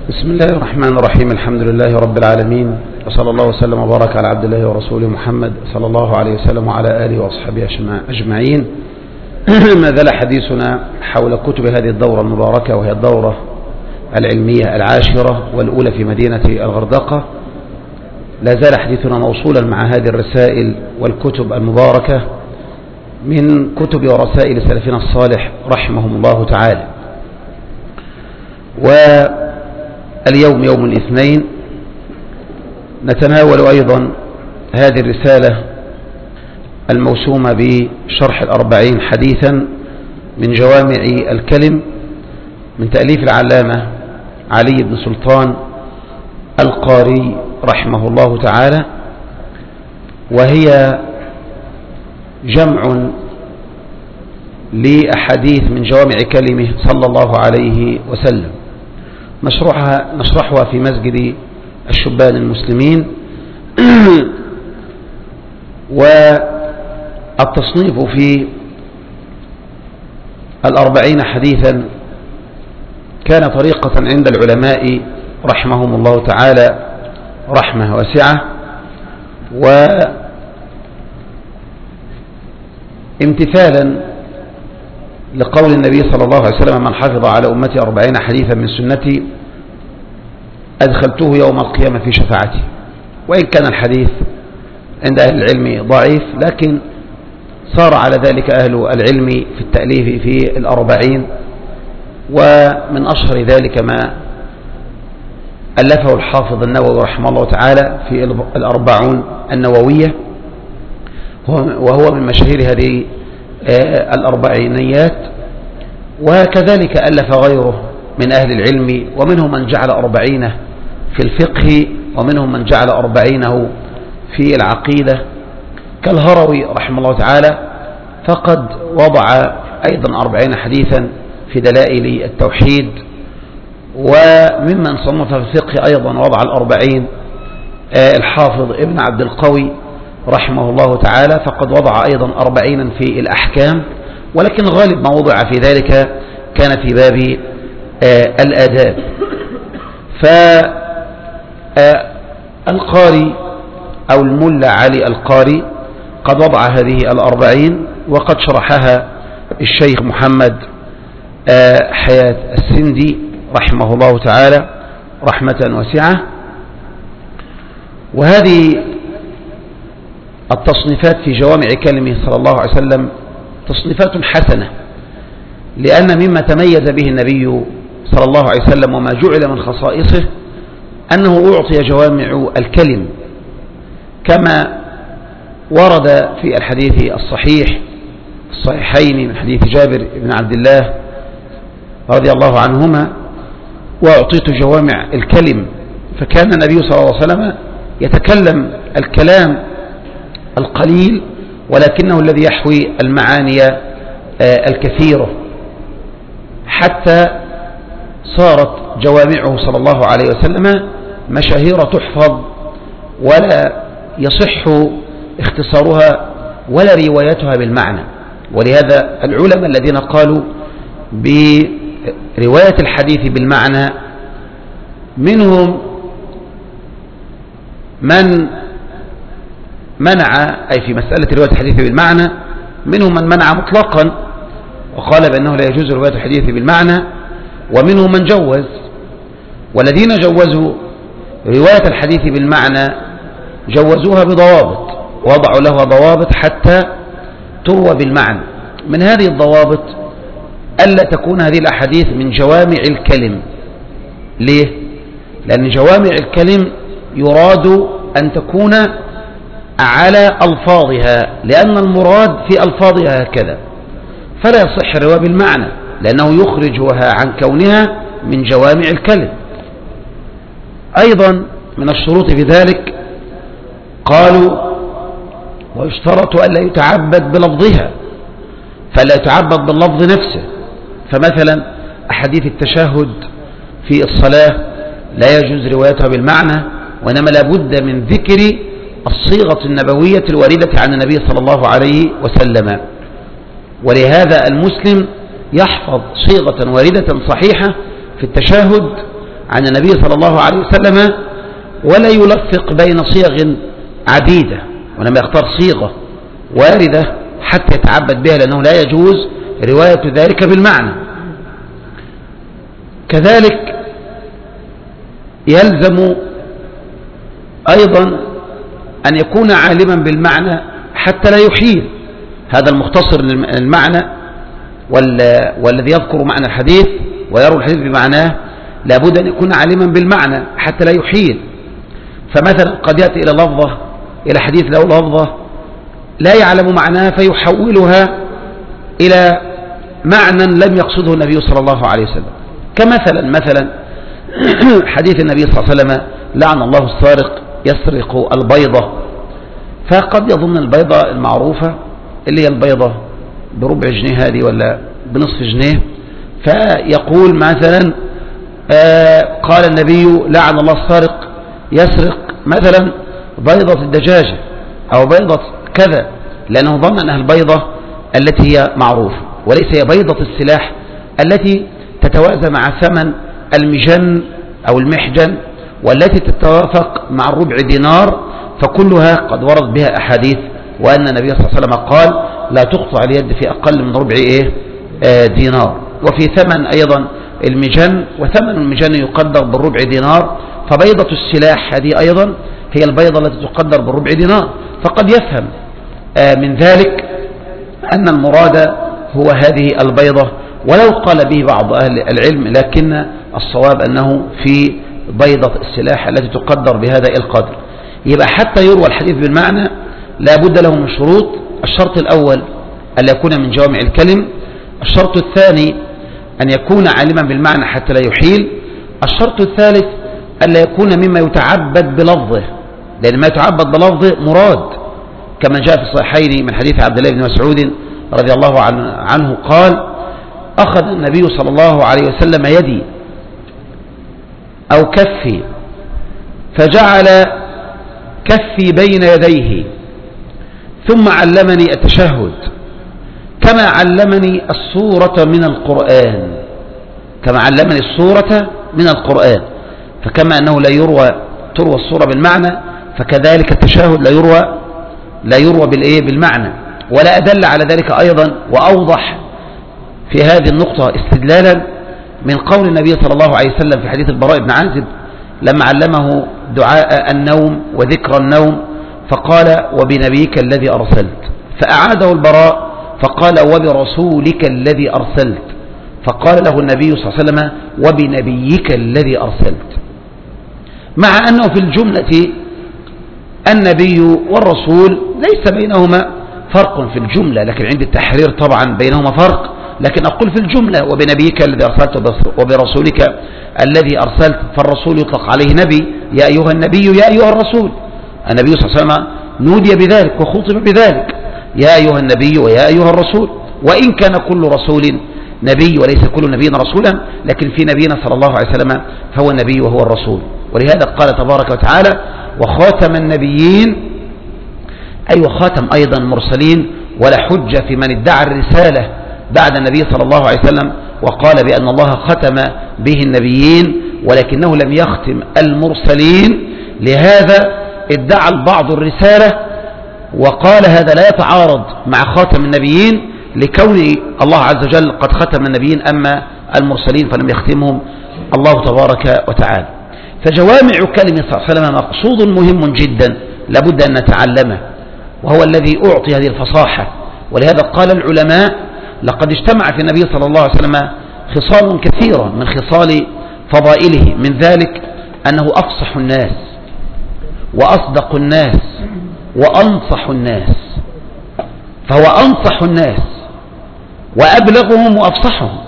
بسم الله الرحمن الرحيم. الحمد لله رب العالمين، وصلى الله وسلم وبارك على عبد الله ورسوله محمد صلى الله عليه وسلم وعلى آله وأصحابه أجمعين. ما زال حديثنا حول كتب هذه الدورة المباركة، وهي الدورة العلمية العاشرة والأولى في مدينة الغردقة. لا زال حديثنا موصولا مع هذه الرسائل والكتب المباركة من كتب ورسائل سلفنا الصالح رحمهم الله تعالى. واليوم يوم الاثنين نتناول أيضا هذه الرسالة الموسومة بشرح الأربعين حديثا من جوامع الكلم من تأليف العلامة علي بن سلطان القاري رحمه الله تعالى، وهي جمع لأحاديث من جوامع كلمه صلى الله عليه وسلم، نشرحها في مسجد الشبان المسلمين. والتصنيف في الأربعين حديثا كان طريقة عند العلماء رحمهم الله تعالى رحمة واسعة، وامتثالا لقول النبي صلى الله عليه وسلم: من حفظ على أمتي 40 حديثا من سنتي أدخلته يوم القيامة في شفاعتي. وإن كان الحديث عند أهل العلم ضعيف، لكن صار على ذلك أهل العلم في التأليف في الأربعين، ومن أشهر ذلك ما ألفه الحافظ النووي رحمه الله تعالى في الأربعون النووية، وهو من مشاهير هذه الأربعينيات. وكذلك ألف غيره من أهل العلم، ومنهم من جعل 40 في الفقه، ومنهم من جعل 40 في العقيدة كالهروي رحمه الله تعالى، فقد وضع أيضا 40 حديثا في دلائل التوحيد. وممن صنف في الفقه أيضا وضع 40 الحافظ ابن عبد القوي رحمه الله تعالى، فقد وضع أيضا 40 في الأحكام، ولكن غالب ما وضع في ذلك كان في باب الآداب. فالقاري أو الملا علي القاري قد وضع هذه 40، وقد شرحها الشيخ محمد حياة السندي رحمه الله تعالى رحمة واسعة. وهذه التصنيفات في جوامع كلمه صلى الله عليه وسلم تصنيفات حسنة، لأن مما تميز به النبي صلى الله عليه وسلم وما جعل من خصائصه أنه أعطي جوامع الكلم، كما ورد في الحديث الصحيحين من حديث جابر بن عبد الله رضي الله عنهما: وأعطيت جوامع الكلم. فكان النبي صلى الله عليه وسلم يتكلم الكلام القليل، ولكنه الذي يحوي المعاني الكثيرة، حتى صارت جوامعه صلى الله عليه وسلم مشاهير تحفظ، ولا يصح اختصارها ولا روايتها بالمعنى. ولهذا العلماء الذين قالوا برواية الحديث بالمعنى منهم من منع، أي في مسألة رواية الحديث بالمعنى منهم من منع مطلقا وقال بأنه لا يجوز رواية الحديث بالمعنى، ومنهم من جوز. والذين جوزوا رواية الحديث بالمعنى جوزوها بضوابط، وضعوا لها ضوابط حتى تروى بالمعنى. من هذه الضوابط ألا تكون هذه الأحاديث من جوامع الكلم. ليه؟ لأن جوامع الكلم يراد أن تكون على ألفاظها، لأن المراد في ألفاظها هكذا، فلا يصح الرواية بالمعنى، لأنه يخرجها عن كونها من جوامع الكلم. أيضا من الشروط في ذلك قالوا: ويشترط ألا يتعبد بلفظها، فلا يتعبد باللفظ نفسه. فمثلا أحاديث التشهد في الصلاة لا يجوز روايتها بالمعنى، وإنما لا بد من ذكر الصيغة النبوية الواردة عن النبي صلى الله عليه وسلم. ولهذا المسلم يحفظ صيغة واردة صحيحة في التشهد عن النبي صلى الله عليه وسلم، ولا يلفق بين صيغ عديدة، ولما يختار صيغة واردة حتى يتعبد بها، لأنه لا يجوز رواية ذلك بالمعنى. كذلك يلزم أيضا أن يكون عالما بالمعنى حتى لا يحيل. هذا المختصر للمعنى والذي يذكر معنى الحديث ويروي الحديث بمعناه لابد أن يكون عالما بالمعنى حتى لا يحيل. فمثلا قد يأتي إلى لفظة، إلى حديث له لفظة لا يعلم معناها فيحولها إلى معنى لم يقصده النبي صلى الله عليه وسلم. مثلا حديث النبي صلى الله عليه وسلم لعن الله السارق يسرق البيضة، فقد يظن البيضة المعروفة اللي هي البيضة بربع جنيه هذه ولا بنصف جنيه، فيقول مثلا قال النبي لعن الله السارق يسرق مثلا بيضة الدجاجة أو بيضة كذا، لأنه ظن أنها البيضة التي هي معروفة، وليس هي بيضة السلاح التي تتوازى مع ثمن المجن أو المحجن، والتي تتوافق مع الربع دينار، فكلها قد ورد بها أحاديث، وأن النبي صلى الله عليه وسلم قال لا تقطع اليد في أقل من ربع دينار. وفي ثمن أيضا المجن، وثمن المجن يقدر بالربع دينار، فبيضة السلاح هذه أيضا هي البيضة التي تقدر بالربع دينار. فقد يفهم من ذلك أن المراد هو هذه البيضة، ولو قال به بعض أهل العلم، لكن الصواب أنه في بيضة السلاح التي تقدر بهذا القدر. يبقى حتى يروى الحديث بالمعنى لا بد له من شروط. الشرط الأول ألا يكون من جوامع الكلم. الشرط الثاني أن يكون عالما بالمعنى حتى لا يحيل. الشرط الثالث ألا يكون مما يتعبد بلفظه، لأن ما يتعبد بلفظه مراد، كما جاء في الصحيحين من حديث عبد الله بن مسعود رضي الله عنه قال أخذ النبي صلى الله عليه وسلم يدي أو كفي فجعل كفي بين يديه ثم علمني التشهد كما علمني السورة من القرآن، كما علمني السورة من القرآن. فكما أنه تروى السورة بالمعنى، فكذلك التشهد لا يروى بالمعنى. ولا أدل على ذلك أيضا وأوضح في هذه النقطة استدلالا من قول النبي صلى الله عليه وسلم في حديث البراء بن عازب لما علمه دعاء النوم وذكر النوم، فقال وبنبيك الذي أرسلت، فأعاده البراء فقال وبرسولك الذي أرسلت، فقال له النبي صلى الله عليه وسلم وبنبيك الذي أرسلت، مع أنه في الجملة النبي والرسول ليس بينهما فرق في الجملة، لكن عند التحرير طبعا بينهما فرق. لكن أقول في الجملة وبنبيك الذي أرسلت وبرسولك الذي أرسلت، فالرسول يطلق عليه نبي، يا أيها النبي يا أيها الرسول. النبي صلى الله عليه وسلم نودي بذلك وخطب بذلك، يا أيها النبي ويا أيها الرسول. وإن كان كل رسول نبي وليس كل نبي رسولا، لكن في نبينا صلى الله عليه وسلم هو النبي وهو الرسول. ولهذا قال تبارك وتعالى وخاتم النبيين، أي وخاتم أيضا مرسلين، ولا حجة في من ادعى الرسالة بعد النبي صلى الله عليه وسلم وقال بأن الله ختم به النبيين ولكنه لم يختم المرسلين. لهذا ادعى البعض الرسالة وقال هذا لا يتعارض مع خاتم النبيين، لكون الله عز وجل قد ختم النبيين أما المرسلين فلم يختمهم الله تبارك وتعالى. فجوامع كلمة صلى الله عليه وسلم مقصود مهم جدا لابد أن نتعلمه، وهو الذي أعطي هذه الفصاحة. ولهذا قال العلماء لقد اجتمع في النبي صلى الله عليه وسلم خصال كثيرة من خصال فضائله، من ذلك أنه أفصح الناس وأصدق الناس وأنصح الناس، فهو أنصح الناس وأبلغهم وأفصحهم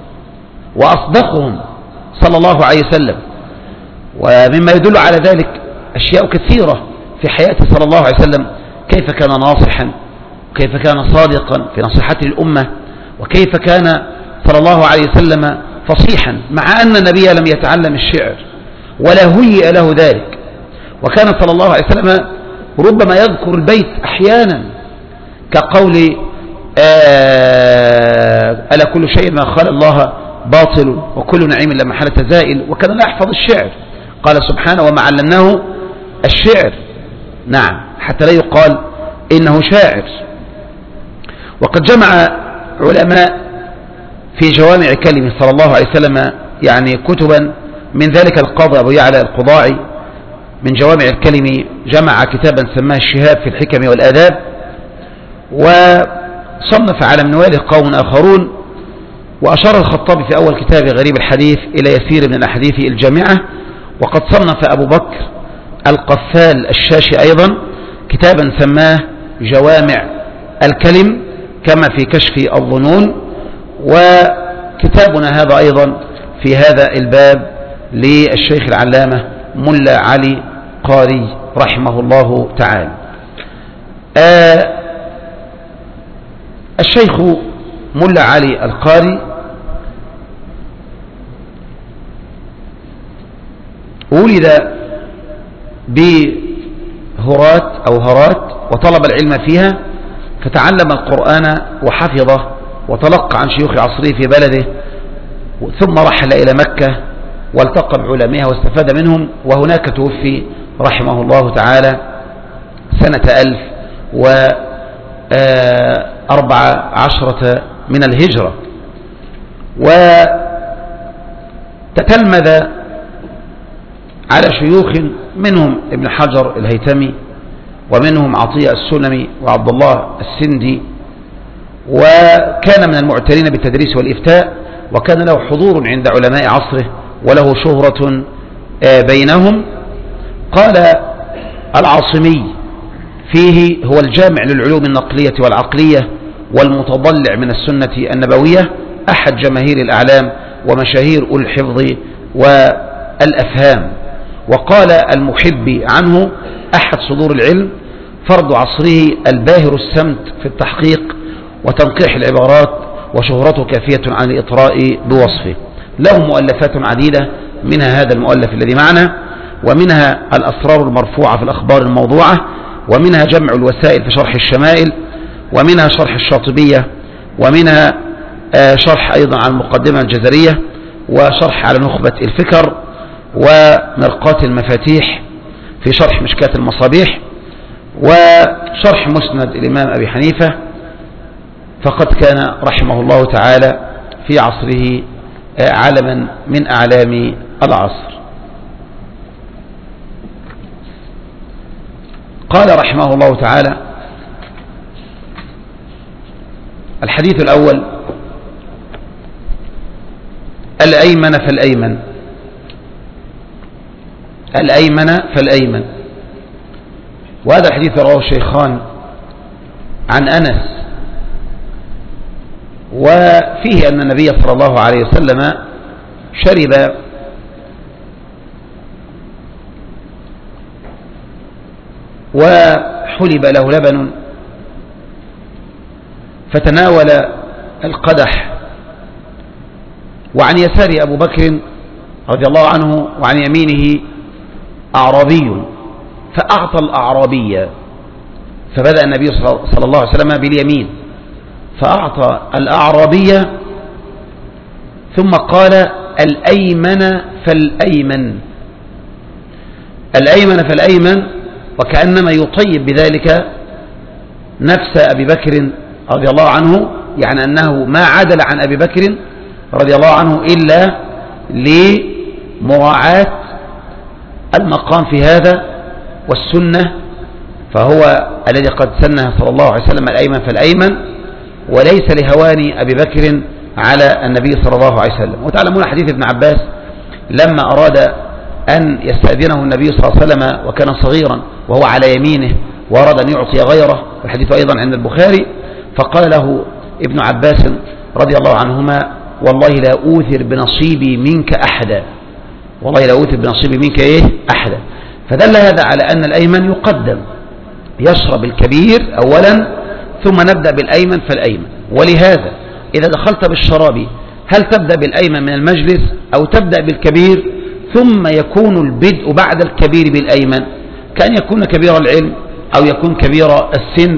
وأصدقهم صلى الله عليه وسلم. ومما يدل على ذلك أشياء كثيرة في حياته صلى الله عليه وسلم، كيف كان ناصحا، وكيف كان صادقا في نصيحته الأمة، وكيف كان صلى الله عليه وسلم فصيحا، مع أن النبي لم يتعلم الشعر ولا هيئ له ذلك. وكان صلى الله عليه وسلم ربما يذكر البيت أحيانا كقول ألا كل شيء ما خلى الله باطل وكل نعيم لا محالة زائل، وكان لا يحفظ الشعر. قال سبحانه وما علمناه الشعر، نعم، حتى لا يقال إنه شاعر. وقد جمع علماء في جوامع كلمه صلى الله عليه وسلم يعني كتبا، من ذلك القاضي أبو يعلى القضاعي من جوامع الكلم جمع كتابا سماه الشهاب في الحكم والآداب، وصنف على منواله قوم آخرون. وأشار الخطابي في أول كتاب غريب الحديث إلى يسير من الأحاديث الجامعة. وقد صنف أبو بكر القفال الشاشي أيضا كتابا سماه جوامع الكلم كما في كشف الظنون. وكتابنا هذا أيضا في هذا الباب للشيخ العلامة ملا علي قاري رحمه الله تعالى. الشيخ ملا علي القاري ولد بهرات أو هرات وطلب العلم فيها، فتعلم القرآن وحفظه وتلقى عن شيوخ عصره في بلده، ثم رحل إلى مكة والتقى بعلمائها واستفاد منهم، وهناك توفي رحمه الله تعالى سنة 1014 من الهجرة. وتتلمذ على شيوخ منهم ابن حجر الهيثمي، ومنهم عطية السلمي وعبد الله السندي، وكان من المعترين بالتدريس والإفتاء، وكان له حضور عند علماء عصره وله شهرة بينهم. قال العاصمي فيه هو الجامع للعلوم النقلية والعقلية والمتضلع من السنة النبوية، أحد جماهير الأعلام ومشاهير أولي الحفظ والأفهام. وقال المحب عنه أحد صدور العلم، فرد عصره الباهر السمت في التحقيق وتنقيح العبارات، وشهرته كافية عن الإطراء بوصفه. له مؤلفات عديدة، منها هذا المؤلف الذي معنا، ومنها الأسرار المرفوعة في الأخبار الموضوعة، ومنها جمع الوسائل في شرح الشمائل، ومنها شرح الشاطبية، ومنها شرح أيضا عن المقدمة الجزرية، وشرح على نخبة الفكر، ومرقاة المفاتيح في شرح مشكاة المصابيح، وشرح مسند الإمام أبي حنيفة. فقد كان رحمه الله تعالى في عصره علما من أعلام العصر. قال رحمه الله تعالى: الحديث الأول: الأيمن فالأيمن. الأيمن فالأيمن. وهذا الحديث رواه الشيخان عن أنس، وفيه أن النبي صلى الله عليه وسلم شرب وحلب له لبن، فتناول القدح، وعن يسار أبو بكر رضي الله عنه وعن يمينه أعرابي، فأعطى الأعرابي، فبدأ النبي صلى الله عليه وسلم باليمين فأعطى الأعرابي، ثم قال: الأيمن فالأيمن. الأيمن فالأيمن، وكأنما يطيب بذلك نفس أبي بكر رضي الله عنه، يعني أنه ما عدل عن أبي بكر رضي الله عنه إلا لمراعاة المقام في هذا والسنة، فهو الذي قد سنها صلى الله عليه وسلم الأيمن فالأيمن، وليس لهوان أبي بكر على النبي صلى الله عليه وسلم. وتعلمون حديث ابن عباس لما أراد أن يستأذنه النبي صلى الله عليه وسلم وكان صغيرا وهو على يمينه وأراد أن يعطي غيره، والحديث أيضا عند البخاري، فقال له ابن عباس رضي الله عنهما: والله لا أوثر بنصيبي منك أحدا. والله لا أوثر بنصيبي منك أحدا. فدل هذا على أن الأيمن يقدم، يشرب الكبير أولا ثم نبدأ بالأيمن فالأيمن. ولهذا إذا دخلت بالشراب هل تبدأ بالأيمن من المجلس أو تبدأ بالكبير ثم يكون البدء بعد الكبير بالأيمن؟ كأن يكون كبير العلم أو يكون كبير السن،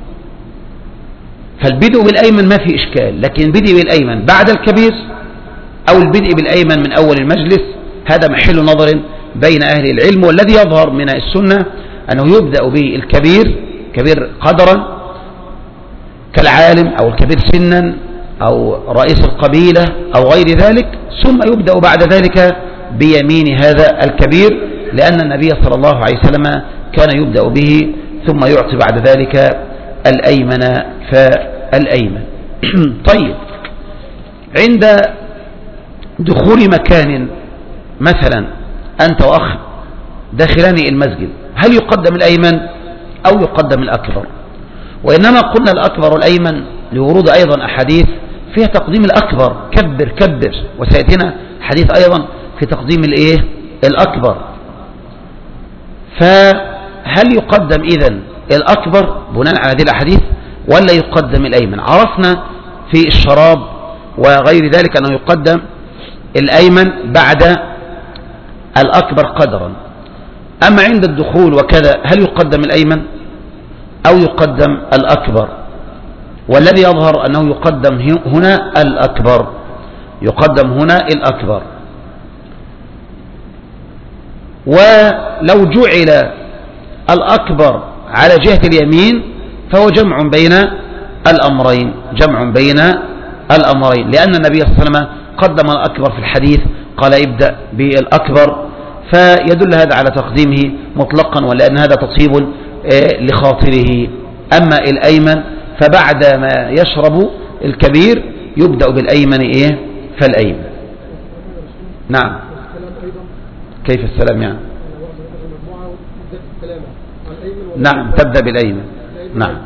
فالبدء بالأيمن ما في إشكال، لكن البدء بالأيمن بعد الكبير أو البدء بالأيمن من أول المجلس، هذا محل نظر بين أهل العلم. والذي يظهر من السنة أنه يبدأ بالكبير، كبير قدرا كالعالم أو الكبير سنا أو رئيس القبيلة أو غير ذلك، ثم يبدأ بعد ذلك بيمين هذا الكبير، لأن النبي صلى الله عليه وسلم كان يبدأ به ثم يعطي بعد ذلك الأيمن فالأيمن. طيب، عند دخول مكان مثلا أنت وأخ داخلان المسجد، هل يقدم الأيمن أو يقدم الأكبر؟ وإنما قلنا الأكبر والأيمن لورود أيضا أحاديث فيها تقديم الأكبر، كبر كبر، وسيأتينا حديث أيضا في تقديم الأكبر. فهل يقدم إذن الأكبر بناء على هذه الأحاديث ولا يقدم الأيمن؟ عرفنا في الشراب وغير ذلك أنه يقدم الأيمن بعد الأكبر قدرا. أما عند الدخول وكذا هل يقدم الأيمن أو يقدم الأكبر؟ والذي يظهر أنه يقدم هنا الأكبر، يقدم هنا الأكبر. ولو جعل الأكبر على جهة اليمين فهو جمع بين الأمرين، جمع بين الأمرين، لأن النبي صلى الله عليه وسلم قدم الأكبر في الحديث، قال ابدأ بالأكبر، فيدل هذا على تقديمه مطلقا، ولأن هذا تطيب لخاطره. أما الأيمن فبعد ما يشرب الكبير يبدأ بالأيمن فالأيمن. نعم. كيف السلام يعني؟ نعم، تبدأ بالأيمن. نعم.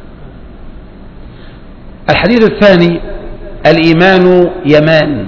الحديث الثاني: الإيمان يمان.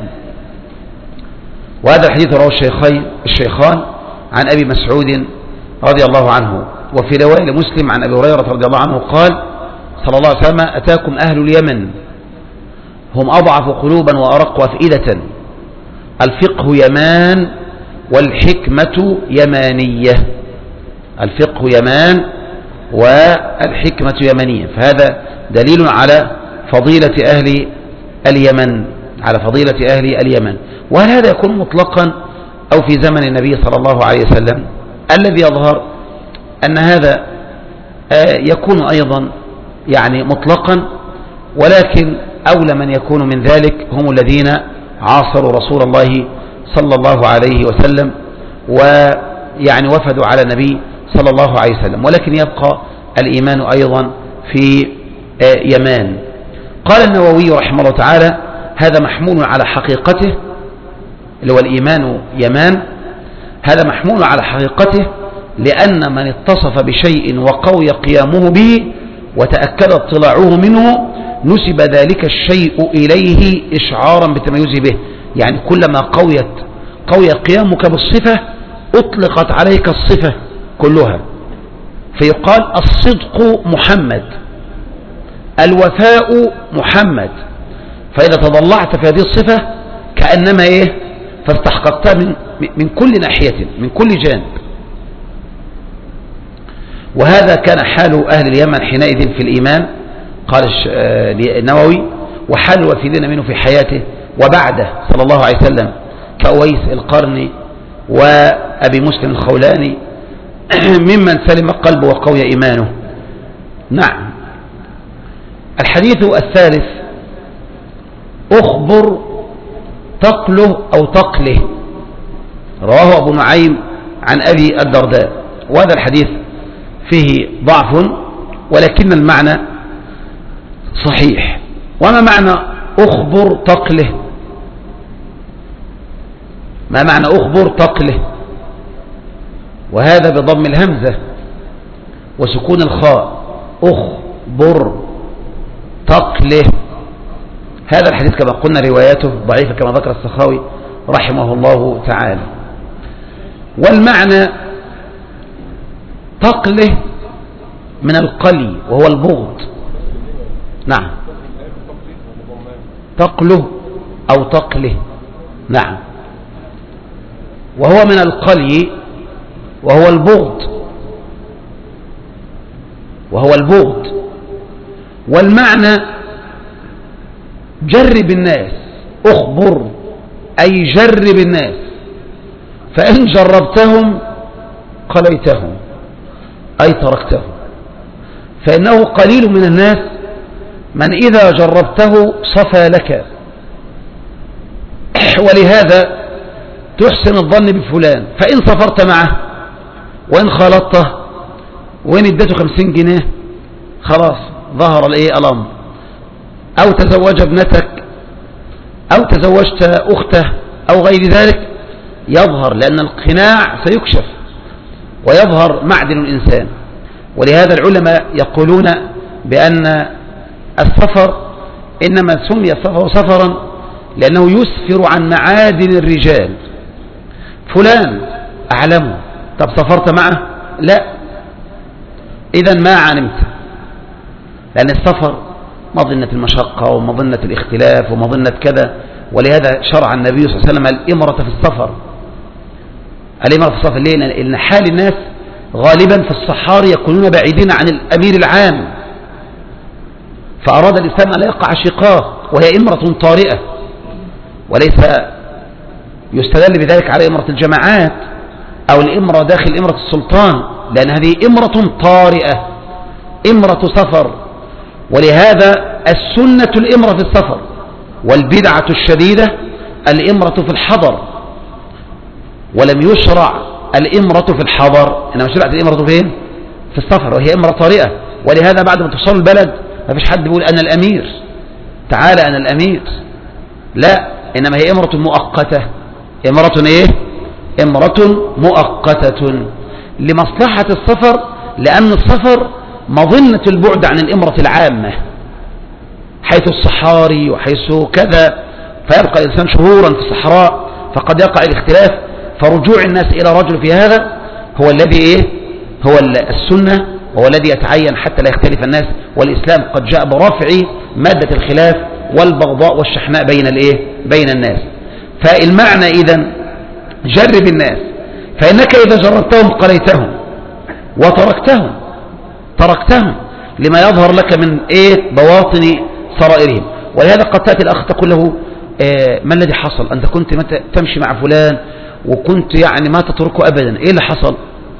وهذا الحديث رواه الشيخان عن أبي مسعود رضي الله عنه، وفي رواية لمسلم عن أبي هريرة رضي الله عنه قال صلى الله عليه وسلم: أتاكم أهل اليمن هم أضعف قلوبا وأرق أفئدة، الفقه يمان والحكمة يمانية. الفقه يمان والحكمة يمانية، فهذا دليل على فضيلة أهل اليمن، على فضيلة أهل اليمن. وهل هذا يكون مطلقا أو في زمن النبي صلى الله عليه وسلم؟ الذي يظهر أن هذا يكون أيضا يعني مطلقا، ولكن أولى من يكون من ذلك هم الذين عاصروا رسول الله صلى الله عليه وسلم ويعني وفدوا على النبي صلى الله عليه وسلم، ولكن يبقى الإيمان أيضا في يمان. قال النووي رحمه الله تعالى: هذا محمول على حقيقته، اللي هو الإيمان يمان، هذا محمول على حقيقته، لأن من اتصف بشيء وقوي قيامه به وتأكد اطلاعه منه نسب ذلك الشيء إليه إشعارا بتميزه به. يعني كلما قوي قيامك بالصفة أطلقت عليك الصفة كلها، فيقال الصدق محمد، الوفاء محمد، فإذا تضلعت في هذه الصفة كأنما فاستحققتها من كل ناحية، من كل جانب. وهذا كان حال أهل اليمن حينئذ في الإيمان، قال النووي: وحال الوافدين منه في حياته وبعده صلى الله عليه وسلم كأويس القرني وأبي مسلم الخولاني ممن سلم قلبه وقوي إيمانه. نعم. الحديث الثالث: أخبر تقله أو تقله. رواه أبو نعيم عن أبي الدرداء. وهذا الحديث فيه ضعف ولكن المعنى صحيح. وما معنى أخبر تقله؟ ما معنى أخبر تقله؟ وهذا بضم الهمزة وسكون الخاء، أخبر تقله. هذا الحديث كما قلنا رواياته ضعيفة كما ذكر السخاوي رحمه الله تعالى. والمعنى تقله من القلي وهو البغض. نعم، تقله أو تقله. نعم. وهو من القلي وهو البغض، وهو البغض. والمعنى جرب الناس، أخبر أي جرب الناس، فإن جربتهم قليتهم أي تركتهم، فإنه قليل من الناس من إذا جربته صفى لك. ولهذا تحسن الظن بفلان، فإن سافرت معه وإن خالطته وإن ادته 50 جنيه خلاص ظهر الأمر، أو تزوج ابنتك أو تزوجت أخته أو غير ذلك، يظهر لأن القناع سيكشف ويظهر معدن الإنسان. ولهذا العلماء يقولون بأن السفر إنما سمي السفر سفرا لأنه يسفر عن معادن الرجال. فلان أعلمه، طب سافرت معه؟ لا، إذن ما علمت، لأن السفر مظنة المشقة ومظنة الاختلاف ومظنة كذا. ولهذا شرع النبي صلى الله عليه وسلم الإمرة في السفر. الإمرة في السفر ليه؟ لأن حال الناس غالبا في الصحاري يكونون بعيدين عن الأمير العام، فأراد الإسلام أن لا يقع شقاق، وهي إمرة طارئة، وليس يستدل بذلك على إمرة الجماعات أو الإمرة داخل إمرة السلطان، لأن هذه إمرة طارئة، إمرة سفر. ولهذا السنة الإمرة في السفر، والبدعة الشديدة الإمرة في الحضر، ولم يشرع الإمرة في الحضر، إنما شرعت الإمرة فين؟ في السفر، وهي إمرة طارئة. ولهذا بعد ما توصل البلد ما فيش حد بيقول أنا الأمير، تعالى أنا الأمير، لا، إنما هي إمرة مؤقتة. إمرة إيه؟ إمرة مؤقتة لمصلحة السفر، لأن السفر مظنة البعد عن الإمرة العامة، حيث الصحاري وحيث كذا، فيبقى الإنسان شهورا في الصحراء فقد يقع الاختلاف، فرجوع الناس إلى رجل في هذا هو الذي إيه؟ هو السنة، هو الذي يتعين حتى لا يختلف الناس. والإسلام قد جاء برفع مادة الخلاف والبغضاء والشحناء بين الناس. فالمعنى إذن جرب الناس، فإنك إذا جربتهم قليتهم وتركتهم لما يظهر لك من بواطن سرائرهم. ولهذا قد تأتي الأخ تقول له ما الذي حصل؟ أنت كنت تمشي مع فلان وكنت يعني ما تتركه أبدا، إيه اللي حصل؟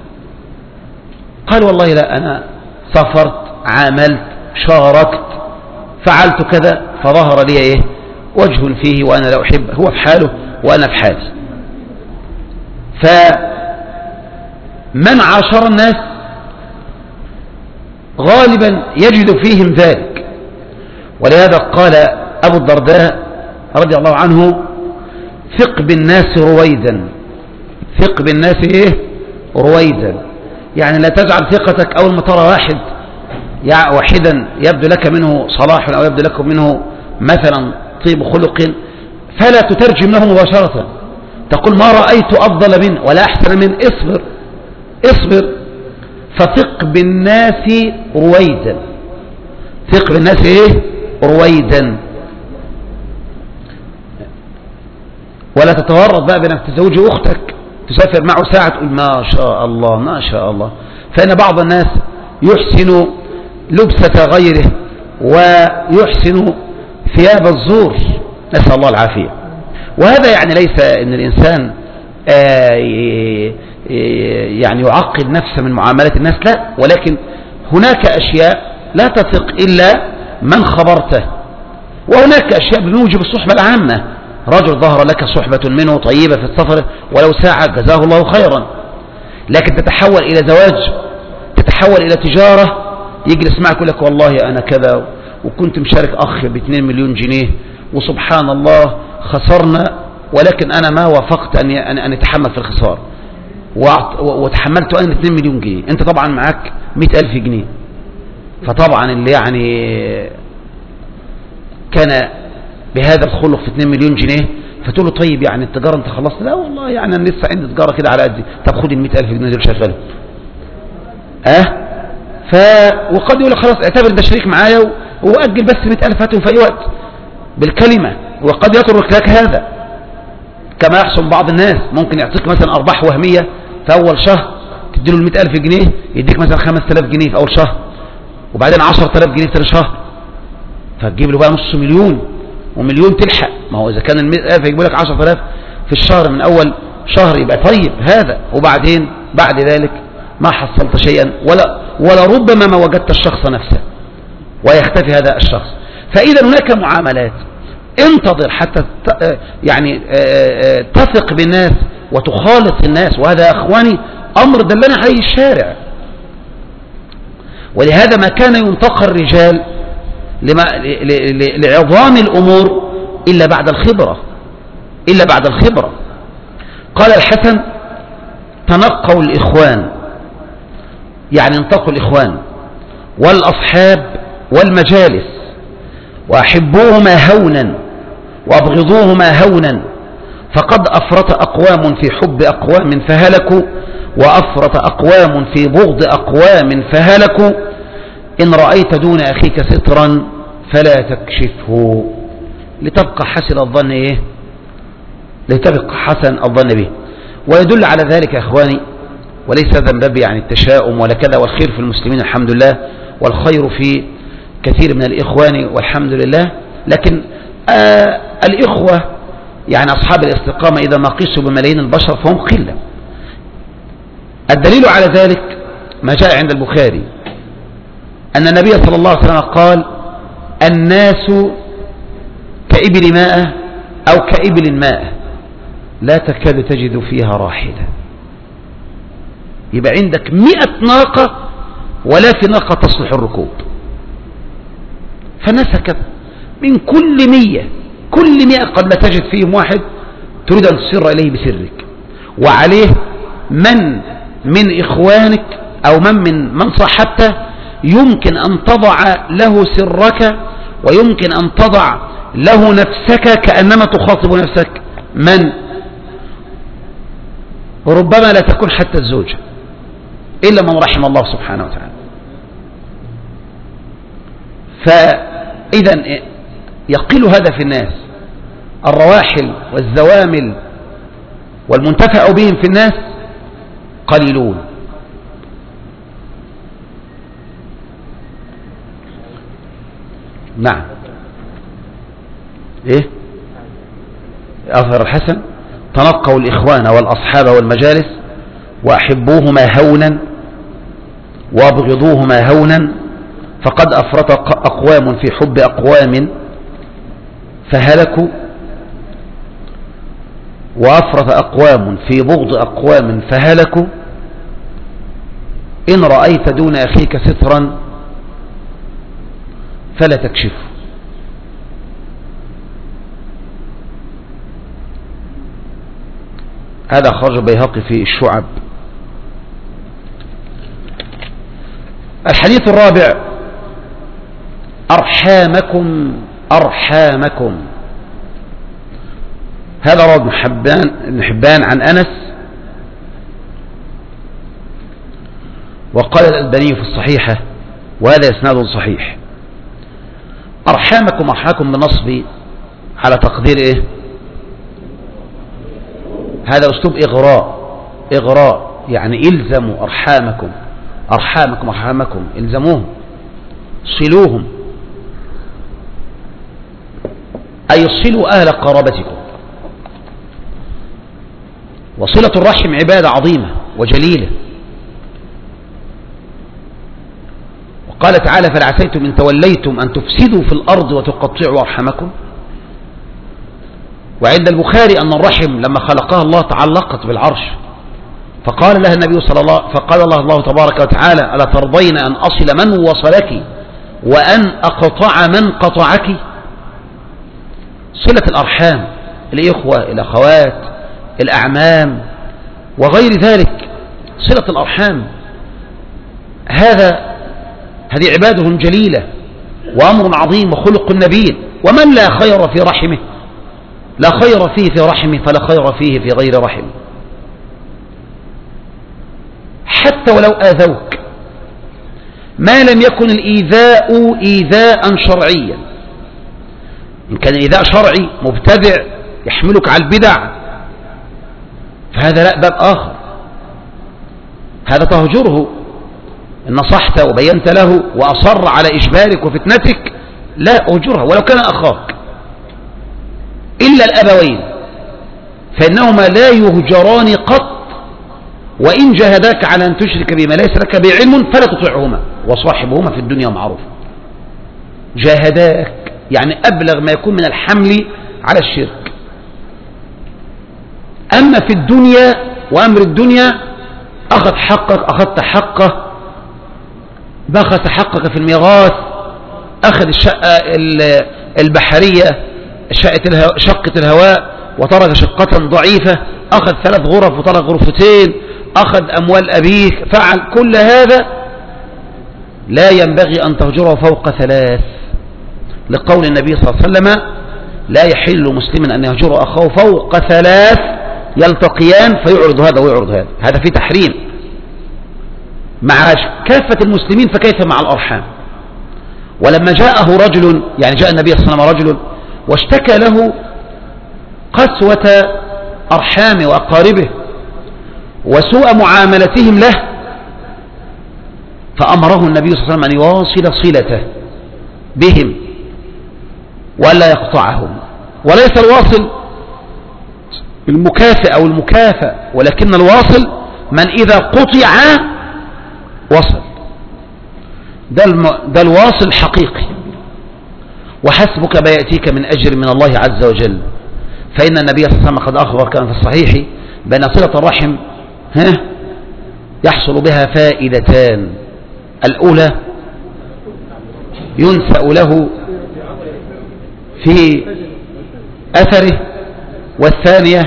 قال والله لا، أنا سافرت، عاملت، شاركت، فعلت كذا، فظهر لي وجه فيه وأنا لا أحب، هو في حاله وأنا في حالي. فمن عاشر الناس غالبا يجد فيهم ذلك. ولهذا قال أبو الدرداء رضي الله عنه: ثق بالناس رويدا، ثق بالناس رويدا، يعني لا تجعل ثقتك أول ما ترى واحدا يبدو لك منه صلاح أو يبدو لك منه مثلا طيب خلق، فلا تترجم له مباشرة، تقول ما رأيت أفضل منه ولا أحسن منه، اصبر. فثق بالناس رويدا، ثق بالناس رويدا، ولا تتورط بقى بأنك تزوج أختك تسافر معه ساعة تقول ما شاء الله ما شاء الله. فإن بعض الناس يحسن لبسة غيره ويحسن ثياب الزور، نسأل الله العافية. وهذا يعني ليس أن الإنسان يعني يعقد نفسه من معاملة الناس، لا، ولكن هناك أشياء لا تثق إلا من خبرته، وهناك أشياء بموجب الصحبة العامة. رجل ظهر لك صحبة منه طيبة في السفر ولو ساعة جزاه الله خيرا، لكن تتحول إلى زواج، تتحول إلى تجارة، يجلس معك يقول لك والله أنا كذا وكنت مشارك أخ ب2 مليون جنيه وسبحان الله خسرنا، ولكن أنا ما وافقت أن أتحمل في الخسار وتحملت أنا 2 مليون جنيه، أنت طبعا معك 100,000 جنيه. فطبعا اللي يعني كان بهذا الخلق في 2 مليون جنيه فتقول له طيب يعني التجارة انت خلصت؟ لا والله يعني انا لسه عندي تجارة كده على قدي. طب خد ال 100,000 جنيه دول شغلهم. وقد يقول لك خلاص اعتبر ده شريك معايا واجل بس 100,000 هاتهم في اي وقت بالكلمة، وقد يترك لك هذا. كما يحصل بعض الناس ممكن يعطيك مثلا ارباح وهمية في اول شهر، تديله ال 100,000 جنيه يديك مثلا 5,000 جنيه في اول شهر، وبعدين 10,000 جنيه في ثاني شهر، فتجيب له بقى نص مليون ومليون تلحق. ما هو إذا كان 100,000 يجيبوا لك 10,000 في الشهر من أول شهر يبقى طيب هذا، وبعدين بعد ذلك ما حصلت شيئا ولا ربما ما وجدت الشخص نفسه ويختفي هذا الشخص. فإذا هناك معاملات انتظر حتى يعني تثق بالناس وتخالط الناس، وهذا يا أخواني أمر دلنا عليه الشارع. ولهذا ما كان ينتقى الرجال لعظام الأمور إلا بعد الخبرة. قال الحسن تنقوا الإخوان، يعني انتقوا الإخوان والأصحاب والمجالس، وأحبوهما هونا وأبغضوهما هونا، فقد أفرط أقوام في حب أقوام فهلكوا، وأفرط أقوام في بغض أقوام فهلكوا. إن رأيت دون أخيك سترا فلا تكشفه لتبقى حسن الظن إيه؟ لتبقى حسن الظن به. ويدل على ذلك يا أخواني، وليس هذا من باب يعني التشاؤم ولا كذا، والخير في المسلمين الحمد لله، والخير في كثير من الإخوان والحمد لله، لكن الإخوة يعني أصحاب الاستقامة إذا ما قيسوا بملايين البشر فهم قلة. الدليل على ذلك ما جاء عند البخاري أن النبي صلى الله عليه وسلم قال الناس كإبل ماء أو كإبل ماء لا تكاد تجد فيها راحلة. يبقى عندك 100 ناقة ولا في ناقة تصلح الركوب. فالناس هكذا من كل 100 قد لا تجد فيهم واحد تريد أن تسر إليه بسرك. وعليه من إخوانك أو من صاحبته يمكن أن تضع له سرك ويمكن أن تضع له نفسك كأنما تخاطب نفسك. ربما لا تكون حتى الزوجة إلا من رحم الله سبحانه وتعالى. فإذا يقل هذا في الناس، الرواحل والزوامل والمنتفع بهم في الناس قليلون. نعم ايه أظهر الحسن تنقوا الإخوان والأصحاب والمجالس وأحبوهما هونا وابغضوهما هونا، فقد أفرط أقوام في حب أقوام فهلكوا، وأفرط أقوام في بغض أقوام فهلكوا. إن رأيت دون أخيك سترا فلا تكشفه. هذا خرج بيهقي في الشعب. الحديث الرابع أرحامكم. هذا رواه ابن حبان عن أنس، وقال الألباني في الصحيحة وهذا إسناد صحيح. أرحامكم بالنصب على تقدير إيه؟ هذا أسلوب إغراء يعني إلزموا أرحامكم إلزموهم صلوهم، أي صلوا أهل قرابتكم. وصلة الرحم عبادة عظيمة وجليلة. وقال تعالى فلا عسيتم إن توليتم أن تفسدوا في الأرض وتقطعوا أرحامكم. وعند البخاري أن الرحم لما خلقها الله تعلقت بالعرش، فقال لها النبي فقال الله تبارك وتعالى ألا ترضين أن أصل من وصلك وأن أقطع من قطعك. صلة الأرحام، الإخوة، الأخوات، الأعمام وغير ذلك، صلة الأرحام هذه عباده جليلة وأمر عظيم وخلق نبيل. ومن لا خير في رحمه لا خير فيه في رحمه فلا خير فيه في غير رحمه. حتى ولو آذوك، ما لم يكن الإيذاء إيذاء شرعيا. إن كان إيذاء شرعي مبتدع يحملك على البدع فهذا لا باب آخر، هذا تهجره. إن نصحت وبينت له وأصر على إجبارك وفتنتك لا أهجره ولو كان أخاك. إلا الأبوين فإنهما لا يهجران قط، وإن جاهداك على أن تشرك بما ليس لك به علم فلا تطيعهما وصاحبهما في الدنيا معروفا. جاهداك يعني أبلغ ما يكون من الحمل على الشرك. أما في الدنيا وأمر الدنيا أخذ حقك، أخذت حقه، بخس حقك في الميراث، أخذ الشقة البحرية شقة الهواء وترك شقة ضعيفة، أخذ 3 غرف وترك غرفتين، أخذ أموال أبيك، فعل كل هذا لا ينبغي أن تهجره فوق 3، لقول النبي صلى الله عليه وسلم لا يحل مسلم أن يهجر أخاه فوق 3 يلتقيان فيعرض هذا ويعرض هذا. هذا في تحريم مع كافة المسلمين، فكيف مع الأرحام؟ ولما جاءه رجل، يعني جاء النبي صلى الله عليه وسلم رجل واشتكى له قسوة أرحامه وأقاربه وسوء معاملتهم له، فأمره النبي صلى الله عليه وسلم أن يواصل صلته بهم ولا يقطعهم. وليس الواصل المكافئ أو المكافأ، ولكن الواصل من إذا قطع وصل، ده الواصل الحقيقي. وحسبك ما يأتيك من أجر من الله عز وجل، فإن النبي صلى الله عليه وسلم قد أخبر كان في الصحيح بأن صلة الرحم يحصل بها فائدتان: الأولى ينسأ له في أثره، والثانية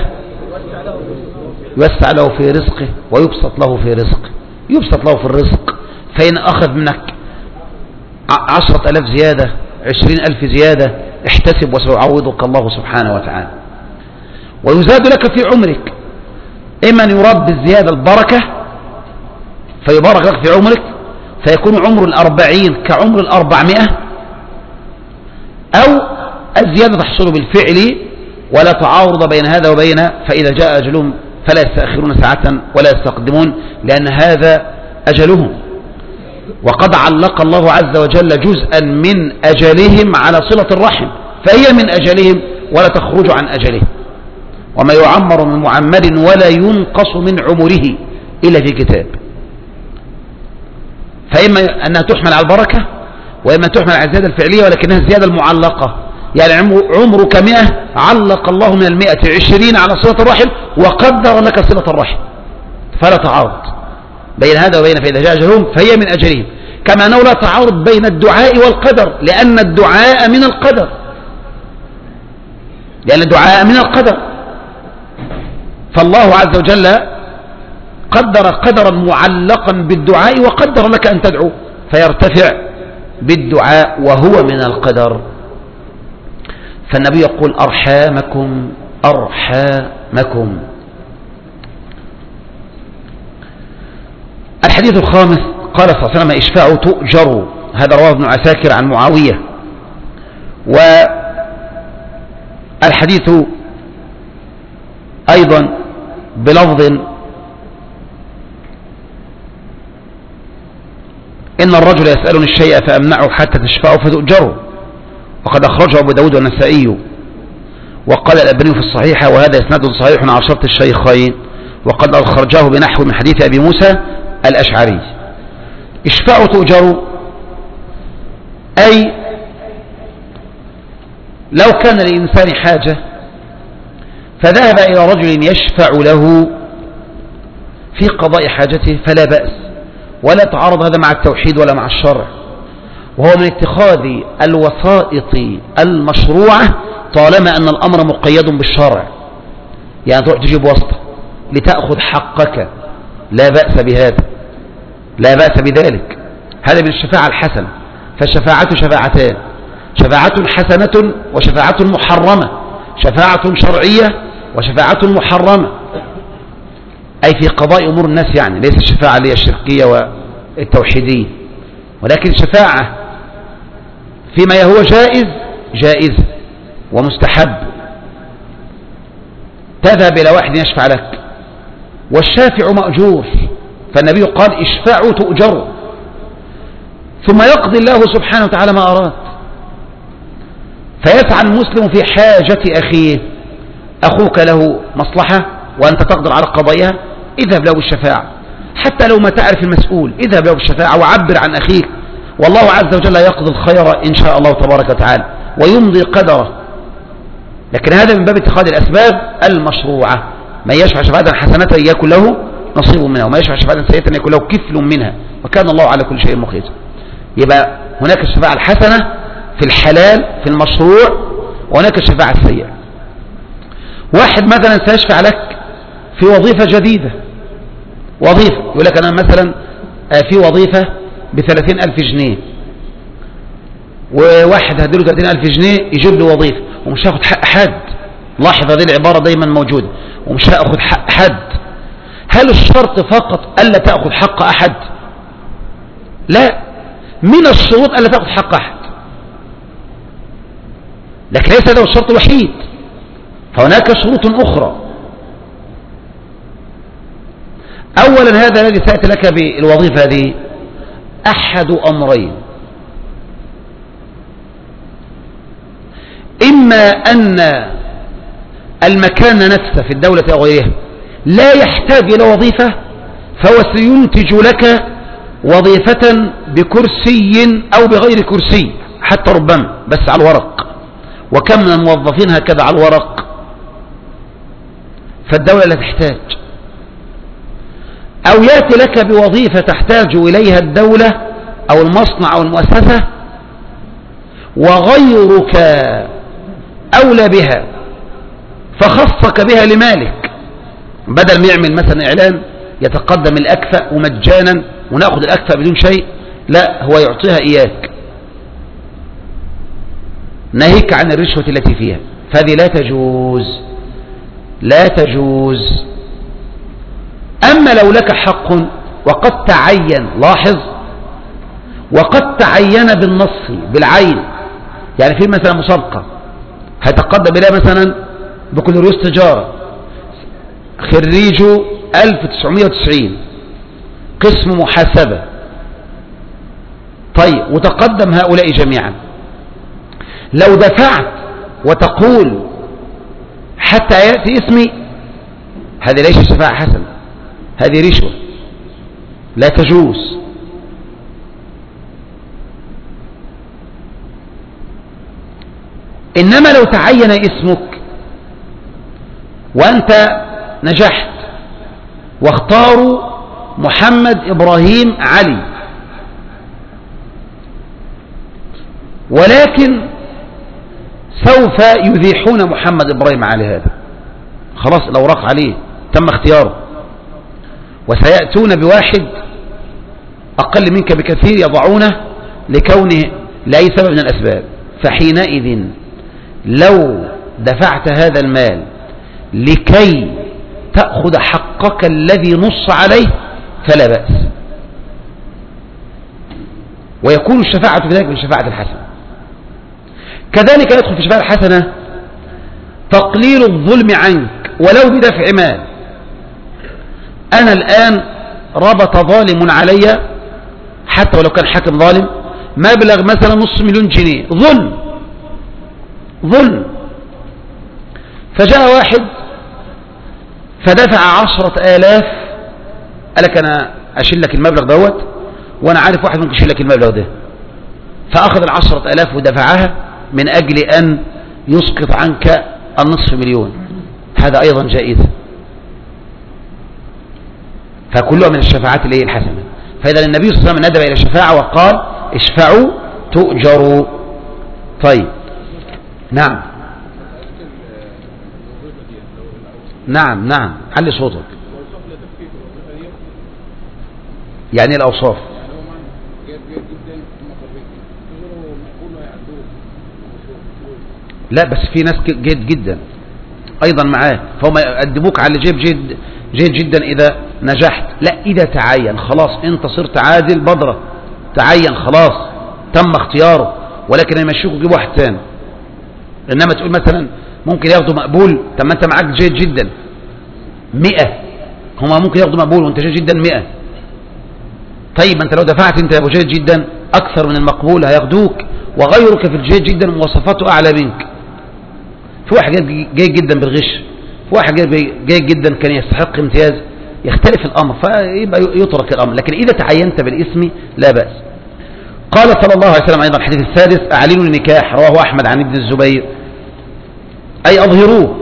يوسع له في رزقه ويبسط له في رزقه. يبسط له في الرزق، فإن أخذ منك 10,000 زيادة 20,000 زيادة احتسب وسيعوضك الله سبحانه وتعالى. ويزاد لك في عمرك، إما أن يراد بالزيادة البركة فيبارك لك في عمرك فيكون عمر 40 كعمر 400، أو الزيادة تحصل بالفعل ولا تعارض بين هذا وبين، فإذا جاء أجلهم فلا يستأخرون ساعة ولا يستقدمون، لأن هذا أجلهم. وقد علق الله عز وجل جزءا من أجلهم على صلة الرحم، فهي من أجلهم ولا تخرج عن أجله. وما يعمر من معمر ولا ينقص من عمره إلا في كتاب. فإما أنها تحمل على البركة، وإما تحمل على الزيادة الفعلية ولكنها الزيادة المعلقة، يعني عمرك 100 علق الله من 100 20 على صلة الرحم وقدر لك صلة الرحم، فلا تعارض بين هذا وبين، فإذا جاء أجلهم فهي من أجلهم. كما أنه لا تعارض بين الدعاء والقدر، لأن الدعاء من القدر، لأن الدعاء من القدر. فالله عز وجل قدر قدرا معلقا بالدعاء وقدر لك أن تدعو فيرتفع بالدعاء وهو من القدر. فالنبي يقول أرحامكم أرحامكم. الحديث الخامس قال صلى الله عليه وسلم اشفعوا تؤجروا. هذا رواه ابن عساكر عن معاوية. والحديث أيضا بلفظ إن الرجل يسألني الشيء فأمنعه حتى تشفعه فتؤجره، وقد أخرجه أبو داود والنسائي، وقال الألباني في الصحيحة وهذا إسناد صحيح على شرط الشيخين، وقد أخرجه بنحو من حديث أبي موسى الأشعري. اشفعوا تؤجروا، أي لو كان للإنسان حاجة فذهب إلى رجل يشفع له في قضاء حاجته فلا بأس، ولا تعارض هذا مع التوحيد ولا مع الشرع، وهو من اتخاذ الوسائط المشروعة طالما أن الأمر مقيد بالشرع. يعني تروح تجيب واسطة لتأخذ حقك، لا بأس بهذا، لا بأس بذلك. هذا من الشفاعة الحسنة. فالشفاعة شفاعتان: شفاعة حسنة وشفاعة محرمة، شفاعة شرعية وشفاعة محرمة، أي في قضاء أمور الناس، يعني ليس الشفاعة اللي هي الشركية والتوحيدية، ولكن شفاعة فيما هو جائز ومستحب. تذهب إلى واحد يشفع لك والشافع مأجور، فالنبي قال اشفعوا تؤجروا، ثم يقضي الله سبحانه وتعالى ما أراد. فيسعى المسلم في حاجة أخيه. أخوك له مصلحة وأنت تقدر على قضاياها، اذهب له بالشفاعة. حتى لو ما تعرف المسؤول اذهب له بالشفاعة وعبر عن أخيك، والله عز وجل يقضي الخير إن شاء الله تبارك وتعالى ويمضي قدره. لكن هذا من باب اتخاذ الأسباب المشروعة. من يشفع شفاعة حسنة يكن له نصيب منها، وما يشفع شفاعة سيئة يكن له كفل منها، وكان الله على كل شيء مقيتا. يبقى هناك الشفاعة الحسنة في الحلال في المشروع، وهناك الشفاعة السيئة. واحد مثلا سيشفع لك في وظيفة جديدة، وظيفة يقول لك أنا مثلا في وظيفة ب30,000 جنيه، وواحد هديله 30,000 جنيه يجيب له وظيفة، ومش هاخد حق حد. لاحظ هذه العبارة دايما موجودة، ومش هاخد حق حد. هل الشرط فقط ألا تأخذ حق أحد؟ لا، من الشروط ألا تأخذ حق أحد، لكن ليس هذا الشرط الوحيد، فهناك شروط أخرى. أولا هذا الذي سأتي لك بالوظيفة هذه أحد أمرين: إما أن المكان نفسه في الدولة أو غيرها لا يحتاج إلى وظيفة، فهو سينتج لك وظيفة بكرسي أو بغير كرسي حتى ربما، بس على الورق، وكم من الموظفين هكذا على الورق، فالدولة لا تحتاج. أو يأتي لك بوظيفة تحتاج إليها الدولة أو المصنع أو المؤسسة، وغيرك أولى بها فخصك بها لمالك، بدل ما يعمل مثلا إعلان يتقدم الأكفأ ومجانا ونأخذ الأكفأ بدون شيء، لا، هو يعطيها إياك، ناهيك عن الرشوة التي فيها، فهذه لا تجوز، لا تجوز. أما لو لك حق وقد تعين، لاحظ، وقد تعين بالنص بالعين، يعني في مثلا مسابقة هيتقدم إليها مثلا بكالوريوس تجارة خريج 1990 قسم محاسبة، طيب، وتقدم هؤلاء جميعا، لو دفعت وتقول حتى يأتي اسمي، هذه ليس شفاعة حسنة، هذه رشوة لا تجوز. إنما لو تعين اسمك وأنت نجحت واختاروا محمد إبراهيم علي، ولكن سوف يذيحون محمد إبراهيم علي هذا، خلاص الأوراق عليه تم اختياره، وسيأتون بواحد أقل منك بكثير يضعونه لكونه لأي سبب من الأسباب، فحينئذ لو دفعت هذا المال لكي تأخذ حقك الذي نص عليه فلا بأس، ويكون الشفاعة بذلك من شفاعة الحسنة. كذلك يدخل في شفاعة الحسنة تقليل الظلم عنك ولو بدفع مال. أنا الآن ربط ظالم علي، حتى ولو كان حاكم ظالم، مبلغ مثلا 500,000 جنيه، ظلم، فجاء واحد فدفع 10,000، قال لك أنا أشيل لك المبلغ دوت، وأنا عارف واحد ممكن يشيل لك المبلغ ده، فأخذ 10,000 ودفعها من أجل أن يسقط عنك 500,000، هذا أيضا جائز، فكلها من الشفاعات اللي هي الحسنة. فإذا النبي صلى الله عليه وسلم ندب إلى الشفاعة وقال اشفعوا تؤجروا. طيب، نعم نعم، علي صوتك. يعني الأوصاف لا، بس في ناس جيد جدا أيضا معاه، فهم يقدموك على جيب جيد جدا إذا نجحت. لا، إذا تعين خلاص أنت صرت عادل بدرة، تعين خلاص تم اختياره، ولكن يمشيك ويجيب واحد ثاني. إنما تقول مثلا ممكن ياخدوا مقبول، طب ما أنت معاك جيد جدا 100، هما ممكن ياخدوا مقبول وأنت جيد جدا 100. طيب أنت لو دفعت أنت يا أبو جيد جدا أكثر من المقبول هياخدوك، وغيرك في الجيد جدا مواصفاته أعلى منك. في واحد جيد جدا بالغش، في واحد جيد جدا كان يستحق امتياز، يختلف الأمر فيبقى يترك الأمر. لكن إذا تعينت بالاسم لا بأس. قال صلى الله عليه وسلم أيضا الحديث السادس: أعلنوا النكاح، رواه أحمد عن ابن الزبير، أي أظهروه.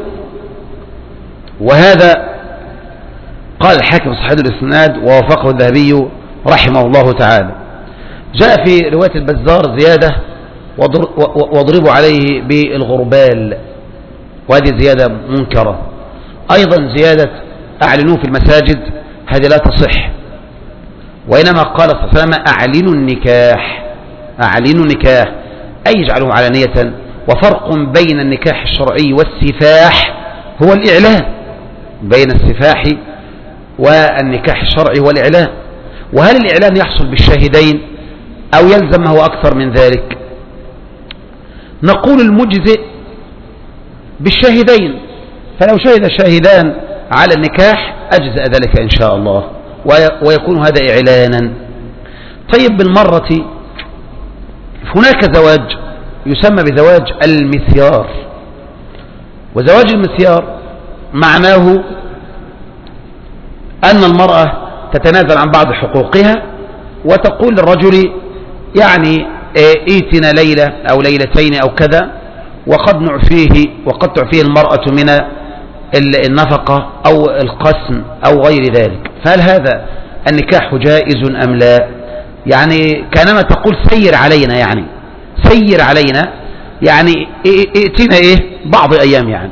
وهذا قال الحاكم صحيح الإسناد ووافقه الذهبي رحمه الله تعالى. جاء في رواية البزار زيادة: واضربوا عليه بالغربال، وهذه زيادة منكرة. أيضا زيادة أعلنوه في المساجد، هذه لا تصح، وإنما قال صلى الله عليه وسلم: أعلنوا النكاح، أعلنوا النكاح أي اجعلوه علانية. وفرق بين النكاح الشرعي والسفاح هو الإعلان، بين السفاح والنكاح الشرعي هو الإعلان. وهل الإعلان يحصل بالشاهدين أو يلزم هو أكثر من ذلك؟ نقول المجزئ بالشاهدين، فلو شهد شاهدان على النكاح أجزأ ذلك إن شاء الله، ويكون هذا إعلانا. طيب بالمرة، هناك زواج يسمى بزواج المسيار، وزواج المسيار معناه أن المرأة تتنازل عن بعض حقوقها وتقول للرجل يعني ائتنا ليلة أو ليلتين أو كذا، وقد تعفيه المرأة من النفقة أو القسم أو غير ذلك. فهل هذا النكاح جائز أم لا؟ يعني كانما تقول سير علينا، يعني سير علينا، يعني ائتنا بعض أيام يعني.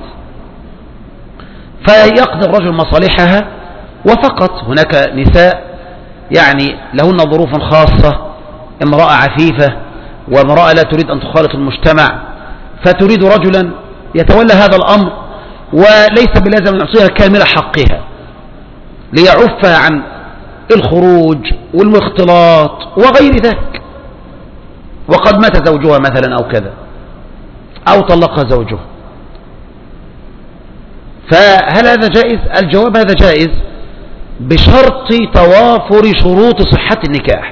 فيقضي الرجل مصالحها وفقط. هناك نساء يعني لهن ظروف خاصة، امرأة عفيفة وامرأة لا تريد أن تخالط المجتمع، فتريد رجلا يتولى هذا الأمر، وليس بلازم أن يعطيها كامل حقها ليعفها عن الخروج والاختلاط وغير ذلك، وقد مات زوجها مثلا أو كذا، أو طلقها زوجها. فهل هذا جائز؟ الجواب: هذا جائز بشرط توافر شروط صحة النكاح.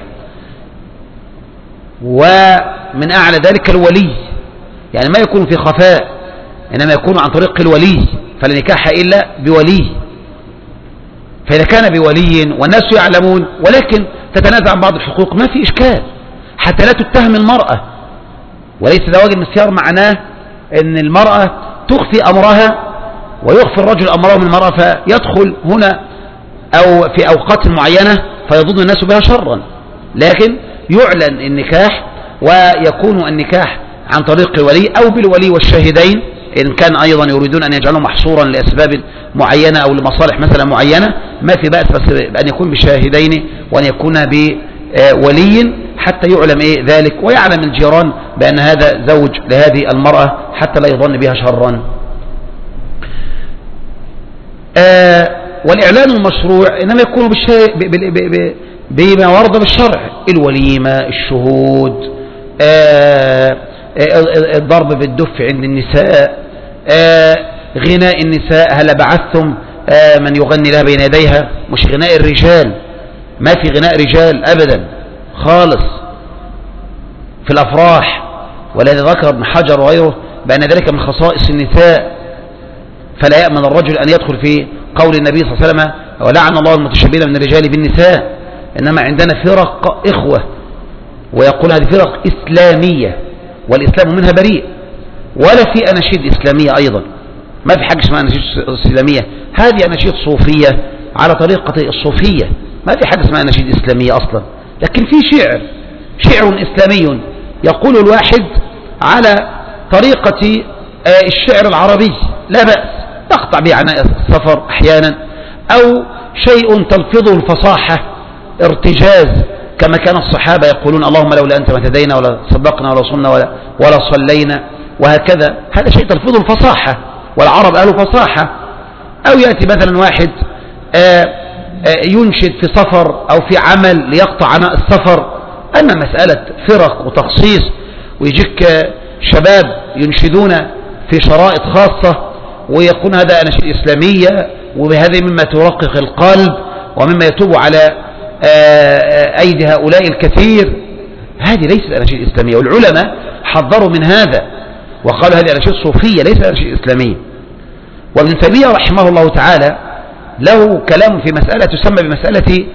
ومن أعلى ذلك الولي، يعني ما يكون في خفاء، إنما يكون عن طريق الولي، فلا نكاح إلا بولي. فإذا كان بولي والناس يعلمون ولكن تتنازع عن بعض الحقوق ما في إشكال، حتى لا تتهم المرأة. وليس زواج المسيار معناه أن المرأة تخفي أمرها ويخفي الرجل أمره من المرأة، فيدخل هنا أو في أوقات معينة فيظن الناس بها شرا. لكن يعلن النكاح، ويكون النكاح عن طريق الولي أو بالولي والشاهدين، إن كان أيضا يريدون أن يجعلوا محصورا لأسباب معينة أو لمصالح مثلا معينة، ما في بأس، بس بأن يكون بالشاهدين وأن يكون بولي حتى يعلم ذلك، ويعلم الجيران بأن هذا زوج لهذه المرأة حتى لا يظن بها شرا. والإعلان المشروع إنما يكون بما ورد بالشرع: الوليمة، الشهود، الضرب بالدف عند النساء، غناء النساء، هل بعثتم من يغني لها بين يديها؟ مش غناء الرجال، ما في غناء رجال أبدا خالص في الأفراح. ولذا ذكر ابن حجر وغيره بأن ذلك من خصائص النساء، فلا يأمن الرجل أن يدخل في قول النبي صلى الله عليه وسلم: ولعن الله المتشبهين من الرجال بالنساء. إنما عندنا فرق إخوة، ويقول هذه فرق إسلامية والإسلام منها بريء، ولا في أناشيد إسلامية أيضا، ما في حاجة اسمها أناشيد إسلامية، هذه أناشيد صوفية على طريقة الصوفية، ما في حاجة اسمها أناشيد إسلامية أصلا. لكن في شعر إسلامي يقول الواحد على طريقة الشعر العربي، لا بأس، تقطع به عناء السفر أحيانا، أو شيء تلفظه الفصاحة ارتجاز، كما كان الصحابة يقولون: اللهم لولا أنت ما اهتدينا ولا صدقنا ولا صمنا ولا صلينا، وهكذا. هذا شيء تلفظه الفصاحة، والعرب قالوا فصاحة. أو يأتي مثلا واحد ينشد في سفر أو في عمل ليقطع عناء السفر. أما مسألة فرق وتخصيص ويجيك شباب ينشدون في شرائط خاصة ويكون هذا أناشيد إسلامية، وبهذا مما ترقق القلب ومما يتوب على أيدي هؤلاء الكثير، هذه ليست أناشيد إسلامية. والعلماء حذروا من هذا وقالوا هذه أناشيد صوفية ليس أناشيد إسلامية. وابن تيمية رحمه الله تعالى له كلام في مسألة تسمى بمسألة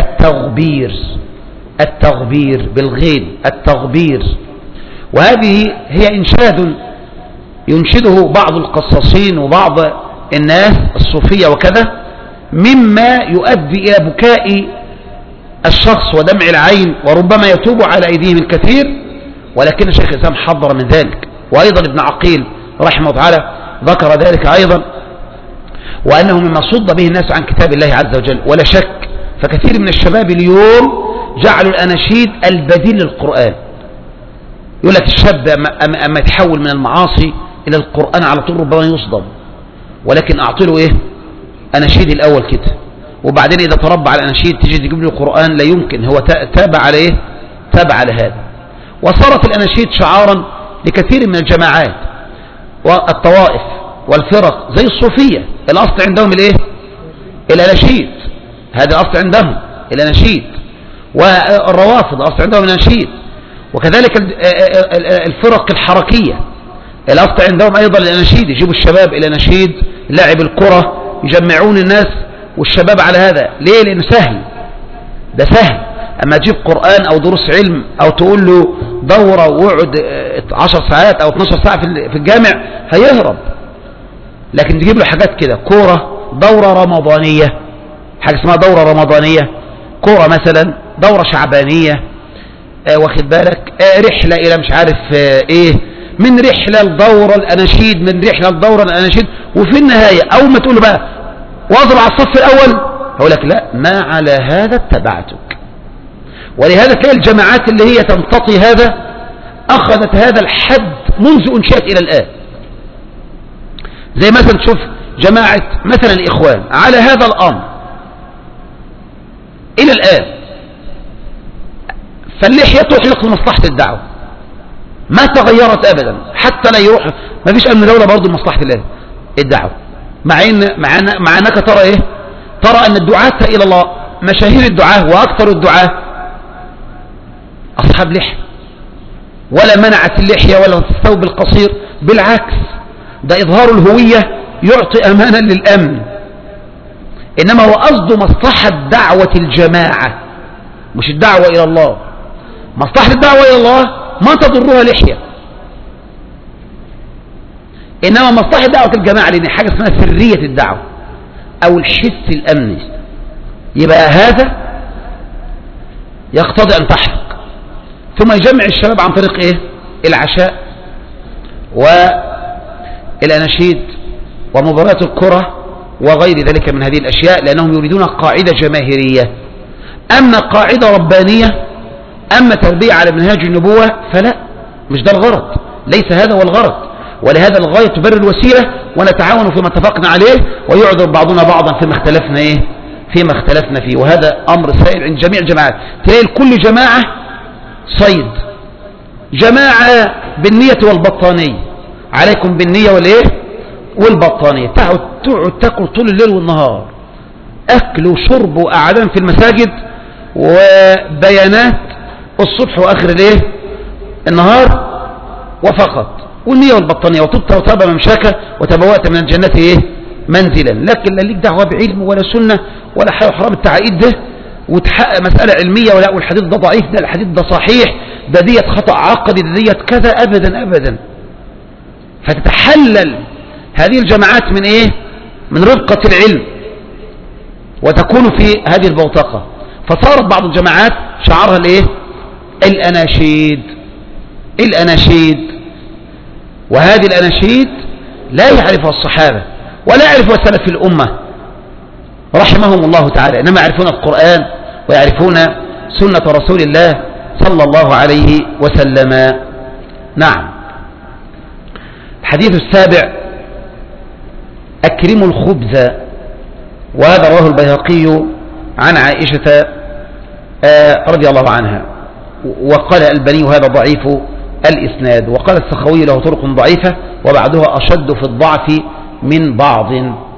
التغبير بالغين، التغبير، وهذه هي إنشاد ينشده بعض القصاصين وبعض الناس الصوفية وكذا، مما يؤدي إلى بكاء الشخص ودمع العين، وربما يتوب على أيديهم الكثير، ولكن الشيخ الإسلام حذر من ذلك. وأيضا ابن عقيل رحمه الله تعالى ذكر ذلك أيضا، وأنه مما صد به الناس عن كتاب الله عز وجل. ولا شك فكثير من الشباب اليوم جعلوا الأناشيد البديل للقرآن. يقول لك الشاب أما يتحول من المعاصي إلى القرآن على طول ربما يصدم، ولكن أعطيله إيه؟ أناشيد الأول كده، وبعدين إذا تربى على الأناشيد تجي تجيب له القرآن لا يمكن، هو تابع على إيه؟ تابع على هذا. وصارت الأناشيد شعارا لكثير من الجماعات والطوائف والفرق زي الصوفية، الأصل عندهم الإيه؟ الأناشيد، هذا الأصل عندهم الأناشيد. والروافض الأصل عندهم الأناشيد، وكذلك الفرق الحركية الأصل عندهم أيضا الأناشيد، يجيبوا الشباب إلى نشيد لاعب الكرة، يجمعون الناس والشباب على هذا. ليه؟ لأنه سهل، ده سهل. أما تجيب قرآن أو دروس علم أو تقول له دورة وقعد 10 ساعات أو 12 ساعة في الجامع هيهرب. لكن تجيب له حاجات كده، كورة، دورة رمضانية، حاجة اسمها دورة رمضانية، كورة مثلا، دورة شعبانية، واخد بالك، رحلة إلى مش عارف إيه، من رحلة لدورة الأناشيد، من رحلة لدورة الأناشيد. وفي النهاية أول ما تقول له بقى واضرب على الصف الأول هقول لك لا، ما على هذا اتبعتك. ولهذا تلاقي الجماعات اللي هي تمتطي هذا أخذت هذا الحد منذ أنشأت إلى الآن. زي مثلا تشوف جماعة مثلا الإخوان على هذا الأمر إلى الآن، فاللحية تحلق لمصلحة الدعوة ما تغيرت أبدا، حتى لا يروح، ما فيش أمن دولة برضو لمصلحة الدعوة، مع أنك ترى إيه؟ ترى أن الدعاة إلى الله مشاهير الدعاة وأكثر الدعاة أصحاب لحية، ولا منعت اللحية ولا الثوب القصير، بالعكس ده إظهار الهوية يعطي أمانا للأمن. إنما هو قصده مصلحة دعوة الجماعة مش الدعوة إلى الله. مصلحة الدعوة إلى الله ما تضرها لحية، إنما مصلحة دعوة الجماعة لأن حاجة اسمها سرية الدعوة أو الحس الأمني، يبقى هذا يقتضي أن تحرق. ثم يجمع الشباب عن طريق إيه؟ العشاء والأناشيد ومباريات الكرة وغير ذلك من هذه الأشياء، لأنهم يريدون قاعدة جماهيرية. أما قاعدة ربانية، أما تربية على منهاج النبوة، فلا، مش ده الغرض، ليس هذا هو الغرض. ولهذا الغاية تبرر الوسيلة، ونتعاون فيما اتفقنا عليه، ويعذر بعضنا بعضا فيما اختلفنا إيه؟ فيما اختلفنا فيه. وهذا أمر سائر عند جميع الجماعات. تلاقي كل جماعة صيد، جماعة بالنية والبطانية، عليكم بالنية والإيه؟ والبطانية. تقعد تاكل طول الليل والنهار، أكل وشرب وأعلام في المساجد وبيانات الصبح وآخر الايه؟ النهار وفقط، والنية والبطانية. وطبت وطاب ممشاك وتبوأت من الجنة ايه؟ منزلا. لكن لا ليك دعوة بعلم ولا سنة ولا حرام التعقيد ده، وتحقق مسألة علمية، ولا والحديث ده ضعيف، ده الحديث ده صحيح، ده ديت خطأ عقدي، ده ديت كذا، أبدا أبدا. فتتحلل هذه الجماعات من ايه؟ من رقة العلم، وتكون في هذه البوتقة. فصارت بعض الجماعات شعارها الايه؟ الأناشيد. وهذه الأناشيد لا يعرفها الصحابة ولا يعرفها سلف الأمة رحمهم الله تعالى، إنما يعرفون القرآن ويعرفون سنة رسول الله صلى الله عليه وسلم. نعم. الحديث السابع: أكرموا الخبز. وهذا رواه البيهقي عن عائشة رضي الله عنها، وقال الألباني هذا ضعيف الإسناد، وقال السخوي له طرق ضعيفة وبعدها أشد في الضعف من بعض.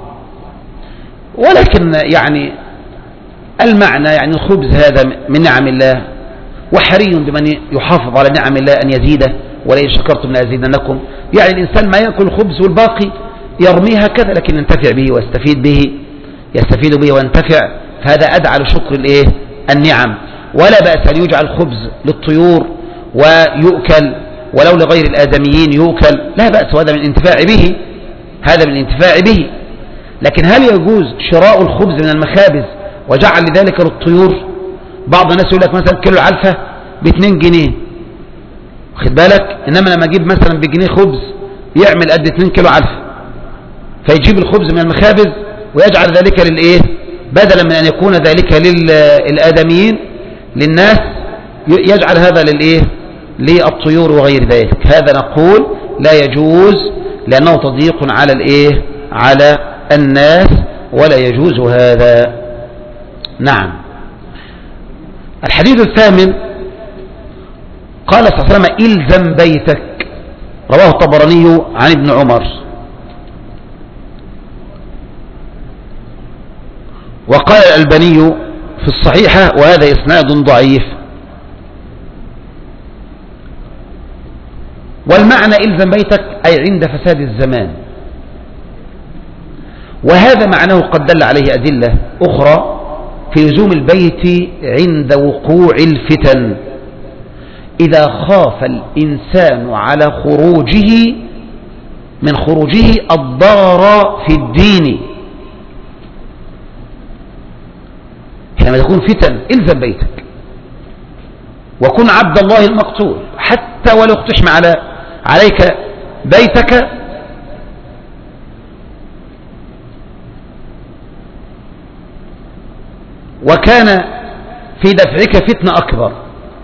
ولكن يعني المعنى يعني الخبز هذا من نعم الله، وحري بمن يحافظ على نعم الله أن يزيده ولئن شكرتم لأزيدنكم. يعني الإنسان ما يأكل الخبز والباقي يرميه هكذا، لكن ينتفع به يستفيد به وينتفع، فهذا أدعى لشكر النعم. ولا بأس أن يجعل الخبز للطيور ويؤكل ولو لغير الآدميين يؤكل، لا بأس، وهذا من الانتفاع به. لكن هل يجوز شراء الخبز من المخابز وجعل لذلك للطيور؟ بعض الناس يقول لك مثلا كيلو العلفة ب2 جنيه، خد بالك، إنما لما أجيب مثلا بجنيه خبز يعمل قد 2 كيلو علفة، فيجيب الخبز من المخابز ويجعل ذلك بدلا من أن يكون ذلك للآدميين للناس، يجعل هذا للطيور وغير ذلك. هذا نقول لا يجوز، لأنه تضييق على الناس، ولا يجوز هذا. نعم. الحديث الثامن، قال صلى الله عليه وسلم: إلزم بيتك، رواه الطبراني عن ابن عمر. وقال الألباني في الصحيحة وهذا إسناد ضعيف. والمعنى إلزم بيتك أي عند فساد الزمان، وهذا معناه قد دل عليه أدلة أخرى في لزوم البيت عند وقوع الفتن، إذا خاف الإنسان على من خروجه الضرر في الدين. حينما تكون فتن إلزم بيتك، وكن عبد الله المقتول، حتى ولو اقتحم عليك بيتك، وكان في دفعك فتنة أكبر،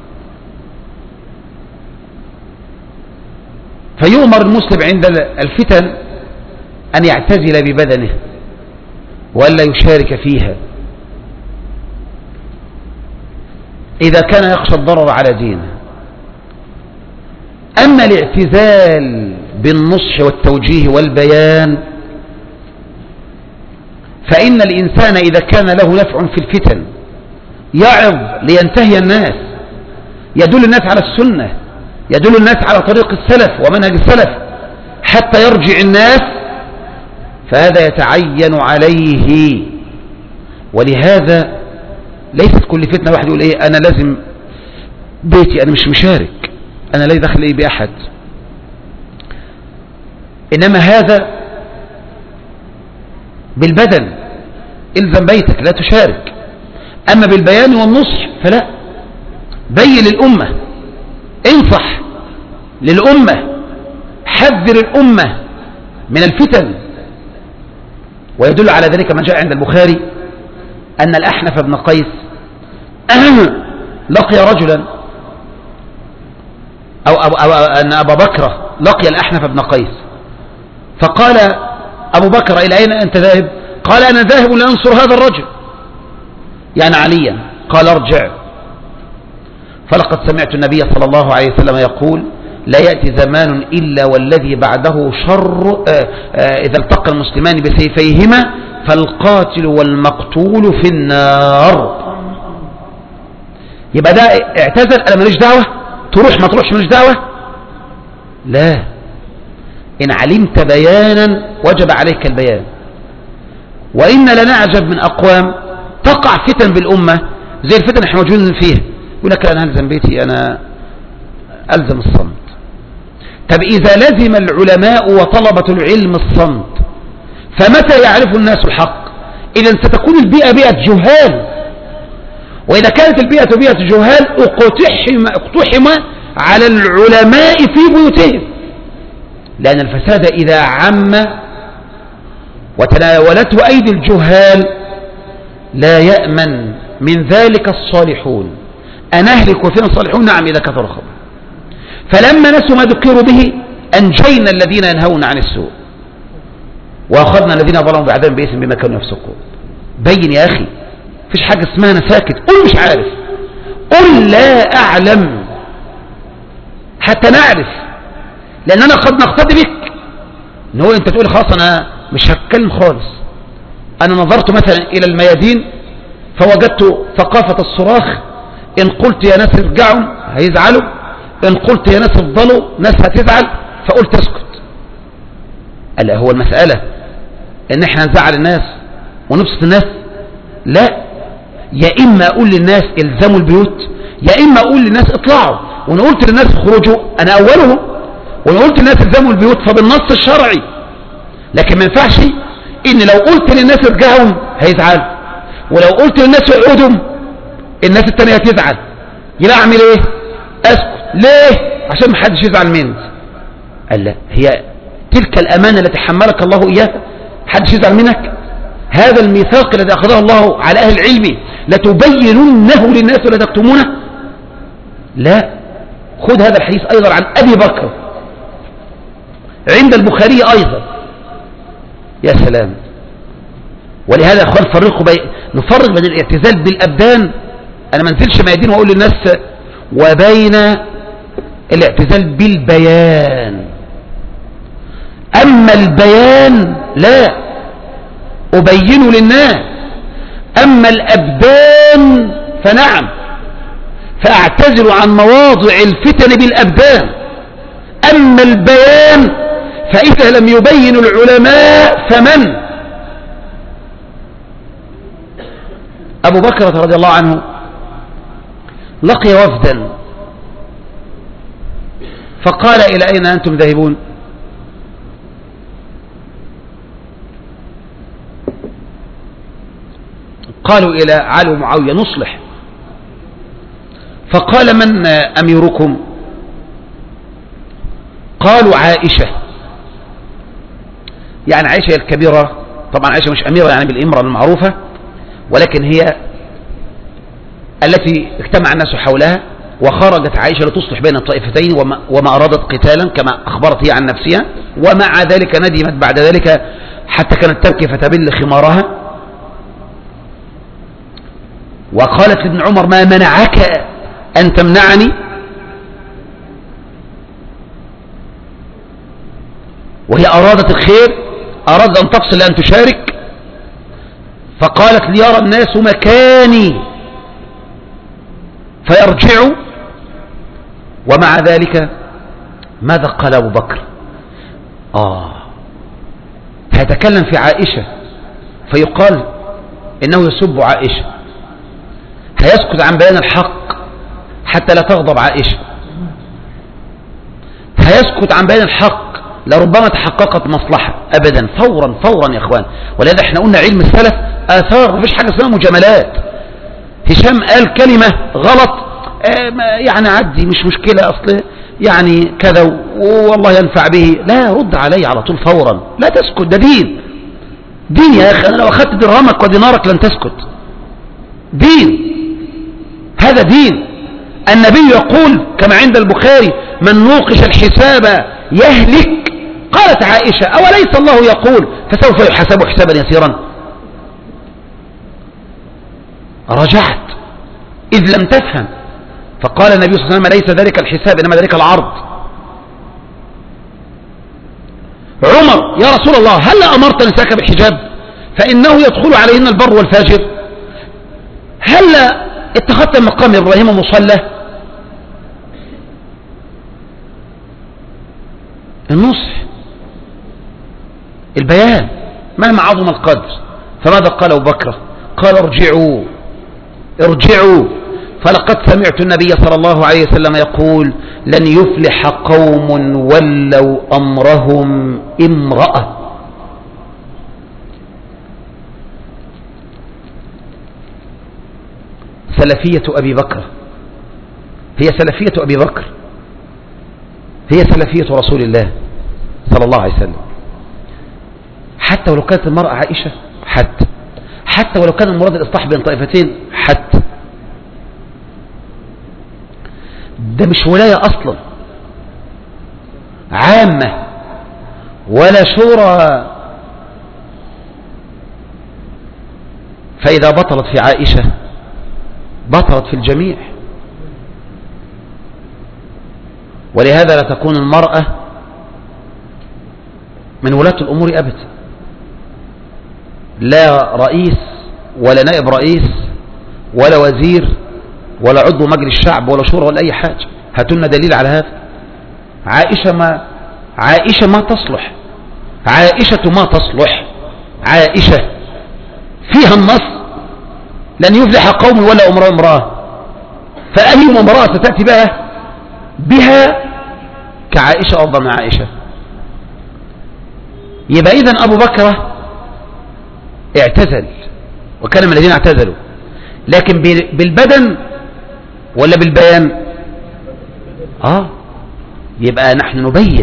فيؤمر المسلم عند الفتن أن يعتزل ببدنه وألا يشارك فيها إذا كان يخشى الضرر على دينه. أما الاعتزال بالنصح والتوجيه والبيان، فإن الإنسان إذا كان له نفع في الفتن يعظ لينتهي الناس، يدل الناس على السنة، يدل الناس على طريق السلف ومنهج السلف حتى يرجع الناس، فهذا يتعين عليه. ولهذا ليست كل فتنة واحد يقول أنا لازم بيتي، أنا مش مشارك، أنا لا دخل لي بأحد، إنما هذا بالبدن إلزم بيتك لا تشارك. أما بالبيان والنصح فلا، بين للأمة، انصح للأمة، حذر الأمة من الفتن. ويدل على ذلك ما جاء عند البخاري أن الأحنف بن قيس لقي رجلا، أو أن أبا بكر لقي الأحنف بن قيس، فقال أبو بكر: إلى أين أنت ذاهب؟ قال: أنا ذاهب لأنصر هذا الرجل، يعني عليا. قال: ارجع، فلقد سمعت النبي صلى الله عليه وسلم يقول: لا يأتي زمان إلا والذي بعده شر، إذا التقى المسلمان بسيفيهما فالقاتل والمقتول في النار. يبقى ده اعتزل، أنا ماليش دعوة، تروح ما تروحش ماليش دعوة، لا، إن علمت بيانا وجب عليك البيان. وإن لنعجب من أقوام تقع فتن بالأمة زي الفتن احنا موجودين فيها، يقول لك أنا ألزم بيتي، أنا ألزم الصمت. طب إذا لزم العلماء وطلبة العلم الصمت، فمتى يعرف الناس الحق؟ إذا ستكون البيئة بيئة جهال، وإذا كانت البيئة بيئة جهال اقتحم على العلماء في بيوتهم، لأن الفساد إذا عم وتناولته أيدي الجهال لا يأمن من ذلك الصالحون. أنهلك وفينا الصالحون؟ نعم، إذا كثر الخبر. فلما نسوا ما ذكروا به أنجينا الذين ينهون عن السوء وأخذنا الذين ظلموا بعذاب بإثم بما كانوا يفسقون. بين يا أخي، فيش حاجة اسمها أنا ساكت، قل مش عارف، قل لا أعلم حتى نعرف، لأننا قد نقتدي بك. إن هو أنت تقول خلاص أنا مش هتكلم خالص، أنا نظرت مثلا إلى الميادين فوجدت ثقافة الصراخ، إن قلت يا ناس ارجعوا هيزعلوا، إن قلت يا ناس افضلوا ناس هتزعل فقلت اسكت. ألا هو المسألة إن احنا نزعل الناس ونبسط الناس؟ لا، يا إما أقول للناس الزموا البيوت، يا إما أقول للناس اطلعوا. وأنا قلت للناس اخرجوا أنا أولهم، وأنا قلت للناس الزموا البيوت فبالنص الشرعي. لكن ما ينفعش إن لو قلت للناس ارجعهم هيزعلوا، ولو قلت للناس اقعدهم الناس التانية هتزعل. يبقى أعمل إيه؟ أسكت. ليه؟ عشان ما حدش يزعل مني. قال لا، هي تلك الأمانة التي حملك الله إياها حدش يزعل منك. هذا الميثاق الذي أخذه الله على أهل العلم لتبيننه للناس ولا تكتمونه. لا، خذ هذا الحديث أيضا عن أبي بكر عند البخاري أيضا. يا سلام. ولهذا يا أخوان نفرق بين الاعتزال بالأبدان، أنا ما انزلش ميادين وأقول للناس، وبين الاعتزال بالبيان. أما البيان لا أبين للناس، أما الأبدان فنعم، فأعتزل عن مواضع الفتن بالأبدان. أما البيان فإذا لم يبين العلماء فمن؟ أبو بكر رضي الله عنه لقي وفدا فقال إلى أين أنتم ذاهبون؟ قالوا إلى علي ومعاوية نصلح. فقال من أميركم؟ قالوا عائشة. يعني عائشة الكبيرة، طبعا عائشة مش أميرة يعني بالإمرة المعروفة، ولكن هي التي اجتمع الناس حولها، وخرجت عائشة لتصلح بين الطائفتين وما أرادت قتالا كما أخبرت هي عن نفسها، ومع ذلك ندمت بعد ذلك حتى كانت تبكي فتبل خمارها. وقالت لابن عمر ما منعك أن تمنعني؟ وهي أرادت الخير، أرادت أن تفصل لأن تشارك. فقالت ليرى الناس مكاني فيرجعوا. ومع ذلك ماذا قال أبو بكر؟ فيتكلم في عائشة فيقال إنه يسب عائشة، فيسكت عن بيان الحق حتى لا تغضب عائشة، فيسكت عن بيان الحق لربما تحققت مصلحة. أبدا، فورا فورا يا أخوان. ولهذا احنا قلنا علم السلف آثار، مفيش حاجة اسمها مجاملات. هشام قال كلمة غلط، يعني عدي مش مشكلة، أصله يعني كذا والله ينفع به. لا، رد عليه على طول فورا، لا تسكت. ده دين، دين يا أخي. أنا لو أخذت درهمك ودينارك لن تسكت. دين، هذا دين. النبي يقول كما عند البخاري من نوقش الحساب يهلك. قالت عائشة أوليس الله يقول فسوف يحاسب حسابا يسيرا؟ رجعت إذ لم تفهم. فقال النبي صلى الله عليه وسلم ليس ذلك الحساب إنما ذلك العرض. عمر يا رسول الله هل أمرت نساك بالحجاب فإنه يدخل عليهن البر والفاجر؟ هل اتخذت مقام إبراهيم مصلى؟ النصح، البيان مهما عظم القدر. فماذا قال أبو بكر؟ قال ارجعوا ارجعوا، فلقد سمعت النبي صلى الله عليه وسلم يقول لن يفلح قوم ولوا أمرهم امرأة. سلفية أبي بكر هي سلفية أبي بكر، هي سلفية رسول الله صلى الله عليه وسلم. حتى ولو كانت المرأة عائشة، حتى ولو كان المراد الإصلاح بين طائفتين، حتى ده مش ولاية أصلا عامة ولا شورى. فإذا بطلت في عائشة بطلت في الجميع. ولهذا لا تكون المرأة من ولاة الأمور أبدا، لا رئيس ولا نائب رئيس ولا وزير ولا عضو مجلس الشعب ولا شورى ولا أي حاجة. هاتوا لنا دليل على هذا. عائشة ما تصلح، عائشة ما تصلح، عائشة فيها النص لن يفلح قوم ولا امرأة، فأي امرأة ستأتي بها كعائشة أفضل من عائشة. يبقى إذن أبو بكر اعتزل وكان من الذين اعتزلوا، لكن بالبدن ولا بالبيان؟ يبقى نحن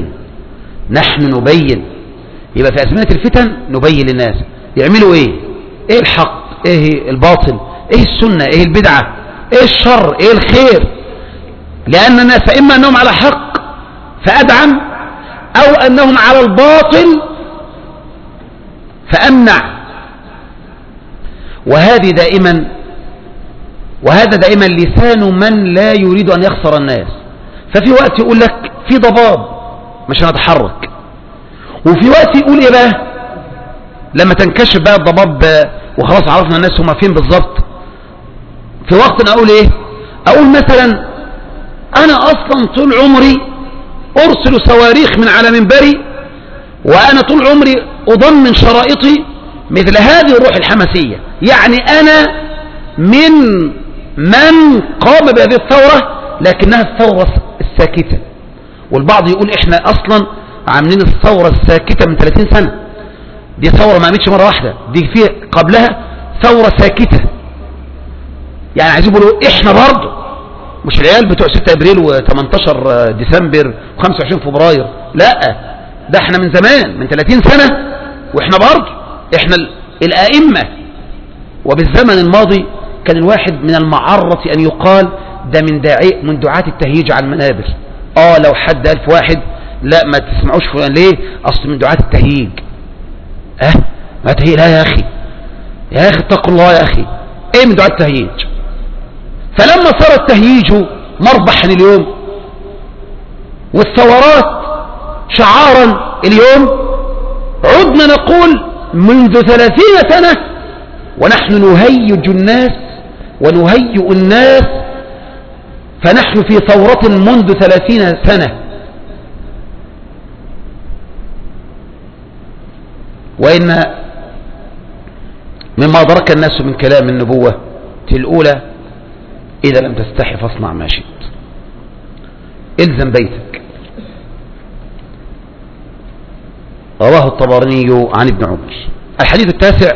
نبين. يبقى في أزمنة الفتن نبين للناس يعملوا ايه الحق، ايه الباطل، ايه السنة، ايه البدعة، ايه الشر، ايه الخير. لأن الناس فإما أنهم على حق فأدعم، أو أنهم على الباطل فأمنع. وهذا دائما لسان من لا يريد أن يخسر الناس. ففي وقت يقول لك في ضباب مش هنتحرك، وفي وقت يقول ايه بقى لما تنكشف بقى الضباب وخلاص عرفنا الناس هم فين بالظبط. في وقت اقول ايه؟ اقول مثلا انا اصلا طول عمري ارسل صواريخ من على منبري، وانا طول عمري اضمن شرائطي مثل هذه الروح الحماسية. يعني انا من قام بهذه الثورة، لكنها الثورة الساكتة. والبعض يقول احنا اصلا عاملين الثورة الساكتة من 30 سنة. دي ثورة ما قامتش مرة واحدة، دي فيه قبلها ثورة ساكتة. يعني عايزين يقولوا احنا برضه مش العيال بتوع 6 ابريل و18 ديسمبر و25 فبراير، لا ده احنا من زمان، من 30 سنة واحنا برضه احنا الائمة. وبالزمن الماضي كان الواحد من المعرة ان يقال ده من دعاة التهييج على المنابر. لو حد قال في واحد لا ما تسمعوش فلان ليه، اصل من دعاة التهييج. ما تهيج؟ لا يا اخي اتقوا الله يا اخي، ايه من دعاة التهييج؟ فلما صار التهييج مربحا اليوم والثورات شعارا اليوم، عدنا نقول منذ 30 سنة ونحن نهيج الناس ونهيئ الناس، فنحن في ثورة منذ 30 سنة. وإن مما أدرك الناس من كلام النبوة الأولى إذا لم تستحي فاصنع ما شئت، إلزم بيتك. رواه الطبراني عن ابن عمر. الحديث التاسع: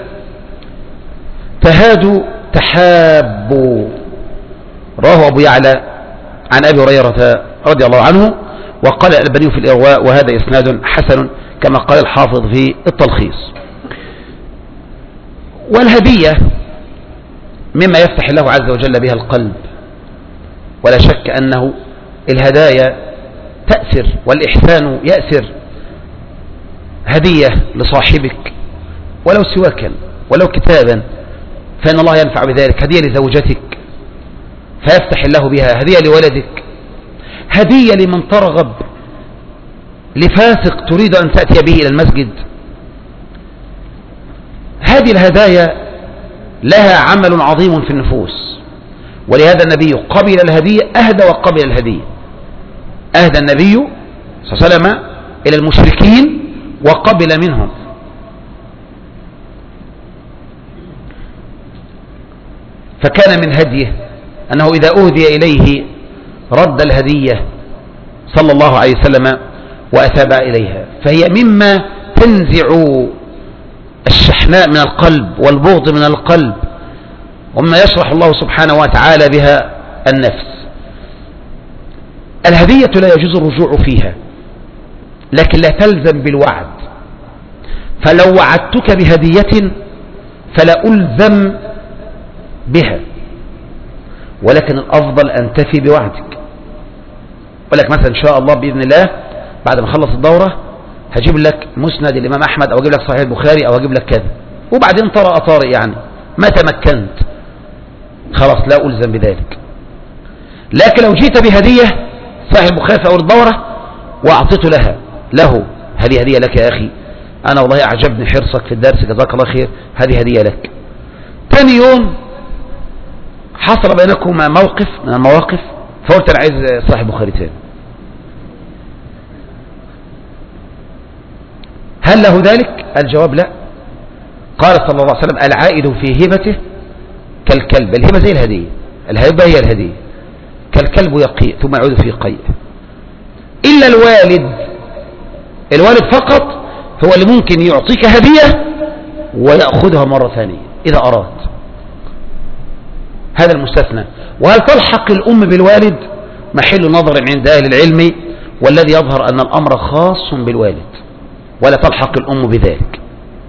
تهادوا تحابوا. رواه أبو يعلى عن أبي هريرة رضي الله عنه، وقال الألباني في الإرواء وهذا إسناد حسن كما قال الحافظ في التلخيص. والهدية مما يفتح الله عز وجل بها القلب، ولا شك أنه الهدايا تأثر والإحسان يأثر. هدية لصاحبك ولو سواكا ولو كتابا فإن الله ينفع بذلك. هدية لزوجتك فيفتح الله بها. هدية لولدك، هدية لمن ترغب، لفاسق تريد أن تأتي به إلى المسجد. هذه الهدايا لها عمل عظيم في النفوس، ولهذا النبي قبل الهدية، أهدى وقبل الهدية. أهدى النبي صلى الله عليه وسلم إلى المشركين وقبل منهم. فكان من هديه أنه إذا أهدي إليه رد الهدية صلى الله عليه وسلم وأثاب إليها، فهي مما تنزع الشحناء من القلب والبغض من القلب، ومما يشرح الله سبحانه وتعالى بها النفس. الهدية لا يجوز الرجوع فيها، لكن لا تلزم بالوعد. فلو وعدتك بهدية فلا ألزم بها، ولكن الأفضل أن تفي بوعدك. ولك مثلا إن شاء الله بإذن الله بعد ما خلص الدورة هجيب لك مسند الإمام أحمد، أو أجيب لك صحيح البخاري، أو أجيب لك كذا، وبعدين طارئ يعني ما تمكنت خلاص لا ألزم بذلك. لكن لو جيت بهدية صحيح البخاري في أول الدورة وأعطيت له هذه هدية لك يا أخي، أنا والله أعجبني حرصك في الدرس جزاك الله خير، هذه هدية لك. ثاني يوم حصل بينكما موقف من المواقف فقلت أنا عايز صاحب بخاري تاني. هل له ذلك؟ الجواب لا. قال صلى الله عليه وسلم العائد في هبته كالكلب. الهبة زي الهدية، الهبة هي الهدية، كالكلب يقيء ثم يعود في قيء. إلا الوالد فقط هو اللي ممكن يعطيك هدية ويأخذها مرة ثانية إذا أراد، هذا المستثنى. وهل تلحق الأم بالوالد؟ محل نظر عند أهل العلم، والذي يظهر أن الأمر خاص بالوالد ولا تلحق الأم بذلك.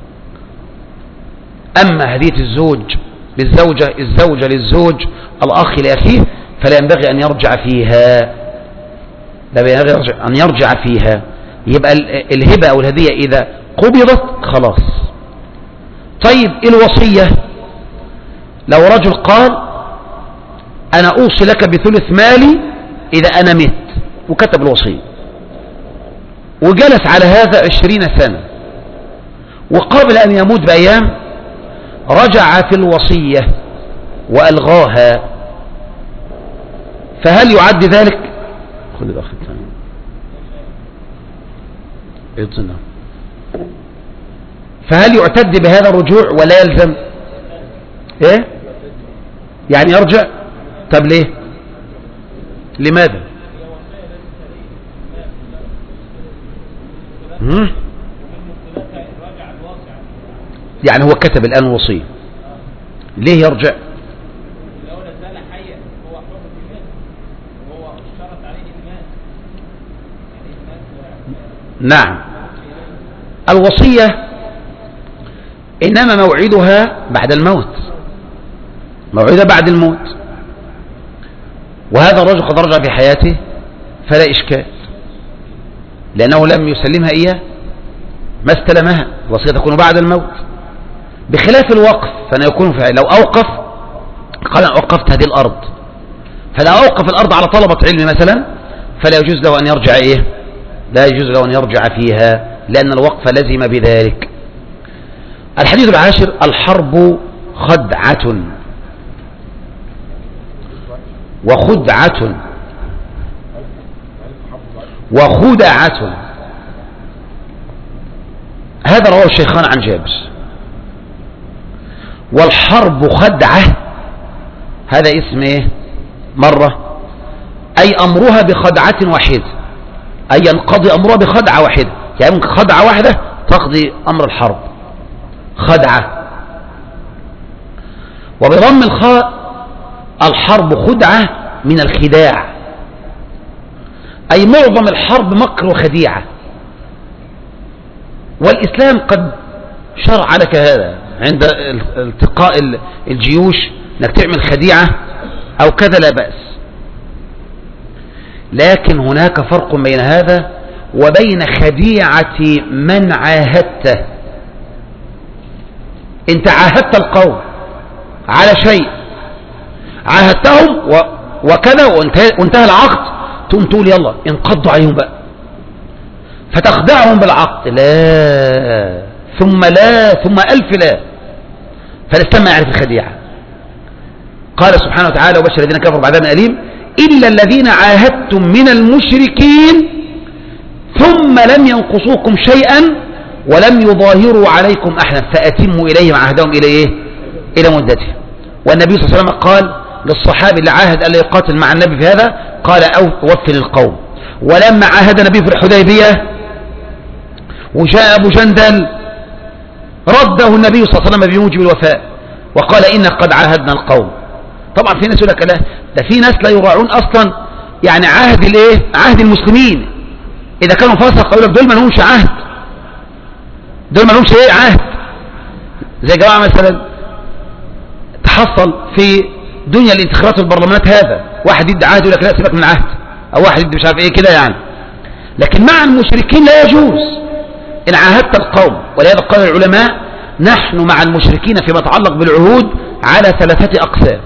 أما هدية الزوج للزوجة، الزوجة للزوج، الأخ لأخيه، فلا ينبغي أن يرجع فيها، لا ينبغي أن يرجع فيها. يبقى الهبة أو الهدية إذا قبضت خلاص. طيب الوصية، لو رجل قال أنا أوصي لك بثلث مالي إذا أنا مت، وكتب الوصية وجلس على هذا 20 سنة، وقبل أن يموت بأيام رجع في الوصية وألغاها، فهل يعد ذلك؟ خذ الأخ الثاني يطلع. فهل يعتد بهذا الرجوع ولا يلزم؟ ايه يعني يرجع؟ طب ليه؟ لماذا؟ يعني هو كتب الآن وصية، ليه يرجع؟ نعم، الوصية إنما موعدها بعد الموت، موعدها بعد الموت، وهذا الرجل قد رجع في حياته فلا إشكال، لأنه لم يسلمها إياه، ما استلمها. الوصية تكون بعد الموت، بخلاف الوقف فأنا يكون في لو أوقف قال أنا أوقفت هذه الأرض، فلا أوقف الأرض على طلبة علم مثلا فلا يجوز له أن يرجع إيه؟ لا يجوز له أن يرجع فيها، لأن الوقف لزم بذلك. الحديث العاشر: الحرب خدعة وخدعة وخدعة. هذا رواه الشيخان عن جابر. والحرب خدعة هذا اسم ايه؟ مرة، أي أمرها بخدعة واحدة، أي ينقضي أمرها بخدعة واحدة، يعني ممكن خدعة واحدة تقضي أمر الحرب، خدعة. وبضم الخاء الحرب خدعة من الخداع، أي معظم الحرب مكر وخديعة، والإسلام قد شرع لك هذا عند التقاء الجيوش انك تعمل خديعة أو كذا لا بأس، لكن هناك فرق بين هذا وبين خديعة من عاهدته. انت عاهدت القوم على شيء، عاهدتهم وكذا وانتهى العقد، تقوم تقول يلا انقضوا عليهم بقى، فتخدعهم بالعقد، لا ثم لا ثم ألف لا، فالإسلام ما يعرف الخديعة. قال سبحانه وتعالى: وبشر الذين كفروا بعذاب أليم إلا الذين عاهدتم من المشركين ثم لم ينقصوكم شيئا ولم يظاهروا عليكم أحدا فأتموا إليهم عهدهم إلى إيه؟ إلى مدته. والنبي صلى الله عليه وسلم قال للصحابي اللي عاهد ألا يقاتل مع النبي في هذا، قال وفل القوم. ولما عاهد النبي في الحديبية وجاء أبو جندل رده النبي صلى الله عليه وسلم بموجب الوفاء وقال إن قد عاهدنا القوم. طبعا في ناس يقول لك لا، ده في ناس لا يراعون أصلا يعني عهد الايه؟ عهد المسلمين. إذا كانوا فاسق يقول لك دول ما لهمش عهد، دول ما لهمش ايه عهد. زي جماعة مثلا تحصل في دنيا الانتخابات والبرلمانات، هذا واحد يدي عهد يقول لك لا سيبك من عهد، او واحد يدي مش عارف ايه كده يعني. لكن مع المشركين لا يجوز ان عاهدت القوم. ولهذا قال العلماء: نحن مع المشركين فيما يتعلق بالعهود على 3 أقسام.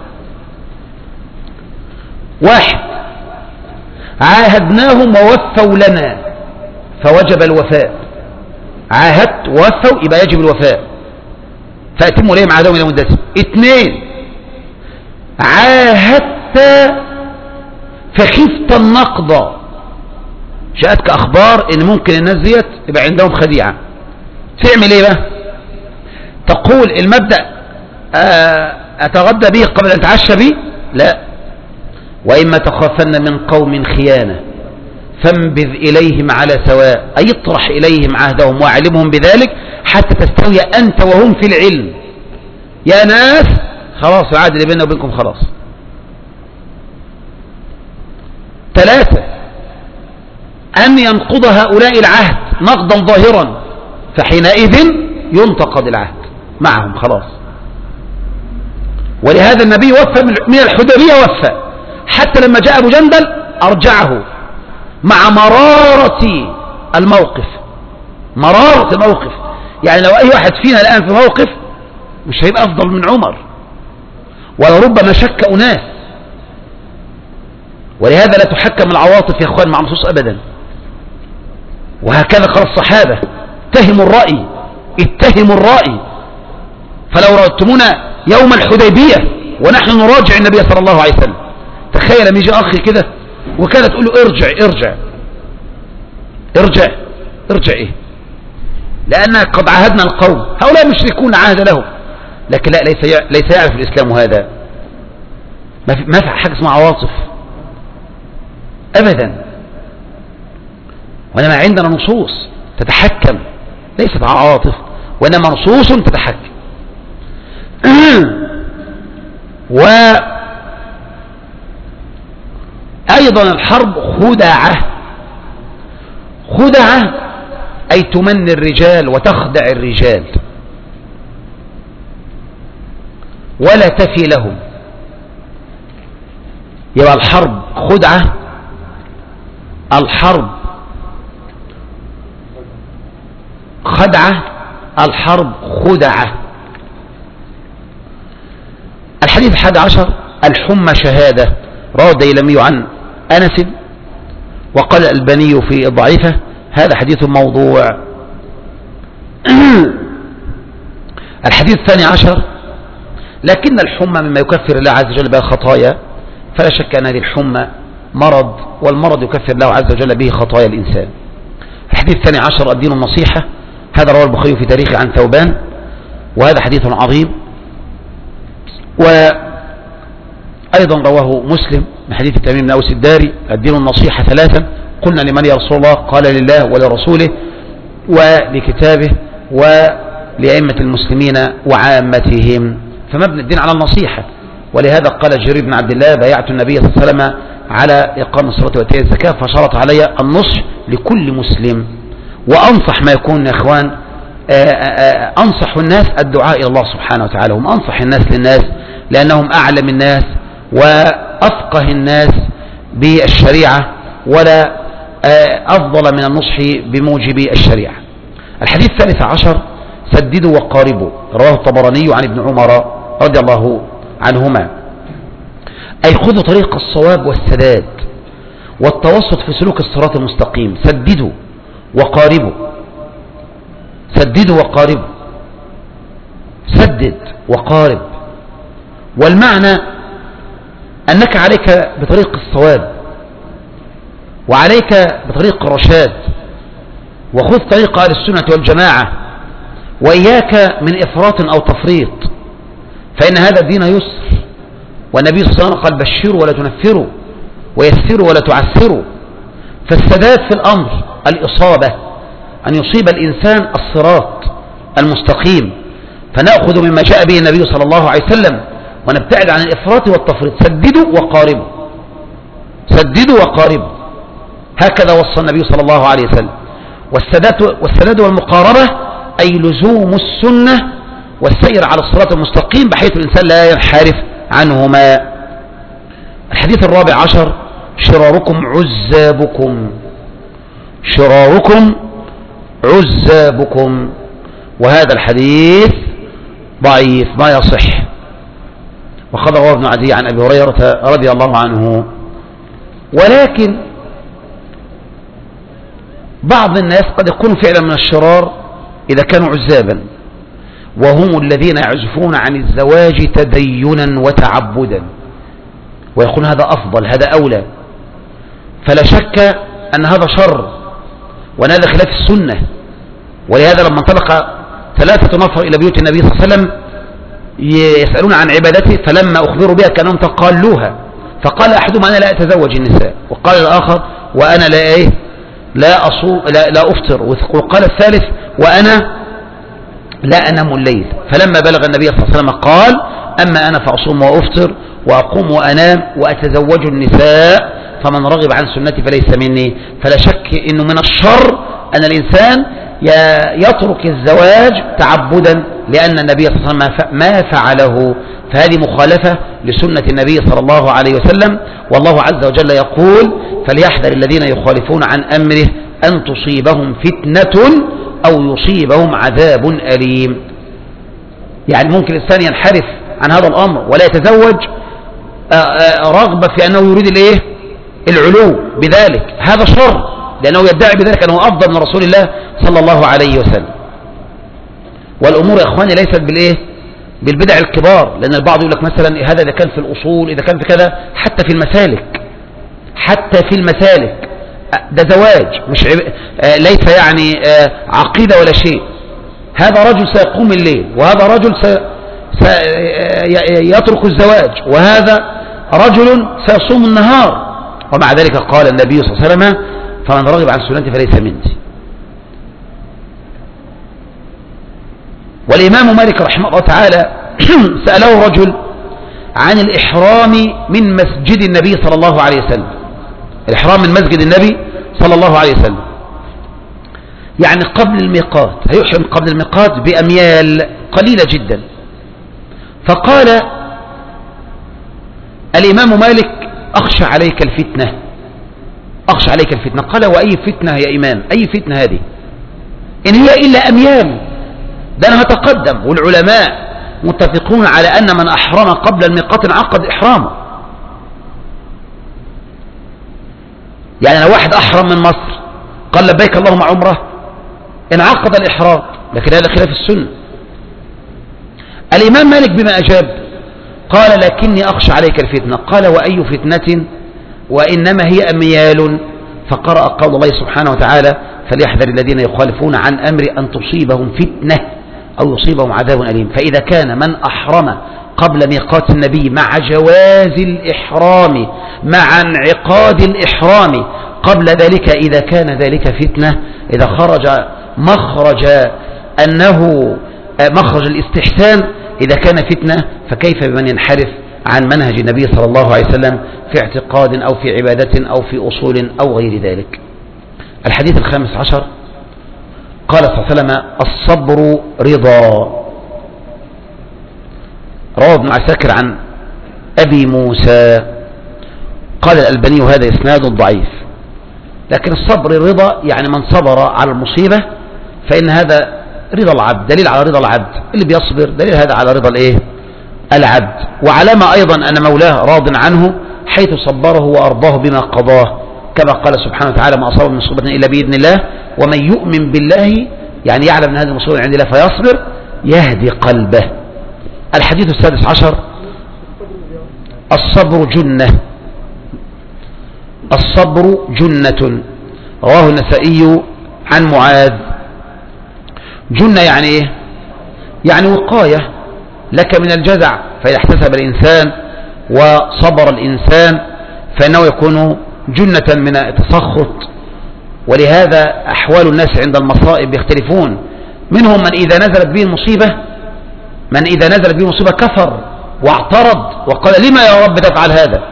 1: عاهدناهم ووفوا لنا فوجب الوفاء، عاهدت ووفوا يبقى يجب الوفاء، فأتموا إليهم عهدهم إلى مدته. 2: عاهدت فخفت النقض، جاءتك أخبار إن ممكن الناس ديت يبقى عندهم خديعة، تعمل إيه بقى؟ تقول المبدأ أتغدى به قبل أن أتعشى به؟ لا. وإما تخافن من قوم خيانة فانبذ إليهم على سواء، أي اطرح إليهم عهدهم واعلمهم بذلك حتى تستوي أنت وهم في العلم. يا ناس خلاص العهد اللي بيننا وبينكم خلاص. 3 أن ينقض هؤلاء العهد نقضا ظاهرا، فحينئذ ينتقض العهد معهم خلاص. ولهذا النبي وفى من الحديبية، وفى حتى لما جاء أبو جندل أرجعه مع مرارة الموقف. مرارة الموقف، يعني لو أي واحد فينا الآن في موقف مش هيبقى أفضل من عمر، ولربما شك أناس. ولهذا لا تحكم العواطف يا أخوان مع نصوص أبدا. وهكذا قال الصحابة: اتهموا الرأي، اتهموا الرأي. فلو رأيتمونا يوم الحديبية ونحن نراجع النبي صلى الله عليه وسلم، تخيل لما يجي أخي كده وكانت تقول له ارجع ارجع ارجع ارجع، ايه؟ لأن قد عاهدنا القوم، هؤلاء مشركون عهد لهم، لكن لا، ليس يعرف الإسلام هذا. ما في حاجة اسمها عواطف أبدا، وإنما عندنا نصوص تتحكم، ليست عواطف وإنما نصوص تتحكم. وأيضا الحرب خدعة، خدعة أي تمني الرجال وتخدع الرجال ولا تفي لهم. يبقى الحرب خدعة، الحرب خدعة، الحرب خدعة. الحديث 11: الحمى شهادة، رواه الديلمي عن أنس، وقال الألباني في ضعيفه هذا حديث موضوع. الحديث 12: لكن الحمى مما يكفر الله عز وجل به خطايا، فلا شك أن هذه الحمى مرض، والمرض يكفر الله عز وجل به خطايا الإنسان. الحديث 12: الدين النصيحة، هذا رواه البخاري في تاريخه عن ثوبان، وهذا حديث عظيم. وأيضا رواه مسلم من حديث تميم بن أوس الداري: الدين النصيحة 3. قلنا لمن يا رسول الله؟ قال لله ولرسوله ولكتابه ولأئمة المسلمين وعامتهم. فمبنى الدين على النصيحة. ولهذا قال جرير بن عبد الله: بايعت النبي صلى الله عليه وسلم على إقام الصلاة وإيتاء الزكاة فشرط علي النصح لكل مسلم. وأنصح ما يكون يا إخوان، أنصح الناس الدعاء إلى الله سبحانه وتعالى، هم أنصح الناس للناس لأنهم أعلم الناس وأفقه الناس بالشريعة، ولا أفضل من النصح بموجب الشريعة. الحديث 13: سددوا وقاربوا، رواه الطبراني عن ابن عمر رضي الله عنهما، أي خذوا طريق الصواب والسداد والتوسط في سلوك الصراط المستقيم. سددوا وقاربوا، سددوا وقاربوا، سدد وقارب. والمعنى أنك عليك بطريق الصواب وعليك بطريق الرشاد، وخذ طريق أهل السنة والجماعة، وإياك من إفراط أو تفريط، فإن هذا الدين يسر. والنبي صلى الله عليه وسلم قال: بشروا ولا تنفروا ويسروا ولا تعسروا. فالسداد في الأمر الإصابة، أن يصيب الإنسان الصراط المستقيم، فنأخذ مما جاء به النبي صلى الله عليه وسلم ونبتعد عن الإفراط والتفريط. سددوا وقاربوا، سددوا وقاربوا، هكذا وصى النبي صلى الله عليه وسلم. والسداد والمقاربة أي لزوم السنة والسير على الصراط المستقيم بحيث الإنسان لا ينحرف عنهما. الحديث 14: شراركم عزابكم، شراركم عزابكم. وهذا الحديث ضعيف ما يصح، وقد رواه ابن عدي عن أبي هريرة رضي الله عنه. ولكن بعض الناس قد يكونوا فعلا من الشرار إذا كانوا عزابا، وهم الذين يعزفون عن الزواج تدينا وتعبدا، ويقول هذا أفضل، هذا أولى. فلا شك أن هذا شر، وأن هذا خلاف السنة. ولهذا لما انطلق 3 نفر إلى بيوت النبي صلى الله عليه وسلم يسألون عن عبادته، فلما أخبروا بها كانهم تقالوها، فقال أحدهم أنا لا أتزوج النساء، وقال الآخر وأنا لا أفطر، وقال الثالث وأنا لا أنام الليل. فلما بلغ النبي صلى الله عليه وسلم قال أما أنا فأصوم وأفطر وأقوم وأنام وأتزوج النساء فمن رغب عن سنتي فليس مني. فلا شك أنه من الشر أن الإنسان يترك الزواج تعبدا لأن النبي صلى الله عليه وسلم ما فعله، فهذه مخالفة لسنة النبي صلى الله عليه وسلم. والله عز وجل يقول فليحذر الذين يخالفون عن أمره أن تصيبهم فتنة أو يصيبهم عذاب أليم. يعني ممكن الإنسان ينحرف عن هذا الأمر ولا يتزوج رغبة في أنه يريد العلو بذلك، هذا شر، لأنه يدعي بذلك أنه أفضل من رسول الله صلى الله عليه وسلم. والأمور يا أخواني ليست بالبدع الكبار، لأن البعض يقول لك مثلا هذا إذا كان في الأصول، إذا كان في كذا، حتى في المسالك ده زواج، مش ليس يعني عقيدة ولا شيء. هذا رجل سيقوم الليل، وهذا رجل سيترك الزواج، وهذا رجل سيصوم النهار، ومع ذلك قال النبي صلى الله عليه وسلم فمن رغب عن سنتي فليس مني. والإمام مالك رحمه الله تعالى سأله رجل عن الإحرام من مسجد النبي صلى الله عليه وسلم، الإحرام من مسجد النبي صلى الله عليه وسلم، يعني قبل الميقات، هيحرم قبل الميقات بأميال قليلة جدا. فقال الإمام مالك أخشى عليك الفتنة، أخشى عليك الفتنة. قال وأي فتنة يا إمام؟ أي فتنة هذه؟ إن هي إلا أميال، ده أنا هتقدم. والعلماء متفقون على أن من أحرم قبل الميقات انعقد إحرامه. يعني لو واحد أحرم من مصر قال لبيك اللهم عمره انعقد الإحرام، لكن هذا خلاف السنة. الإمام مالك بما أجاب قال لكني أخشى عليك الفتنة. قال وأي فتنة وإنما هي أميال. فقرأ قول الله سبحانه وتعالى فليحذر الذين يخالفون عن أمر أن تصيبهم فتنة أو يصيبهم عذاب أليم. فإذا كان من أحرم قبل ميقات النبي مع جواز الإحرام مع انعقاد الإحرام قبل ذلك، إذا كان ذلك فتنة، إذا خرج مخرج الاستحسان، إذا كان فتنة فكيف بمن ينحرف عن منهج النبي صلى الله عليه وسلم في اعتقاد أو في عبادة أو في أصول أو غير ذلك. الحديث 15 قال صلى الله عليه وسلم الصبر رضا. رواه ابن عساكر عن أبي موسى، قال الألباني هذا إسناد ضعيف، لكن الصبر رضا يعني من صبر على المصيبة فإن هذا رضا العبد، دليل على رضا العبد، اللي بيصبر دليل هذا على رضا العبد. وعلامة أيضا أن مولاه راض عنه حيث صبره وأرضاه بما قضاه، كما قال سبحانه وتعالى ما أصاب من مصيبة إلا بإذن الله ومن يؤمن بالله، يعني يعلم أن هذه المصيبة عند الله فيصبر يهدي قلبه. الحديث 16 الصبر جنة. الصبر جنة، رواه النسائي عن معاذ. جنة يعني إيه؟ يعني وقاية لك من الجزع، فإذا احتسب الإنسان وصبر الإنسان فإنه يكون جنة من التسخط. ولهذا أحوال الناس عند المصائب يختلفون، منهم من إذا نزلت به المصيبة كفر واعترض وقال لما يا رب تفعل هذا،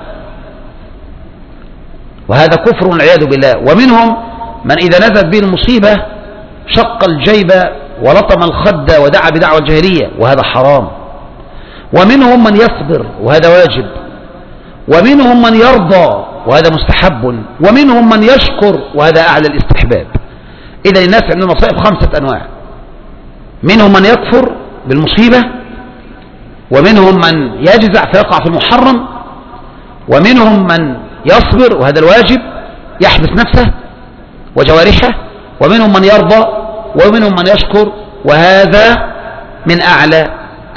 وهذا كفر والعياذ بالله. ومنهم من إذا نزلت به المصيبة شق الجيب ولطم الخد ودعا بدعوى الجاهلية، وهذا حرام. ومنهم من يصبر وهذا واجب، ومنهم من يرضى وهذا مستحب، ومنهم من يشكر وهذا أعلى الاستحباب. إذا الناس عند المصائب 5 أنواع، منهم من يكفر بالمصيبة، ومنهم من يجزع فيقع في المحرم، ومنهم من يصبر وهذا الواجب يحبس نفسه وجوارحه، ومنهم من يرضى، ومنهم من يشكر وهذا من أعلى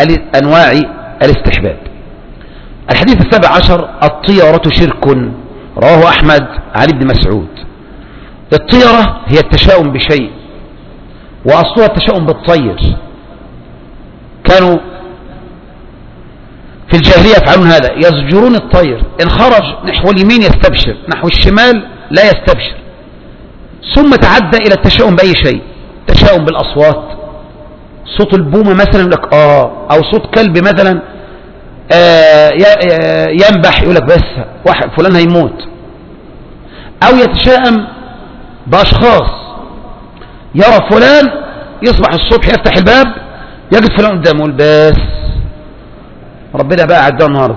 أنواع الاستحباب. الحديث 17 الطيرة شرك رواه أحمد عن ابن مسعود. الطيرة هي التشاؤم بشيء، وأصلها التشاؤم بالطير. كانوا في الجاهلية يفعلون هذا، يزجرون الطير، إن خرج نحو اليمين يستبشر، نحو الشمال لا يستبشر. ثم تعدى إلى التشاؤم بأي شيء، تشاؤم بالأصوات، صوت البومة مثلا يقول لك أو صوت كلب مثلا ينبح يقول لك بس واحد فلان هيموت. أو يتشاءم بأشخاص، يرى فلان يصبح الصبح يفتح الباب يجد فلان قدامه يقول بس ربنا بقى عداه النهارده.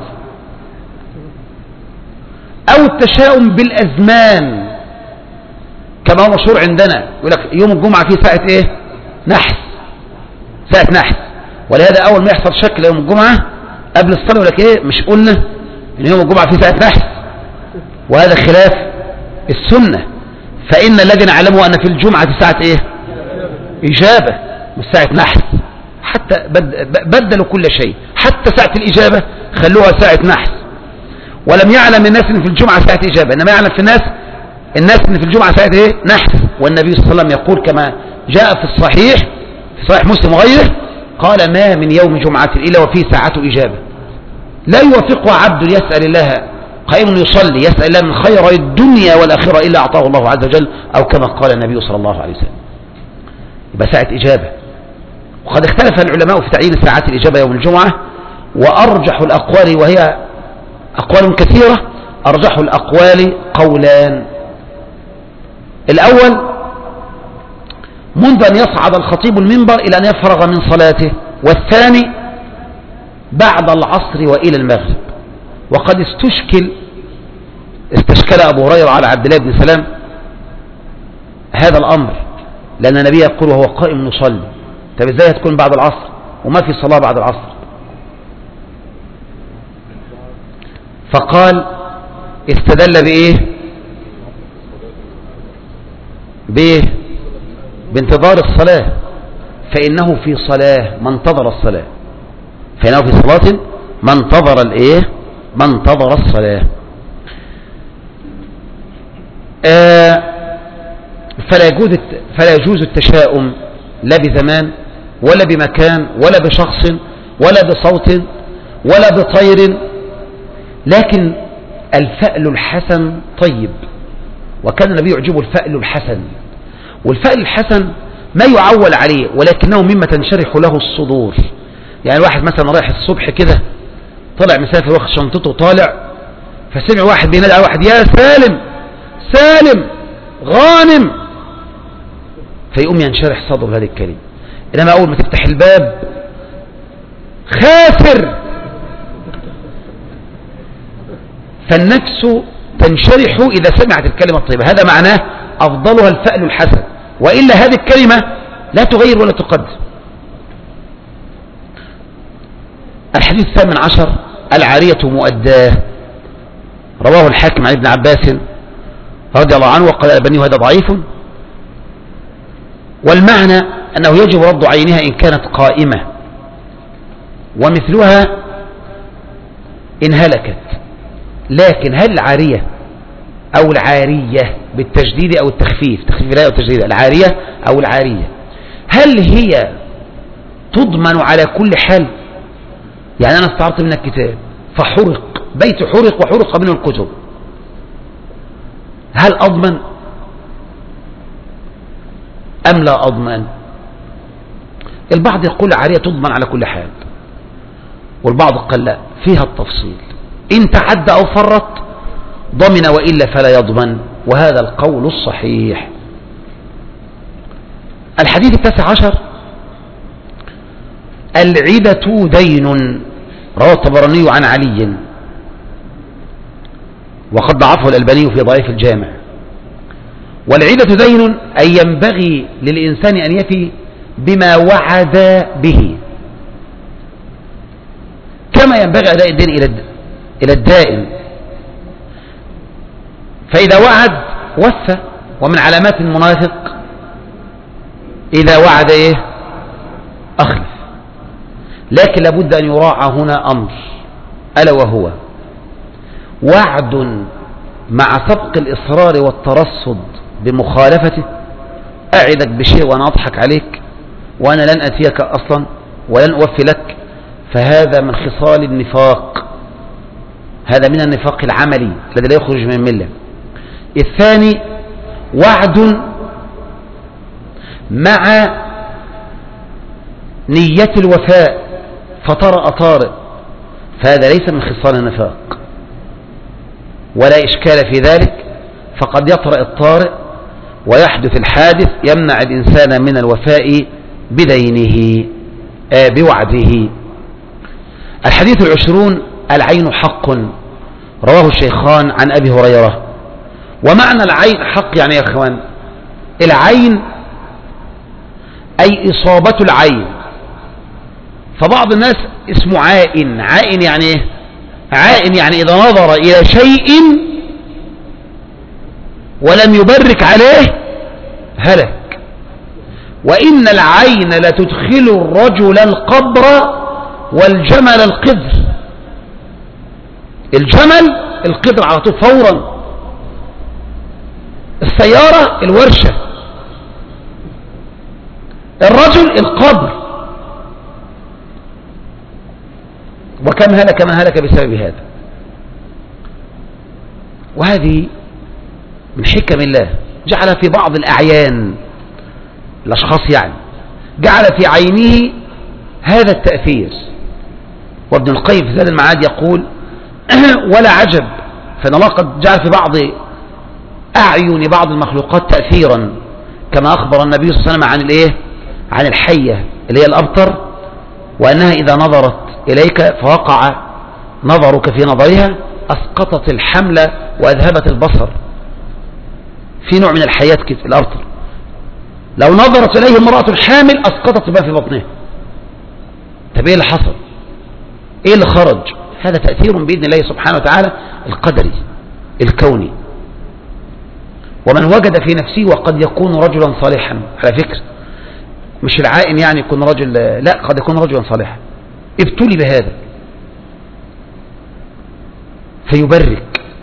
أو التشاؤم بالأزمان كما هو مشهور عندنا، يقول لك يوم الجمعة فيه ساعة ايه؟ نحس، ساعة نحس. ولهذا أول ما يحصل شكل يوم الجمعة قبل الصلاة يقول لك ايه؟ مش قلنا إن يوم الجمعة فيه ساعة نحس؟ وهذا خلاف السنة، فإن الذين علموا أن في الجمعة ساعة ايه؟ إجابة مش ساعة نحس. حتى بدلوا كل شيء، حتى ساعة الإجابة خلوها ساعة نحس. ولم يعلم الناس ان في الجمعة ساعة إجابة، إنما يعلم في الناس ان في الجمعة ساعة ايه؟ نحس. والنبي صلى الله عليه وسلم يقول كما جاء في الصحيح، في صحيح مسلم وغيره، قال ما من يوم جمعة إلا وفيه ساعة إجابة لا يوافقها عبد يسأل الله قائم يصلي يسأل الله من خير الدنيا والآخرة إلا أعطاه الله عز وجل، أو كما قال النبي صلى الله عليه وسلم. يبقى ساعة إجابة. وقد اختلف العلماء في تعيين ساعات الإجابة يوم الجمعة، وأرجح الأقوال، وهي أقوال كثيرة، أرجح الأقوال قولان. الأول منذ أن يصعد الخطيب المنبر إلى أن يفرغ من صلاته، والثاني بعد العصر وإلى المغرب. وقد استشكل أبو هريرة على عبد الله بن سلام هذا الأمر، لأن النبي يقول وهو قائم نصلي، طب ازاي هتكون بعد العصر وما في صلاة بعد العصر؟ فقال استدل بانتظار الصلاة، فإنه في صلاة ما انتظر الصلاة، فإنه في صلاة ما انتظر ما انتظر الصلاة. فلا يجوز التشاؤم لا بزمان ولا بمكان ولا بشخص ولا بصوت ولا بطير، لكن الفأل الحسن طيب. وكان النبي يعجبه الفأل الحسن، والفأل الحسن ما يعول عليه، ولكنه مما تنشرح له الصدور. يعني واحد مثلا رايح الصبح كده، طلع مسافر واخد شنطته وطالع، فسمع واحد بينادي على واحد يا سالم سالم غانم، فيقوم ينشرح صدره هذه الكلمة. إنما أول ما تفتح الباب خاسر، فالنفس تنشرح إذا سمعت الكلمة الطيبة. هذا معناه أفضلها الفأل الحسن، وإلا هذه الكلمة لا تغير ولا تقدم. الحديث 18 العارية مؤداه، رواه الحاكم عن ابن عباس رضي الله عنه، وقال الألباني هذا ضعيف. والمعنى أنه يجب رد عينها إن كانت قائمة، ومثلها إن هلكت. لكن هل العارية أو العارية بالتجديد أو التخفيف، تخفيف لا أو التجديد، العارية أو العارية، هل هي تضمن على كل حال؟ يعني أنا استعرت من الكتاب فحرق بيت، حرق وحرق منه الكتب، هل أضمن أم لا أضمن؟ البعض يقول العارية تضمن على كل حال، والبعض قال لا، فيها التفصيل، إن تعدى أو فرط ضمن، وإلا فلا يضمن، وهذا القول الصحيح. الحديث 19 العدة دين، رواه الطبراني عن علي، وقد ضعفه الألباني في ضعيف الجامع. والعدة دين أي ينبغي للإنسان أن يفي بما وعد به، كما ينبغي أداء الدين إلى الدائن. فإذا وعد وفى، ومن علامات المنافق إذا وعد أخلف. لكن لابد أن يراعى هنا أمر، ألا وهو وعد مع سبق الإصرار والترصد بمخالفته، أعدك بشيء وأنا أضحك عليك وأنا لن أتيك أصلا ولن أوفي لك، فهذا من خصال النفاق، هذا من النفاق العملي الذي لا يخرج من الملة. الثاني وعد مع نية الوفاء فطرأ طارئ، فهذا ليس من خصال النفاق ولا إشكال في ذلك، فقد يطرأ الطارئ ويحدث الحادث يمنع الإنسان من الوفاء بدينه بوعده. الحديث 20 العين حق، رواه الشيخان عن أبي هريرة. ومعنى العين حق يعني يا أخوان، العين أي إصابة العين. فبعض الناس اسمه عائن. عائن يعني إيه؟ عائن يعني إذا نظر إلى شيء ولم يبرك عليه هلك. وإن العين لتدخل الرجل القبر والجمل القدر. الجمل القدر على طول فورا، السيارة الورشة، الرجل القبر. وكم هلك من هلك بسبب هذا. وهذه من حكم الله، جعل في بعض الأعيان الأشخاص يعني جعل في عينه هذا التأثير. وابن القيم في زاد المعاد يقول ولا عجب، فإن الله قد جعل في بعض أعين بعض المخلوقات تأثيرا، كما أخبر النبي صلى الله عليه وسلم عن الإيه؟ عن الحية اللي هي الأبتر، وأنها إذا نظرت إليك فوقع نظرك في نظرها أسقطت الحمل وأذهبت البصر. في نوع من الحياة كده الأبتر، لو نظرت إليه امرأة حامل أسقطت ما في بطنها. طب إيه اللي حصل؟ إيه اللي خرج؟ هذا تأثير بإذن الله سبحانه وتعالى القدري الكوني. ومن وجد في نفسه وقد يكون رجلا صالحا، على فكرة مش العائن يعني يكون رجل، لا، قد يكون رجلا صالحا ابتلي بهذا فيبرك.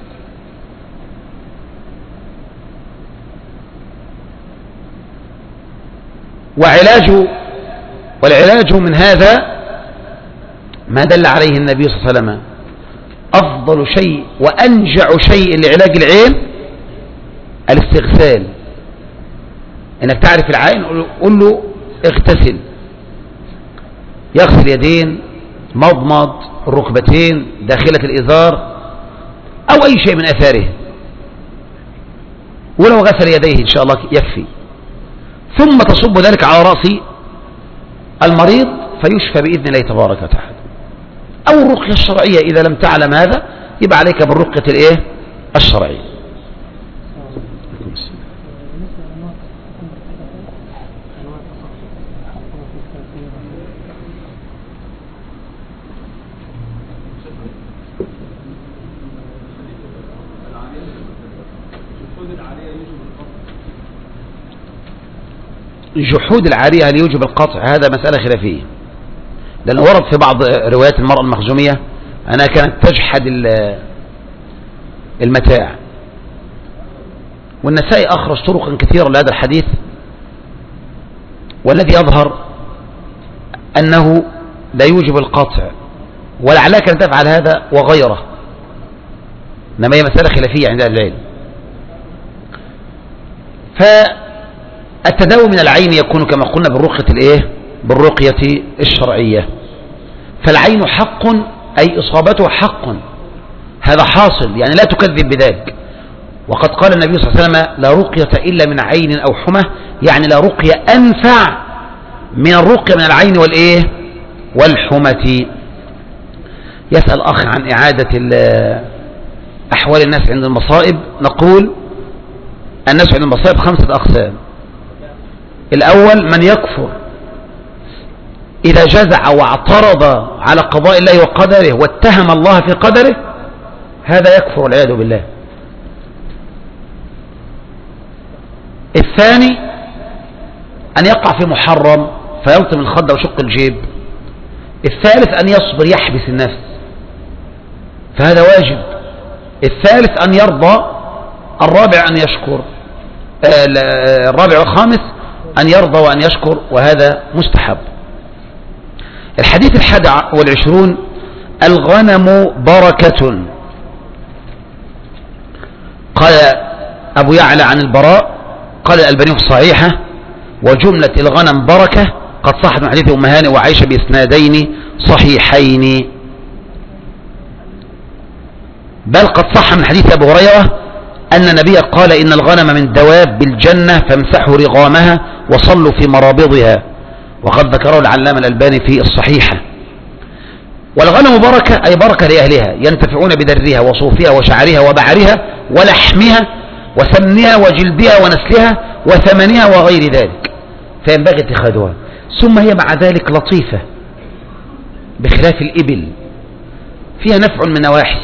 والعلاج من هذا ما دل عليه النبي صلى الله عليه وسلم. أفضل شيء وأنجع شيء لعلاج العين الاستغسال. انك تعرف العين قل له اغتسل، يغسل يدين، مضمض، الركبتين، داخلة الإزار أو أي شيء من أثاره، ولو غسل يديه إن شاء الله يكفي. ثم تصب ذلك على رأس المريض فيشفى بإذن الله تبارك وتعالى. أو الرقية الشرعية إذا لم تعلم هذا يبقى عليك بالرقية الإيه؟ الشرعية. جحود العارية هل يوجب القطع؟ هذا مسألة خلافية، لأنه ورد في بعض روايات المرأة المخزومية أنها كانت تجحد المتاع. والنسائي أخرج طرقا كثيرة لهذا الحديث، والذي يظهر أنه لا يوجب القطع، ولعلها كانت تفعل هذا وغيره، إنما هي مسألة خلافية عند أهل العلم. فالتداوي من العين يكون كما قلنا بالرقية الشرعية. فالعين حق أي إصابته حق، هذا حاصل، يعني لا تكذب بذلك. وقد قال النبي صلى الله عليه وسلم لا رقية إلا من عين أو حمى، يعني لا رقية أنفع من الرقية من العين والحمة. يسأل أخ عن إعادة أحوال الناس عند المصائب. نقول الناس عند المصائب 5 أقسام. الأول من يكفر إذا جزع واعترض على قضاء الله وقدره واتهم الله في قدره، هذا يكفر والعياذ بالله. الثاني أن يقع في محرم فيلطم الخد وشق الجيب. الثالث أن يصبر يحبس النفس، فهذا واجب. الثالث أن يرضى الرابع أن يشكر، الرابع والخامس أن يرضى وأن يشكر، وهذا مستحب. الحديث 21: الغنم بركة. قال أبو يعلى عن البراء قال الألباني في الصحيحة: وجملة الغنم بركة، قد صحت من حديث أم هانئ وعائشة بإسنادين صحيحين، بل قد صح من حديث أبو هريرة أن النبي قال: إن الغنم من دواب الجنة فامسحوا رغامها وصلوا في مرابضها، وقد ذكره العلامة الألباني في الصحيحة. والغنم بركة أي بركة لأهلها، ينتفعون بدرها وصوفها وشعرها وبعرها ولحمها وسمنها وجلدها ونسلها وثمنها وغير ذلك، فينبغي اتخاذها. ثم هي مع ذلك لطيفة بخلاف الإبل، فيها نفع من نواحي،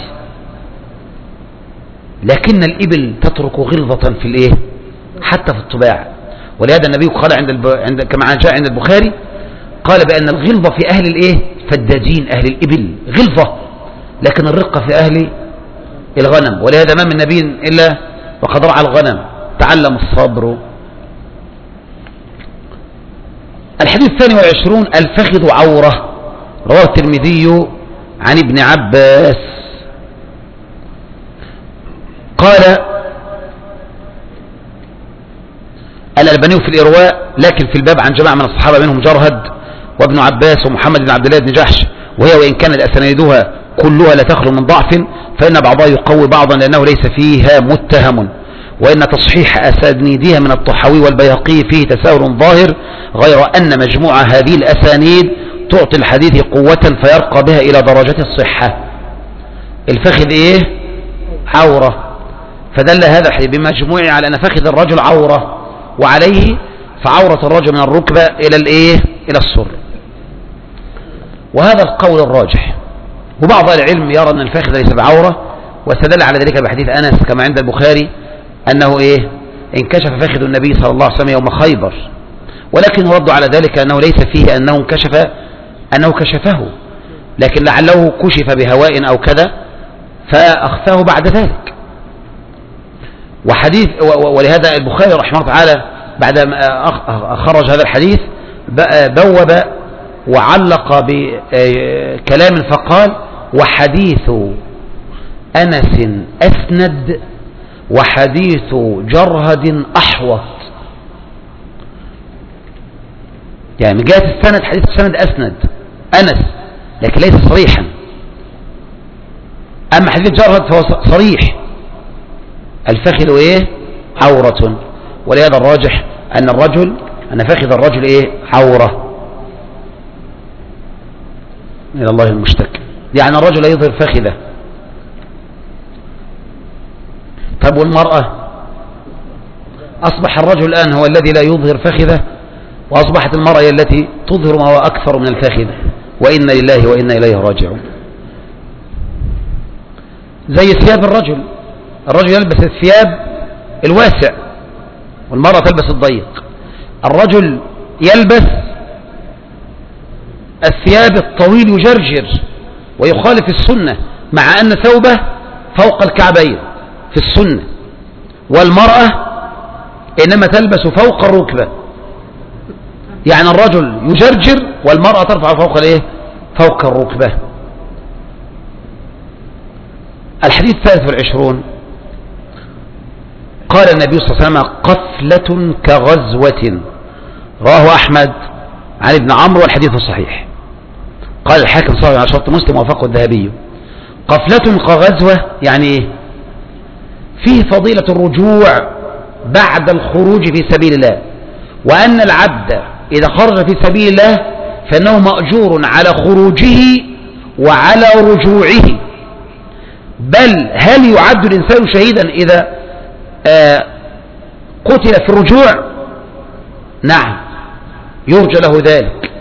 لكن الإبل تترك غلظة في الإيه؟ حتى في الطباع. ولهذا النبي قال كما جاء عند البخاري قال بأن الغلظة في أهل الإيه؟ فدادين، أهل الإبل غلظة، لكن الرقة في أهل الغنم. ولهذا ما من نبي إلا وقد رعى الغنم، تعلم الصبر. الحديث 22: الفخذ عورة. رواه الترمذي عن ابن عباس قال الألباني في الإرواء: لكن في الباب عن جماعة من الصحابة منهم جرهد وابن عباس ومحمد بن عبد الله بن جحش، وهي وإن كانت أسانيدها كلها لا تخلو من ضعف، فإن بعضها يقوي بعضا لأنه ليس فيها متهم، وإن تصحيح أسانيدها من الطحاوي والبيهقي فيه تساهل ظاهر، غير أن مجموع هذه الأسانيد تعطي الحديث قوة فيرقى بها إلى درجة الصحة. الفخذ إيه؟ عورة، فدل هذا الحديث بمجموعه على أن فخذ الرجل عورة، وعليه فعورة الرجل من الركبة إلى الإيه؟ إلى السر. وهذا القول الراجح. وبعض العلم يرى أن الفخذ ليس بعورة، واستدل على ذلك بحديث أنس كما عند البخاري أنه إيه؟ انكشف فخذ النبي صلى الله عليه وسلم يوم خيبر، ولكن رد على ذلك أنه ليس فيه أنه كشفه، لكن لعله كشف بهواء أو كذا فأخفاه بعد ذلك. ولهذا البخاري رحمه الله تعالى بعد ما خرج هذا الحديث بوب وعلق بكلام فقال: وحديث أنس أسند وحديث جرهد أحوط. يعني من جهة السند حديث السند أسند أنس لكن ليس صريحا، أما حديث جرهد فهو صريح، الفخذ إيه؟ عورة. ولهذا الراجح أن فخذ الرجل إيه؟ عورة. إلى الله المشتكى، يعني الرجل لا يظهر فخذه. طب والمرأة؟ أصبح الرجل الآن هو الذي لا يظهر فخذه، وأصبحت المرأة هي التي تظهر ما هو أكثر من الفخذ، وإنا لله وإنا إليه راجعون. زي ثياب الرجل يلبس الثياب الواسع والمرأة تلبس الضيق. الرجل يلبس الثياب الطويل يجرجر ويخالف السنة، مع أن ثوبه فوق الكعبين في السنة، والمرأة إنما تلبس فوق الركبة، يعني الرجل يجرجر والمرأة ترفع فوق الركبة. الحديث 23: قال النبي صلى الله عليه وسلم: قفلة كغزوة. رواه أحمد عن ابن عمرو والحديث الصحيح. قال الحاكم صحيح على شرط مسلم ووافقه الذهبي. قفلة كغزوة يعني إيه؟ فيه فضيلة الرجوع بعد الخروج في سبيل الله، وأن العبد إذا خرج في سبيل الله فإنه مأجور على خروجه وعلى رجوعه، بل هل يعد الإنسان شهيدا إذا قتل في الرجوع؟ نعم، يرجى له ذلك.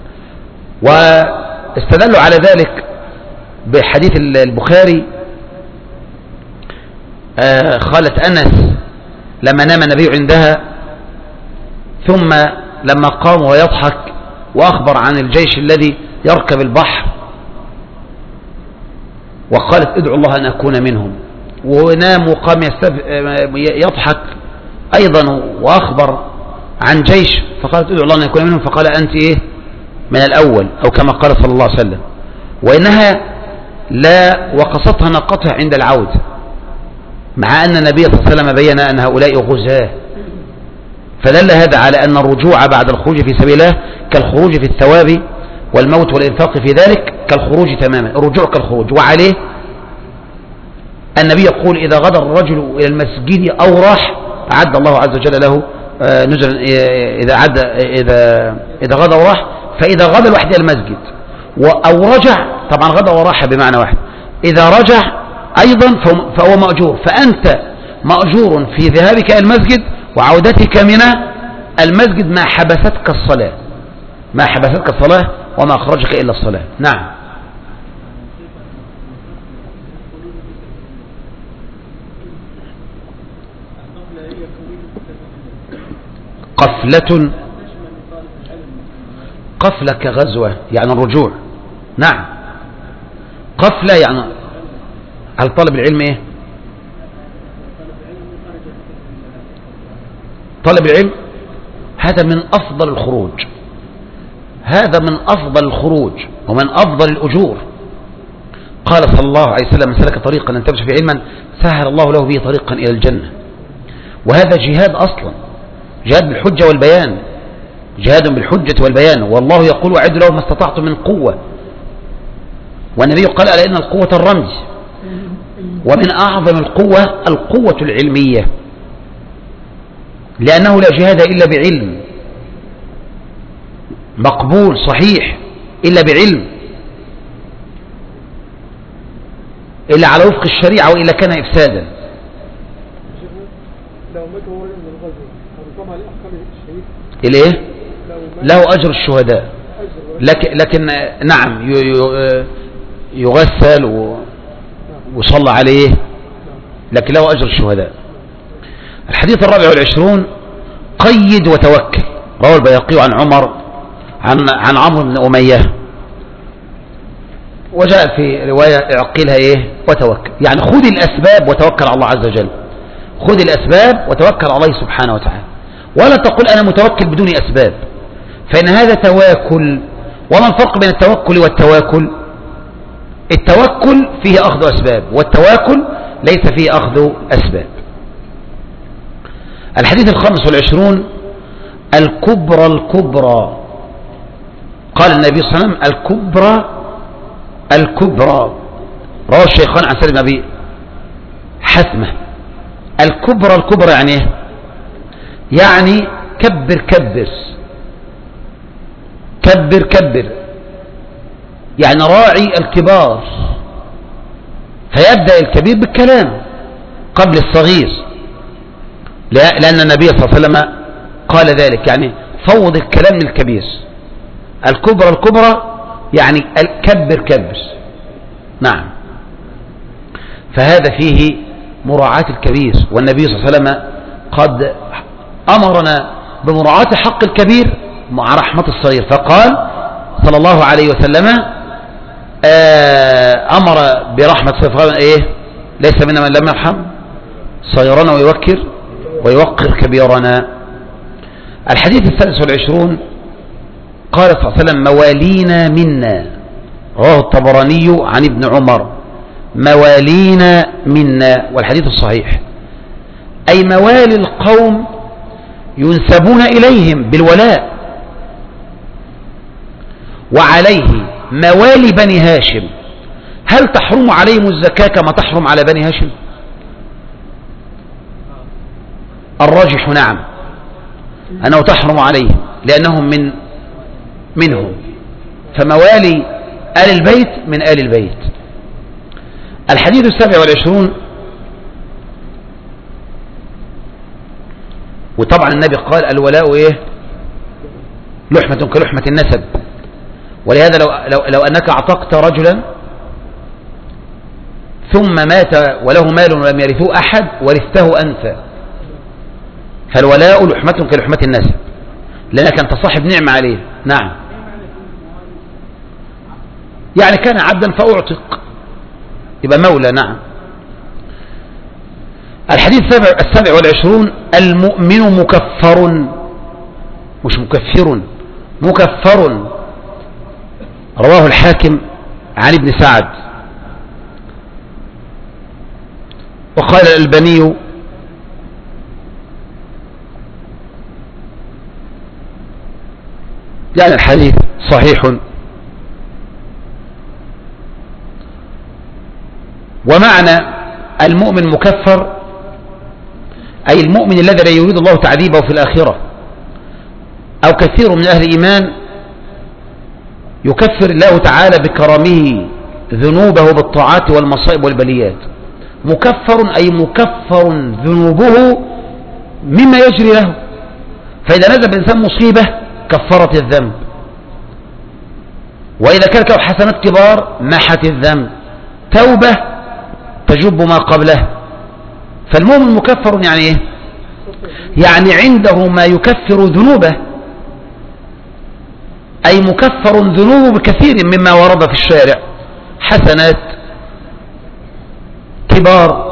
واستدلوا على ذلك بحديث البخاري خالة أنس لما نام النبي عندها، ثم لما قام ويضحك وأخبر عن الجيش الذي يركب البحر، وقالت: ادعوا الله أن أكون منهم. ونام وقام يضحك أيضا وأخبر عن جيش، فقالت ادعو الله أن يكون منهم، فقال أنت إيه من الأول، أو كما قال صلى الله عليه وسلم. وإنها لا وقصتها ناقتها عند العودة، مع أن النبي صلى الله عليه وسلم بين أن هؤلاء غزاة، فدل هذا على أن الرجوع بعد الخروج في سبيل الله كالخروج في الثواب والموت والإنفاق في ذلك كالخروج تماما، الرجوع كالخروج. وعليه النبي يقول إذا غدا الرجل إلى المسجد أو راح أعد الله عز وجل له نزلا، إذا غدا وراح، فإذا غدا الواحد إلى المسجد أو رجع، طبعا غدا وراح بمعنى واحد، إذا رجع أيضا فهو مأجور، فأنت مأجور في ذهابك إلى المسجد وعودتك من المسجد ما حبستك الصلاة، ما حبستك الصلاة وما أخرجك إلا الصلاة. نعم. قفلة، قفلة كغزوة يعني الرجوع. نعم. قفلة يعني هل طلب العلم ايه؟ طلب العلم هذا من أفضل الخروج، هذا من أفضل الخروج ومن أفضل الأجور. قال صلى الله عليه وسلم من سلك طريقا أن تمشي في علما سهل الله له به طريقا إلى الجنة. وهذا جهاد أصلا، جهاد بالحجة والبيان، جهاد بالحجة والبيان. والله يقول وأعدوا له ما استطعتم من قوة، والنبي قال ألا إن القوة الرمي. ومن أعظم القوة القوة العلمية، لأنه لا جهاد إلا بعلم مقبول صحيح إلا بعلم، إلا على وفق الشريعة، وإلا كان إفسادا. إليه له أجر الشهداء، لكن نعم يغسل وصلى عليه، لكن له أجر الشهداء. الحديث 24 قيد وتوكل، رواه البيهقي عن عمر عن عمرو بن أمية، وجاء في رواية اعقلها ايه وتوكل، يعني خذ الأسباب وتوكل على الله عز وجل، خذ الأسباب وتوكل على الله سبحانه وتعالى، ولا تقل أنا متوكل بدون أسباب، فإن هذا تواكل. وما الفرق بين التوكل والتواكل؟ التوكل فيه أخذ أسباب، والتواكل ليس فيه أخذ أسباب. الحديث 25 الكبرى الكبرى، قال النبي صلى الله عليه وسلم الكبرى، رواه الشيخان عن سعد بن أبي حثمة. الكبرى الكبرى يعني ايه؟ يعني كبر يعني راعي الكبار، فيبدأ الكبير بالكلام قبل الصغير، لأن النبي صلى الله عليه وسلم قال ذلك، يعني فوض الكلام للكبير. الكبرى الكبرى يعني كبر. نعم. فهذا فيه مراعاة الكبير، والنبي صلى الله عليه وسلم قد أمرنا بمراعاة حق الكبير مع رحمة الصغير، فقال صلى الله عليه وسلم أمر برحمة الصغير، فقال إيه؟ ليس منا من لم يرحم صغيرنا ويوقر كبيرنا. الحديث 23 قال صلى الله عليه وسلم موالينا منا، رواه الطبراني عن ابن عمر، موالينا منا، والحديث الصحيح، أي موالي القوم ينسبون إليهم بالولاء. وعليه موالي بني هاشم، هل تحرم عليهم الزكاة كما تحرم على بني هاشم؟ الراجح نعم، أنه تحرم عليهم لأنهم منهم، فموالي آل البيت من آل البيت. الحديث 27 وطبعا النبي قال الولاء ايه؟ لحمة كلحمة النسب، ولهذا لو أنك أعتقت رجلا ثم مات وله مال ولم يرثه أحد ورثته أنت، فالولاء لحمة كلحمة النسب، لأنك أنت صاحب نعمة عليه. نعم. يعني كان عبدا فأعتق يبقى مولى. نعم. الحديث 27 المؤمن مكفر، مش مكفر، مكفر. رواه الحاكم عن ابن سعد، وقال الألباني يعني الحديث صحيح. ومعنى المؤمن مكفر أي المؤمن الذي لا يريد الله تعذيبه في الآخرة، أو كثير من أهل الإيمان يكفر الله تعالى بكرمه ذنوبه بالطاعات والمصائب والبليات. مكفر أي مكفر ذنوبه مما يجري له، فإذا نزل بإنسان مصيبة كفرت الذنب، وإذا كانت له حسنات كبار محت الذنب، توبة تجب ما قبله. فالمؤمن مكفر يعني إيه؟ يعني عنده ما يكفر ذنوبه، أي مكفر ذنوبه بكثير مما ورد في الشارع، حسنات كبار،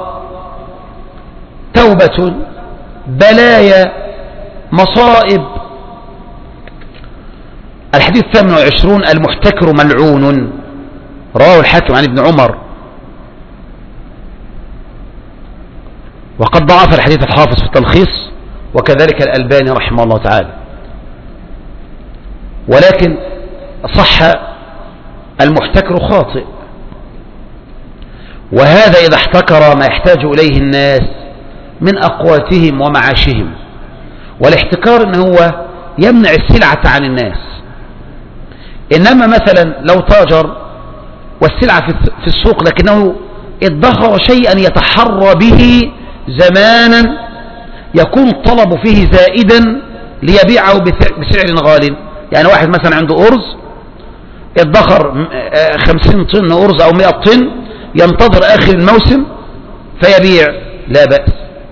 توبة، بلايا، مصائب. الحديث 28 المحتكر ملعون، رواه الحاكم عن ابن عمر، وقد ضعف الحديث الحافظ في التلخيص وكذلك الألباني رحمه الله تعالى، ولكن صح المحتكر خاطئ، وهذا إذا احتكر ما يحتاج إليه الناس من أقواتهم ومعاشهم. والاحتكار إن هو يمنع السلعة عن الناس، إنما مثلا لو تاجر والسلعة في السوق لكنه ادخر شيئا يتحرى به زمانا يكون الطلب فيه زائدا ليبيعه بسعر غال. يعني واحد مثلا عنده أرز ادخر 50 طن أرز أو 100 طن، ينتظر آخر الموسم فيبيع، لا بأس.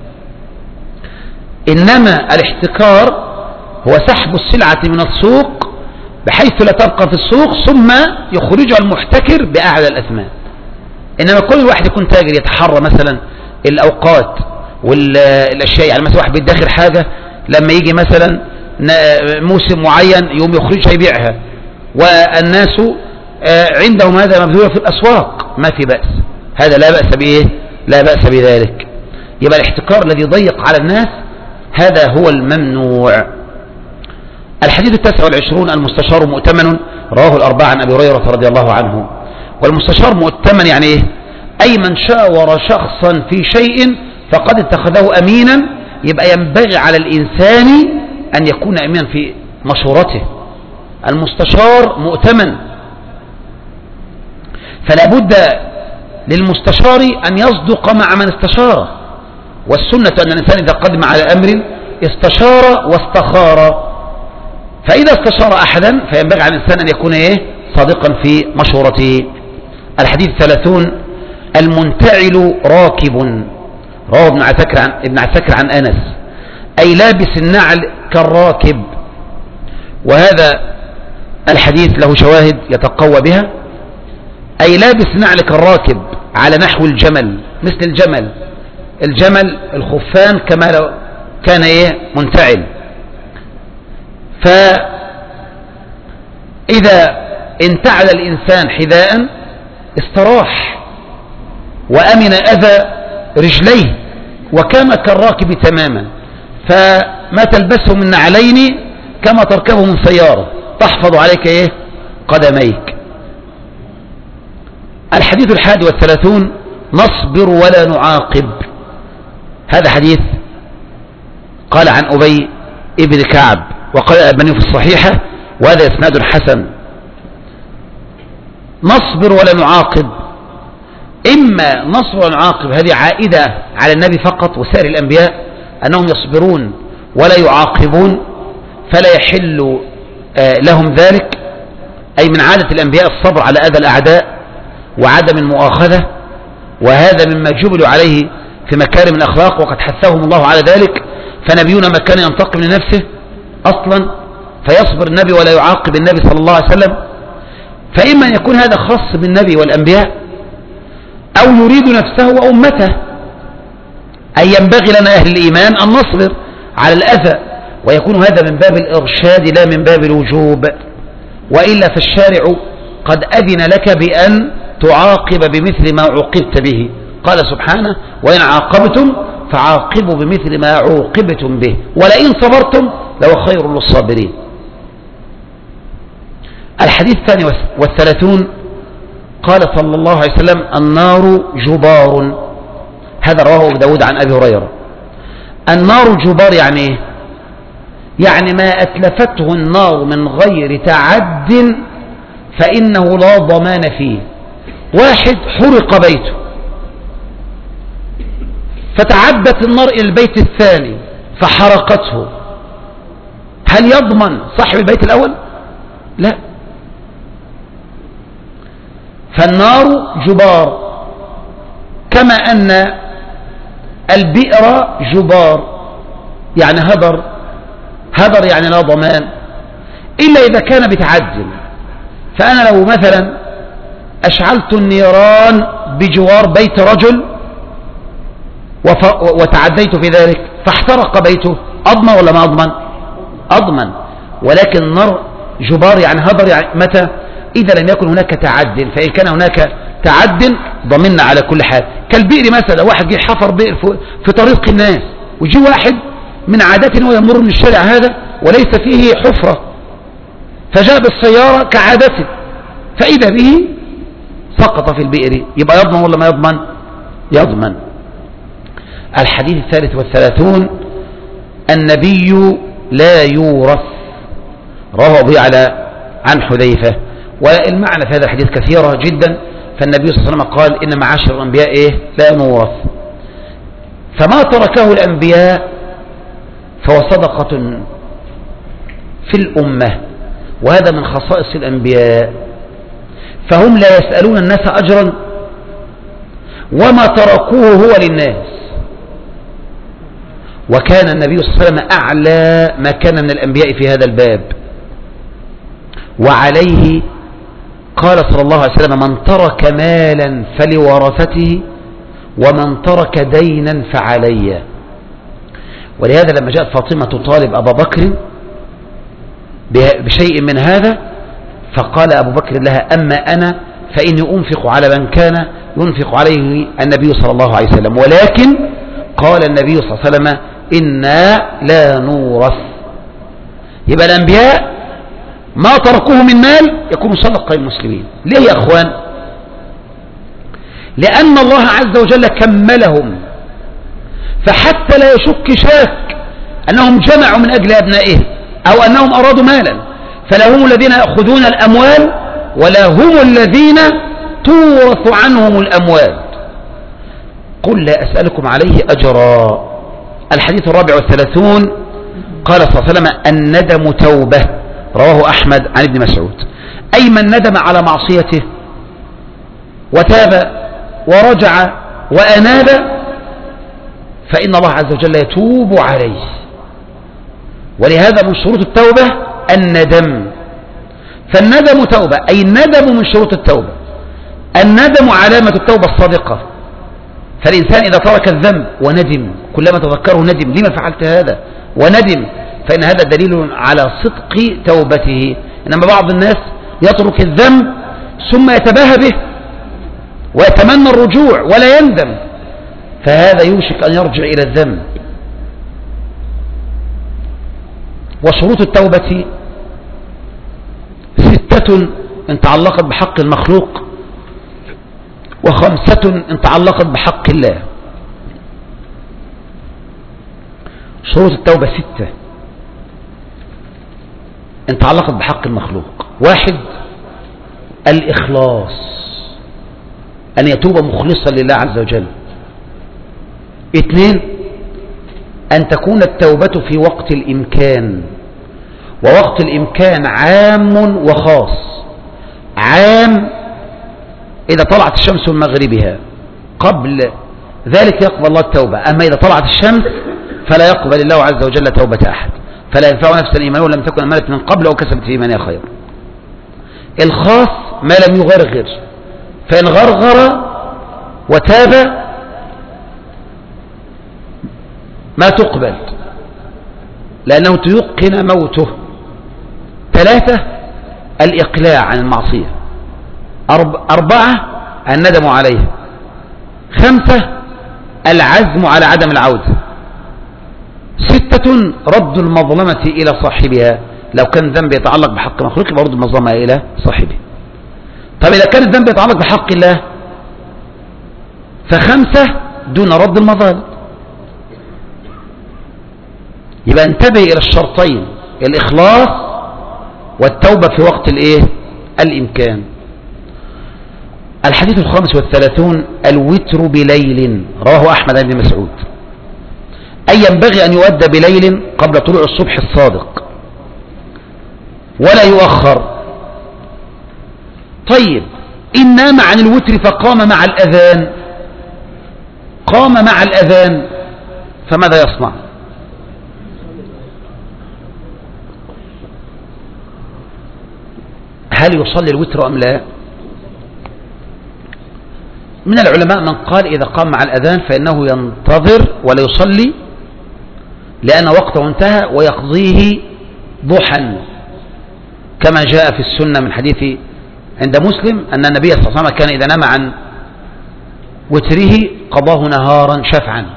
إنما الاحتكار هو سحب السلعة من السوق بحيث لا تبقى في السوق ثم يخرجها المحتكر بأعلى الأثمان. إنما كل واحد يكون تاجر يتحرى مثلا الأوقات والأشياء، يعني مثلا واحد بيدخر حاجة لما يجي مثلا موسم معين يوم يخرجها يبيعها، والناس عندهم هذا مبذول في الأسواق، ما في بأس، هذا لا بأس به، لا بأس بذلك. يبقى الاحتكار الذي يضيق على الناس هذا هو الممنوع. الحديث 29 المستشار مؤتمن، رواه الأربعة عن أبي هريرة رضي الله عنه. والمستشار مؤتمن يعني إيه؟ أي من شاور شخصا في شيء فقد اتخذه أمينا، يبقى ينبغي على الإنسان أن يكون أمينا في مشورته. المستشار مؤتمن، فلا بد للمستشار أن يصدق مع من استشاره، والسنة أن الإنسان إذا قدم على أمر استشار واستخار، فإذا استشار أحدا فينبغي على الإنسان أن يكون صادقا في مشورته. الحديث 30 المنتعل راكب، رواه ابن عساكر عن أنس، أي لابس النعل كالراكب. وهذا الحديث له شواهد يتقوى بها، أي لابس نعل كالراكب على نحو الجمل، مثل الجمل، الجمل الخفان كما لو كان منتعل. فإذا انتعل الإنسان حذاء استراح وأمن أذى رجليه وكان كالراكب تماما. فما تلبسه من نعلين كما تركبه من سيارة تحفظ عليك قدميك. الحديث 31 نصبر ولا نعاقب، هذا حديث قال عن أبي ابن كعب، وقال الألباني في الصحيحة وهذا إسناد حسن. نصبر ولا نعاقب، إما نصبر ولا نعاقب هذه عائدة على النبي فقط وسائر الأنبياء أنهم يصبرون ولا يعاقبون، فلا يحل لهم ذلك، أي من عادة الأنبياء الصبر على أذى الأعداء وعدم المؤاخذة، وهذا مما جبلوا عليه في مكارم الأخلاق وقد حثهم الله على ذلك. فنبينا ما كان ينتقم لنفسه أصلا فيصبر النبي ولا يعاقب النبي صلى الله عليه وسلم. فإما أن يكون هذا خاص بالنبي والأنبياء أو يريد نفسه وأمته، أي ينبغي لنا أهل الإيمان أن نصبر على الأذى، ويكون هذا من باب الإرشاد لا من باب الوجوب، وإلا فالشارع قد أذن لك بأن تعاقب بمثل ما عوقبت به. قال سبحانه: وإن عاقبتم فعاقبوا بمثل ما عوقبتم به ولئن صبرتم لهو خير للصابرين. الحديث 32 قال صلى الله عليه وسلم: النار جبار. هذا رواه أبو داود عن أبي هريرة. النار جبار يعني إيه؟ يعني ما أتلفته النار من غير تعد فإنه لا ضمان فيه. واحد حرق بيته فتعدت النار إلى البيت الثاني فحرقته، هل يضمن صاحب البيت الأول؟ لا. فالنار جبار، كما أن البئر جبار يعني هدر يعني لا ضمان إلا إذا كان بتعد. فأنا لو مثلا أشعلت النيران بجوار بيت رجل وتعديت في ذلك فاحترق بيته، أضمن ولا ما أضمن؟ أضمن. ولكن النار جبار يعني هدر يعني متى؟ إذا لم يكن هناك تعد. فإن كان هناك تعد ضمننا على كل حال. كالبئر مثلا، واحد جه حفر بئر في طريق الناس، ويجي واحد من عادته ويمر من الشارع هذا وليس فيه حفرة، فجاء بالسيارة كعادته فإذا به سقط في البئر، يبقى يضمن ولا ما يضمن؟ يضمن. الحديث 33 النبي لا يورث. رواه أبو يعلى عن حذيفة. والمعنى في هذا الحديث كثيرة جدا. فالنبي صلى الله عليه وسلم قال: إن معاشر الأنبياء لا نورث. فما تركه الأنبياء فهو صدقة في الأمة، وهذا من خصائص الأنبياء، فهم لا يسألون الناس أجرا، وما تركوه هو للناس. وكان النبي صلى الله عليه وسلم أعلى ما كان من الأنبياء في هذا الباب. وعليه قال صلى الله عليه وسلم: من ترك مالا فلورثته ومن ترك دينا فعلي. ولهذا لما جاءت فاطمة تطالب أبا بكر بشيء من هذا فقال أبو بكر لها: أما أنا فإني أنفق على من كان ينفق عليه النبي صلى الله عليه وسلم، ولكن قال النبي صلى الله عليه وسلم: إنا لا نورث. يبقى الأنبياء ما تركوه من مال يكون صدقة للمسلمين. ليه يا أخوان؟ لأن الله عز وجل كملهم، فحتى لا يشك شاك أنهم جمعوا من أجل أبنائهم أو أنهم أرادوا مالا، فلا هم الذين يأخذون الأموال ولا هم الذين تورث عنهم الأموال. قل لا أسألكم عليه أجرا. الحديث 34 قال صلى الله عليه وسلم: الندم توبة. رواه أحمد عن ابن مسعود. أي من ندم على معصيته وتاب ورجع وأناب فإن الله عز وجل يتوب عليه. ولهذا من شروط التوبة الندم. فالندم توبة، أي الندم من شروط التوبة. الندم علامة التوبة الصادقة. فالإنسان إذا ترك الذنب وندم، كلما تذكره ندم: لما فعلت هذا؟ وندم، فإن هذا دليل على صدق توبته. إنما بعض الناس يترك الذنب ثم يتباهى به ويتمنى الرجوع ولا يندم، فهذا يوشك أن يرجع إلى الذنب. وشروط التوبة 6 إن تعلقت بحق المخلوق، و5 إن تعلقت بحق الله. شروط التوبة 6 إن تعلقت بحق المخلوق. 1 الإخلاص، أن يتوب مخلصا لله عز وجل. 2 أن تكون التوبة في وقت الإمكان، ووقت الإمكان عام وخاص. عام إذا طلعت الشمس من مغربها، قبل ذلك يقبل الله التوبة. أما إذا طلعت الشمس فلا يقبل الله عز وجل توبة أحد، فلا ينفع نفسا إيمانه لم تكن أمانت من قبل أو كسبت في إيمانها خير. الخاص ما لم يغرغر، فإن غرغر وتاب ما تقبل لأنه تيقن موته. 3 الإقلاع عن المعصية. 4 الندم عليها. 5 العزم على عدم العودة. 6 رد المظلمة إلى صاحبها، لو كان ذنب يتعلق بحق مخلوق يبقى رد المظلمة إلى صاحبه. طب إذا كان الذنب يتعلق بحق الله ف5 دون رد المظالم. يبقى انتبه إلى الشرطين، الإخلاص والتوبة في وقت الإمكان. الحديث 35 الوتر بليل، رواه أحمد بن مسعود، أي ينبغي أن يؤدى بليل قبل طلوع الصبح الصادق ولا يؤخر. طيب إن نام عن الوتر فقام مع الأذان، قام مع الأذان فماذا يصنع؟ هل يصلي الوتر أم لا؟ من العلماء من قال إذا قام مع الأذان فإنه ينتظر ولا يصلي لأن وقته انتهى ويقضيه ضحى، كما جاء في السنة من حديث عند مسلم أن النبي صلى الله عليه وسلم كان إذا نام عن وتره قضاه نهارا شفعا.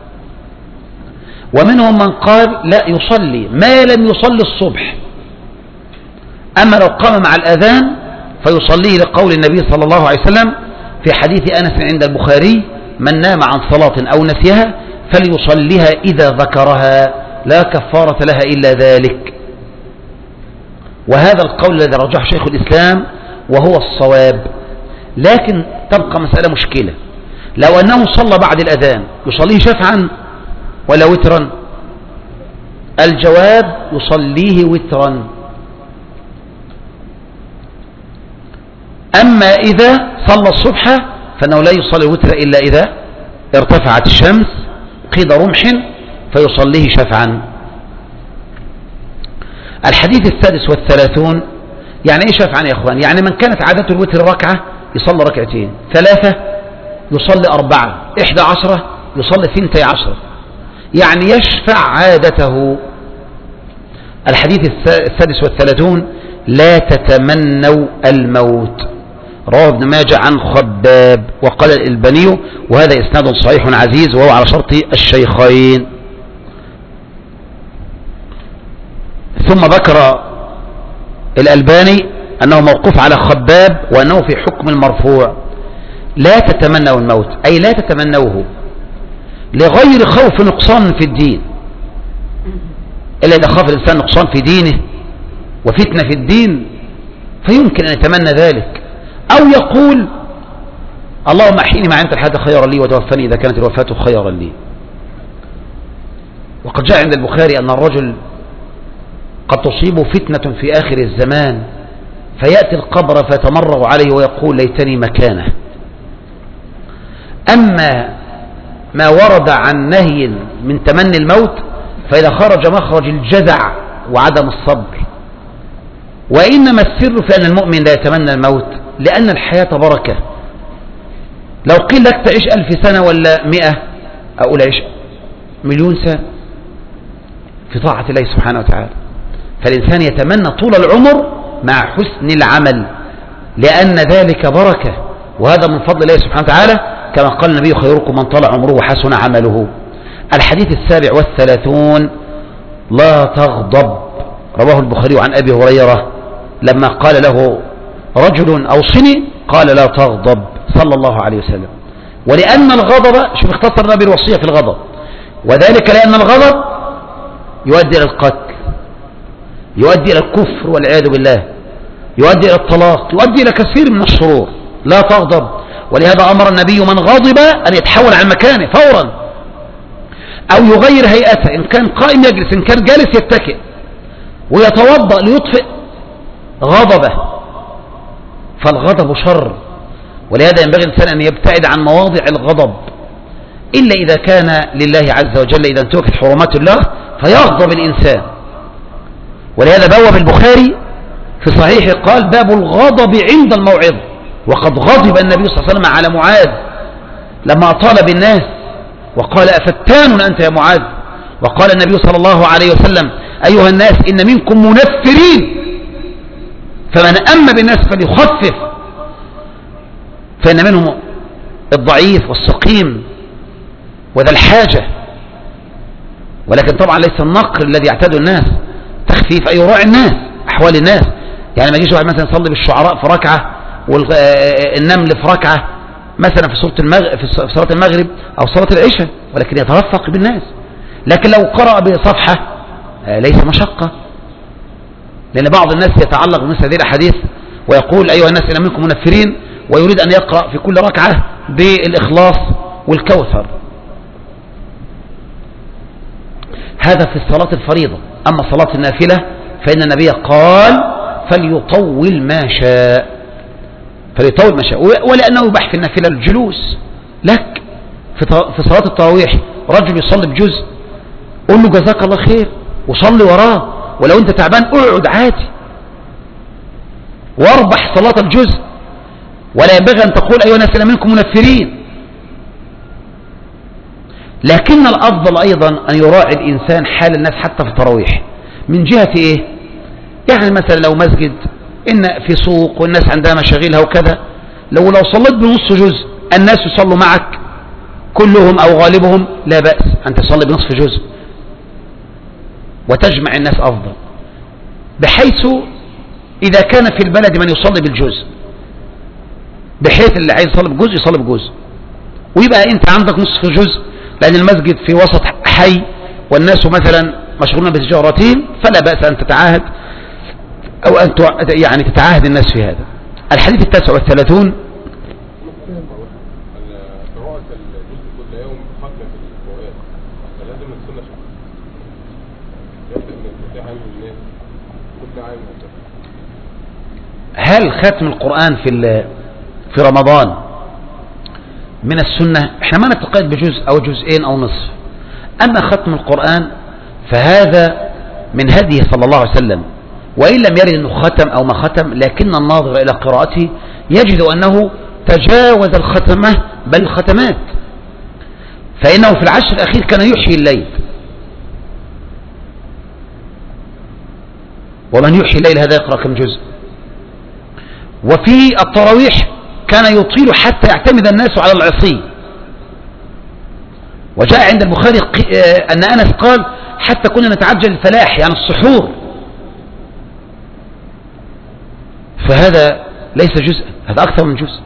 ومنهم من قال لا يصلي ما لم يصلي الصبح، أما لو قام مع الأذان فيصليه لقول النبي صلى الله عليه وسلم في حديث أنس عند البخاري من نام عن صلاة أو نسيها فليصليها إذا ذكرها لا كفارة لها إلا ذلك. وهذا القول الذي رجحه شيخ الإسلام وهو الصواب، لكن تبقى مسألة مشكلة، لو أنه صلى بعد الأذان يصليه شفعا ولا وترا؟ الجواب يصليه وترا. أما إذا صلى الصبح فإنه لا يصلي الوتر إلا إذا ارتفعت الشمس قيد رمح فيصليه شفعا. الحديث 36 يعني إيه شفعا يا إخوان؟ يعني من كانت عادته الوتر ركعة يصلي ركعتين، 3 يصلي 4، 11 يصلي 12، يعني يشفع عادته. الحديث 36 لا تتمنوا الموت، رواه ابن ماجه عن خباب وقال الألباني وهذا إسناد صحيح عزيز وهو على شرط الشيخين. ثم ذكر الألباني أنه موقوف على خباب وأنه في حكم المرفوع. لا تتمنوا الموت أي لا تتمنوه لغير خوف نقصان في الدين، إلا إذا خاف الإنسان نقصان في دينه وفتنة في الدين فيمكن أن يتمنى ذلك، أو يقول اللهم أحيني ما علمت الحياة خيرا لي وتوفني إذا كانت الوفاة خيرا لي. وقد جاء عند البخاري أن الرجل قد تصيبه فتنة في آخر الزمان فيأتي القبر فيتمرغ عليه ويقول ليتني مكانه. أما ما ورد عن نهي من تمني الموت فإذا خرج مخرج الجزع وعدم الصبر. وإنما السر في أن المؤمن لا يتمنى الموت لأن الحياة بركة. لو قيل لك تعيش 1000 سنة ولا 100 أقول عيش 1,000,000 سنة في طاعة الله سبحانه وتعالى. فالإنسان يتمنى طول العمر مع حسن العمل لأن ذلك بركة، وهذا من فضل الله سبحانه وتعالى كما قال النبي خيركم من طال عمره وحسن عمله. الحديث 37 لا تغضب، رواه البخاري عن أبي هريرة لما قال له رجل أوصني قال لا تغضب صلى الله عليه وسلم. ولأن الغضب، شوف اختصر النبي الوصية في الغضب، وذلك لأن الغضب يؤدي إلى القتل، يؤدي إلى الكفر والعياذ بالله، يؤدي إلى الطلاق، يؤدي إلى كثير من الشرور. لا تغضب. ولهذا أمر النبي من غضب أن يتحول عن مكانه فورا أو يغير هيئته، إن كان قائم يجلس، إن كان جالس يتكئ ويتوضأ ليطفئ غضبه، فالغضب شر. ولهذا ينبغي الإنسان أن يبتعد عن مواضع الغضب إلا إذا كان لله عز وجل، إذا انتهكت حرمات الله فيغضب الإنسان. ولهذا بواب البخاري في صحيحه قال باب الغضب عند الموعظة. وقد غضب النبي صلى الله عليه وسلم على معاذ لما أطال بالناس وقال أفتان أنت يا معاذ وقال النبي صلى الله عليه وسلم: أيها الناس إن منكم منفرين، فمن أما بالناس فليخفف، فإن منهم الضعيف والسقيم وذا الحاجة. ولكن طبعا ليس النقل الذي يعتاد الناس، تخفيف أي يراعي الناس أحوال الناس. يعني ما يجيش واحد مثلا يصلي بالشعراء في ركعة والنمل في ركعة مثلا في صلاة المغرب أو صلاة العشاء، ولكن يترفق بالناس. لكن لو قرأ بصفحة ليس مشقة، لأن بعض الناس يتعلق بمثل هذه الأحاديث ويقول: أيها الناس إن منكم منفرين، ويريد أن يقرأ في كل ركعة بالإخلاص والكوثر. هذا في الصلاة الفريضة. أما صلاة النافلة فإن النبي قال: فليطول ما شاء، فليطول ما شاء. ولأنه يباح في النافلة الجلوس لك. في صلاة التراويح رجل يصلي بجزء، قل له جزاك الله خير وصلي وراه، ولو انت تعبان اقعد عادي واربح صلاة الجزء. ولا ينبغي أن تقول: أيها الناس إن منكم منفرين. لكن الأفضل أيضا أن يراعي الإنسان حال الناس حتى في التراويح. من جهة إيه؟ يعني مثلا لو مسجد إن في سوق والناس عندها مشاغلها وكذا، لو صليت بنصف جزء الناس يصلوا معك كلهم أو غالبهم، لا بأس أن تصلي بنصف جزء وتجمع الناس أفضل، بحيث إذا كان في البلد من يصلي بالجزء، بحيث اللي عايز يصلي بجزء يصلي بجزء، ويبقى أنت عندك نصف جزء، لأن المسجد في وسط حي والناس مثلا مشغولون بتجارتهم، فلا بأس أن تتعاهد أو أن يعني تتعاهد الناس في هذا. الحديث 39. هل ختم القرآن في رمضان من السنة؟ احنا ما نتقيد بجزء أو جزئين أو نصف. أما ختم القرآن فهذا من هديه صلى الله عليه وسلم، وإن لم يرد أنه ختم أو ما ختم، لكن الناظر إلى قراءته يجد أنه تجاوز الختمة بل الختمات، فإنه في العشر الأخير كان يحيي الليل، ومن يحيي الليل هذا يقرأ كم جزء. وفي التراويح كان يطيل حتى يعتمد الناس على العصي. وجاء عند البخاري أن أنس قال: حتى كنا نتعجل الفلاح يعني السحور. فهذا ليس جزء، هذا أكثر من جزء.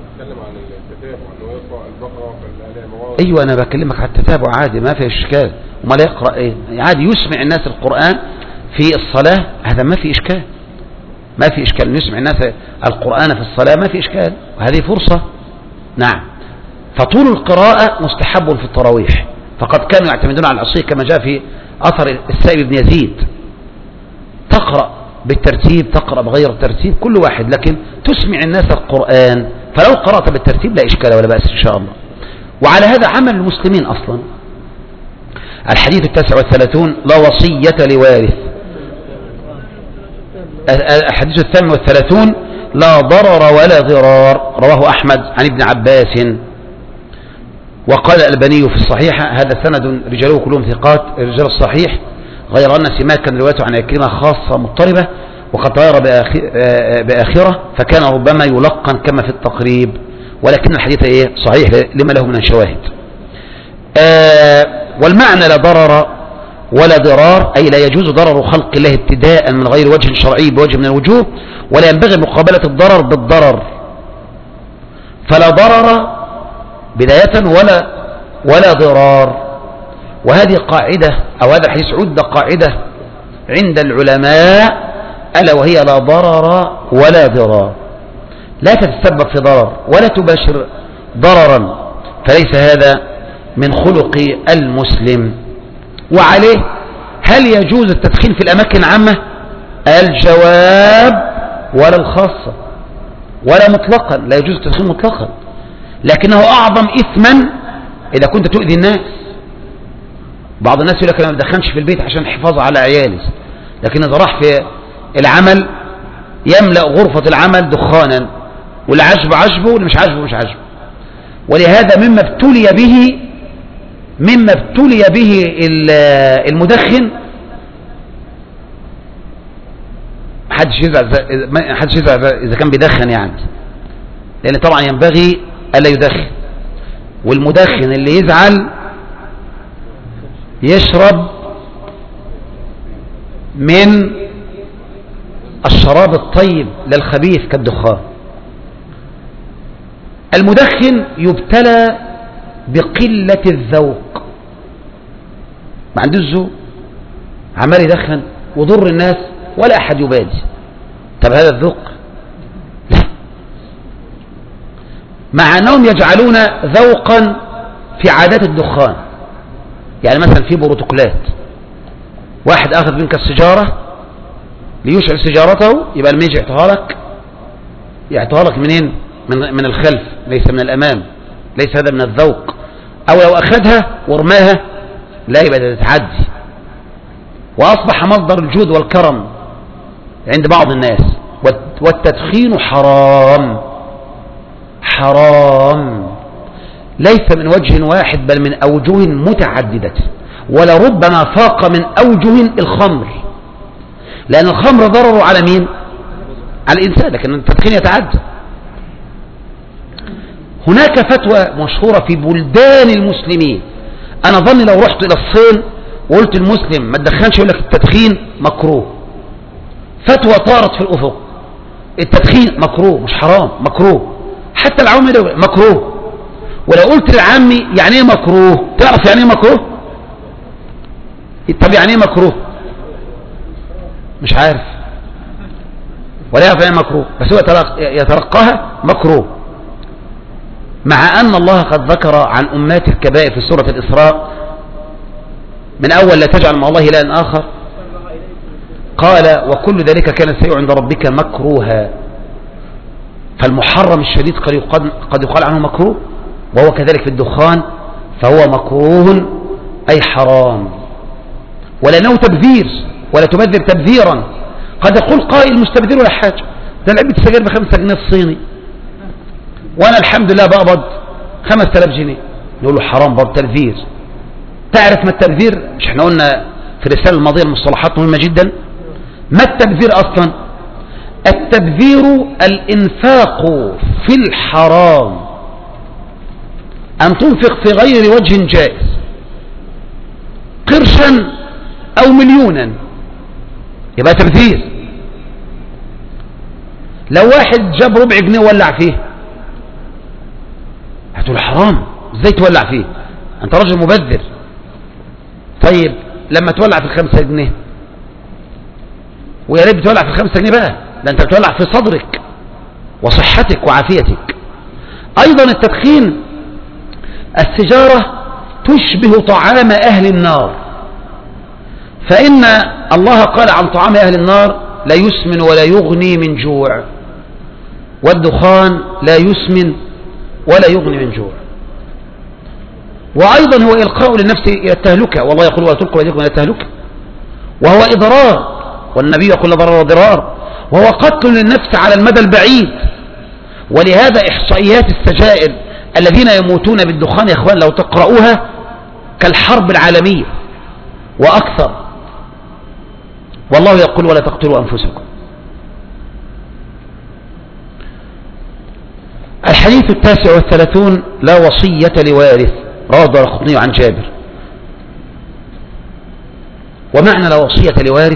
أيوة أنا بكلمك على التتابع عادي، ما في إشكال. وما لا يقرأ إيه عادي، يسمع الناس القرآن في الصلاة، هذا ما في إشكال، ما في إشكال. نسمع الناس القرآن في الصلاة ما في إشكال، وهذه فرصة. نعم. فطول القراءة مستحب في التراويح، فقد كانوا يعتمدون على العصي كما جاء في أثر السائب بن يزيد: تقرأ بالترتيب تقرأ بغير الترتيب كل واحد، لكن تسمع الناس القرآن. فلو قرأت بالترتيب لا إشكال ولا بأس إن شاء الله. وعلى هذا عمل المسلمين أصلا. الحديث 39: لا وصية لوارث. الحديث 38: لا ضرر ولا ضرار. رواه أحمد عن ابن عباس. وقال الألباني في الصحيحة: هذا سند رجاله كلهم ثقات رجال الصحيح، غير أن سماك كان روايته عن عكرمة خاصة مضطربة، وقد طير بآخرة، فكان ربما يلقن كما في التقريب، ولكن الحديث إيه صحيح لما له من الشواهد. والمعنى لا ضرر ولا ضرار، أي لا يجوز ضرر خلق الله ابتداء من غير وجه شرعي بوجه من الوجوه، ولا ينبغي مقابلة الضرر بالضرر، فلا ضرر بداية ولا ضرار. وهذه قاعدة أو هذا الحديث عد قاعدة عند العلماء، ألا وهي لا ضرر ولا ضرار. لا تتسبب في ضرر ولا تباشر ضررا، فليس هذا من خلق المسلم. وعليه هل يجوز التدخين في الأماكن العامة؟ الجواب ولا الخاصة ولا مطلقا، لا يجوز التدخين مطلقا، لكنه أعظم إثما إذا كنت تؤذي الناس. بعض الناس يقول لك أنا ما بدخنش في البيت عشان الحفاظ على عيالي، لكن إذا راح في العمل يملأ غرفة العمل دخانا، واللي عجبه عجبه واللي مش عجبه مش عجبه. ولهذا مما ابتلي به مما ابتلي به المدخن، محدش يزعل إذا كان بيدخن يعني، لأن طبعا ينبغي ألا يدخن. والمدخن اللي يزعل يشرب من الشراب الطيب للخبيث كالدخان. المدخن يبتلى بقلة الذوق، ما عندوش ذوق، عمال يدخن وضر الناس ولا أحد يبالي. طب هذا الذوق؟ لا، مع أنهم يجعلون ذوقا في عادات الدخان. يعني مثلا في بروتوكولات، واحد أخذ منك السيجارة ليشعل سيجارته، يبقى لما يجي يعطيها لك منين؟ من الخلف، ليس من الأمام، ليس هذا من الذوق. أو لو أخذها ورماها، لا، يبقى ده تتعدي، وأصبح مصدر الجود والكرم عند بعض الناس. والتدخين حرام حرام، ليس من وجه واحد بل من أوجه متعددة، ولربما فاق من أوجه الخمر، لأن الخمر ضرره على مين؟ على الإنسان، لكن التدخين يتعدى. هناك فتوى مشهورة في بلدان المسلمين، أنا ظني لو رحت إلى الصين وقلت المسلم ما تدخنش يقول لك التدخين مكروه. فتوى طارت في الأفق، التدخين مكروه مش حرام، مكروه. حتى العوام مكروه. ولو قلت للعامي يعني ايه مكروه، تعرف يعني ايه مكروه؟ طب يعني ايه مكروه؟ مش عارف ولا يعرف يعني مكروه، بس هو يتلقاها مكروه. مع أن الله قد ذكر عن أمات الكبائر في سورة الإسراء، من أول لا تجعل مع الله إلها آخر، قال وكل ذلك كان السيء عند ربك مكروها. فالمحرم الشديد قد يقال عنه مكروه، وهو كذلك في الدخان، فهو مكروه أي حرام. ولأنه تبذير، ولا تبذر تبذيرا. قد يقول قائل مستبذر ولا حاجة، ده علبة السجاير ب5 جنيه الصيني، وأنا الحمد لله بقبض 5000 جنيه، نقول له حرام برضه، تبذير. تعرف ما التبذير؟ مش احنا قلنا في الرسالة الماضية المصطلحات مهمة جدا. ما التبذير أصلا؟ التبذير الإنفاق في الحرام، أن تنفق في غير وجه جائز، قرشا أو مليونا، يبقى تبذير. لو واحد جاب ربع جنيه وولع فيه، هتقول حرام، ازاي تولع فيه؟ أنت رجل مبذر. طيب لما تولع في 5 جنيه، ويا ريت بتولع في 5 جنيه بقى، ده أنت بتولع في صدرك وصحتك وعافيتك. أيضا التدخين، السيجارة تشبه طعام أهل النار، فإن الله قال عن طعام أهل النار لا يسمن ولا يغني من جوع، والدخان لا يسمن ولا يغني من جوع. وأيضا هو إلقاء للنفس إلى التهلكة، والله يقول ولا تلقوا بأيديكم إلى التهلكة، وهو إضرار، والنبي يقول لا ضرر وضرار، وهو قتل للنفس على المدى البعيد. ولهذا إحصائيات السجائر الذين يموتون بالدخان يا إخوان لو تقرؤوها كالحرب العالمية وأكثر. والله يقول ولا تقتلوا أنفسكم. الحديث 39 لا وصية لوارث، رواه الدارقطني عن جابر. ومعنى لا وصية لوارث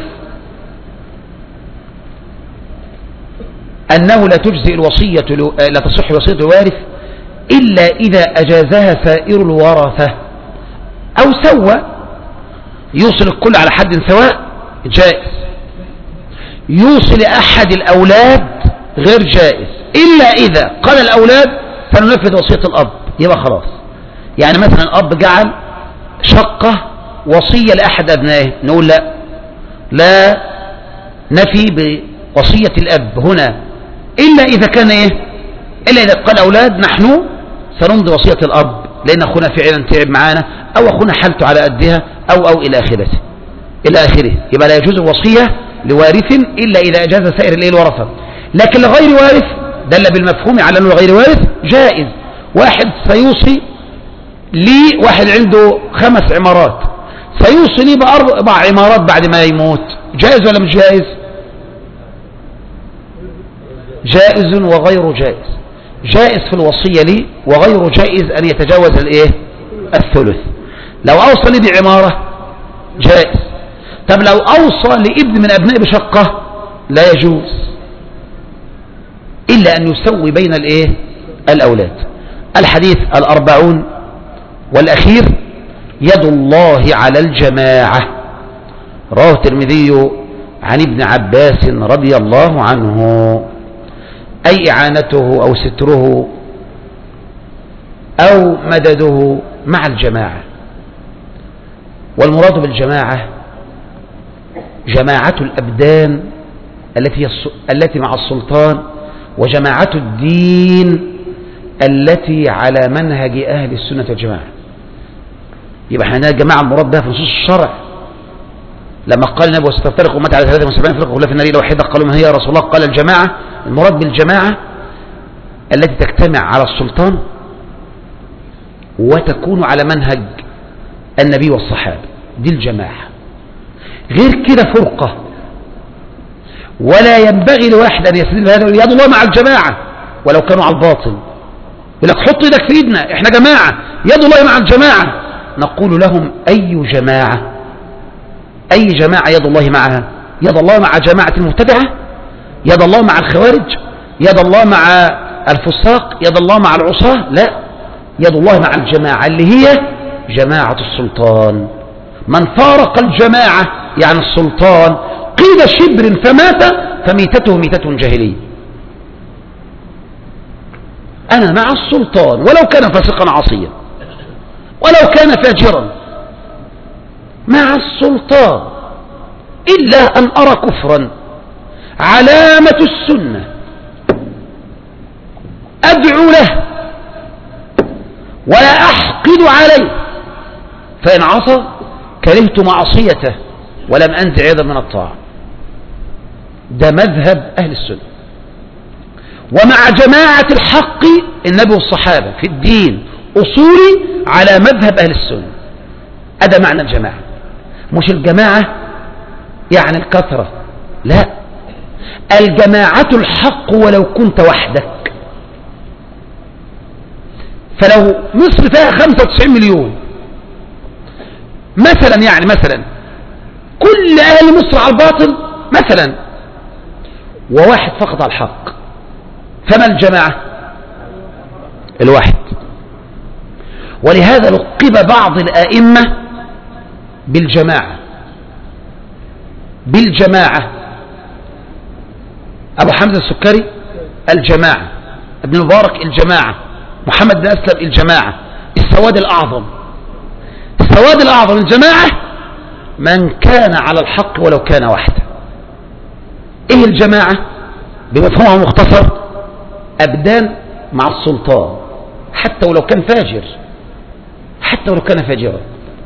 أنه لا تجزئ الوصية، لا تصح وصية الوارث إلا إذا أجازها سائر الورثة، أو سوى، يوصل الكل على حد سواء جائز، يوصل أحد الأولاد غير جائز، إلا إذا قال الأولاد سننفذ وصية الأب، يبقى خلاص. يعني مثلا الأب جعل شقة وصية لأحد أبنائه، نقول لا نفي بوصية الأب هنا إلا إذا كان إلا إذا قال أولاد نحن سنمضي وصية الأب لأن أخونا فعلا تعب معانا، أو أخونا حالته على قدها، أو إلى آخره. يبقى لا يجوز الوصية لوارث إلا إذا أجاز سائر الورثة. لكن لغير وارث دل بالمفهوم على أنه غير وارث جائز. واحد سيوصي لي واحد عنده 5 عمارات سيوصي لي ب4 عمارات بعد ما يموت، جائز ولا مش جائز؟ جائز وغير جائز. جائز في الوصية لي، وغير جائز أن يتجاوز الايه؟ الثلث. لو أوصى لي بعمارة جائز. طب لو أوصى لابن من أبنائي بشقة لا يجوز، إلا أن يسوي بين الايه؟ الأولاد. الحديث 40 والأخير: يد الله على الجماعة. رواه الترمذي عن ابن عباس رضي الله عنه، أي إعانته أو ستره أو مدده مع الجماعة. والمراد بالجماعة جماعة الأبدان التي مع السلطان، وجماعة الدين التي على منهج أهل السنة والجماعة. يبقى احنا جماعة المراد بها في نصوص الشرع. لما قال النبي: وستفترق أمتي على 73 فرقة كلها في النار إلا واحدة، قالوا: من هي يا رسول الله؟ قال: الجماعة. المراد بالجماعة التي تجتمع على السلطان وتكون على منهج النبي والصحابة، دي الجماعة. غير كده فرقة. ولا ينبغي لواحد أن يستدل بهذا يد الله مع الجماعة ولو كانوا على الباطل. يقول لك: حط يدك في ايدنا، احنا جماعة، يد الله مع الجماعة. نقول لهم: أي جماعة؟ أي جماعة يد الله معها؟ يد الله مع جماعة المبتدعة؟ يد الله مع الخوارج؟ يد الله مع الفساق؟ يد الله مع العصاة؟ لا، يد الله مع الجماعة اللي هي جماعة السلطان. من فارق الجماعة يعني السلطان قيل شبر فمات فميتته ميتة جاهلية. أنا مع السلطان ولو كان فاسقا عصيا ولو كان فاجرا، مع السلطان، إلا أن أرى كفرا علامة السنة أدعو له ولا أحقد عليه، فإن عصى كرهت معصيته ولم أنزع يدا من الطاعة. ده مذهب أهل السنة. ومع جماعة الحق النبي والصحابة في الدين أصولي على مذهب أهل السنة. هذا معنى الجماعة. مش الجماعة يعني الكثرة، لا، الجماعة الحق ولو كنت وحدك. فلو مصر فيها 95 مليون مثلا، يعني مثلا كل أهل مصر على الباطل مثلا، وواحد فقط على الحق، فما الجماعة؟ الواحد. ولهذا لقب بعض الآئمة بالجماعة. أبو حمد السكري الجماعة، ابن مبارك الجماعة، محمد بن أسلم الجماعة، السواد الأعظم. السواد الأعظم الجماعة من كان على الحق ولو كان وحده. إيه الجماعة؟ بمفهومها مختصر: أبدان مع السلطان حتى ولو كان فاجر، حتى ولو كان فاجرا،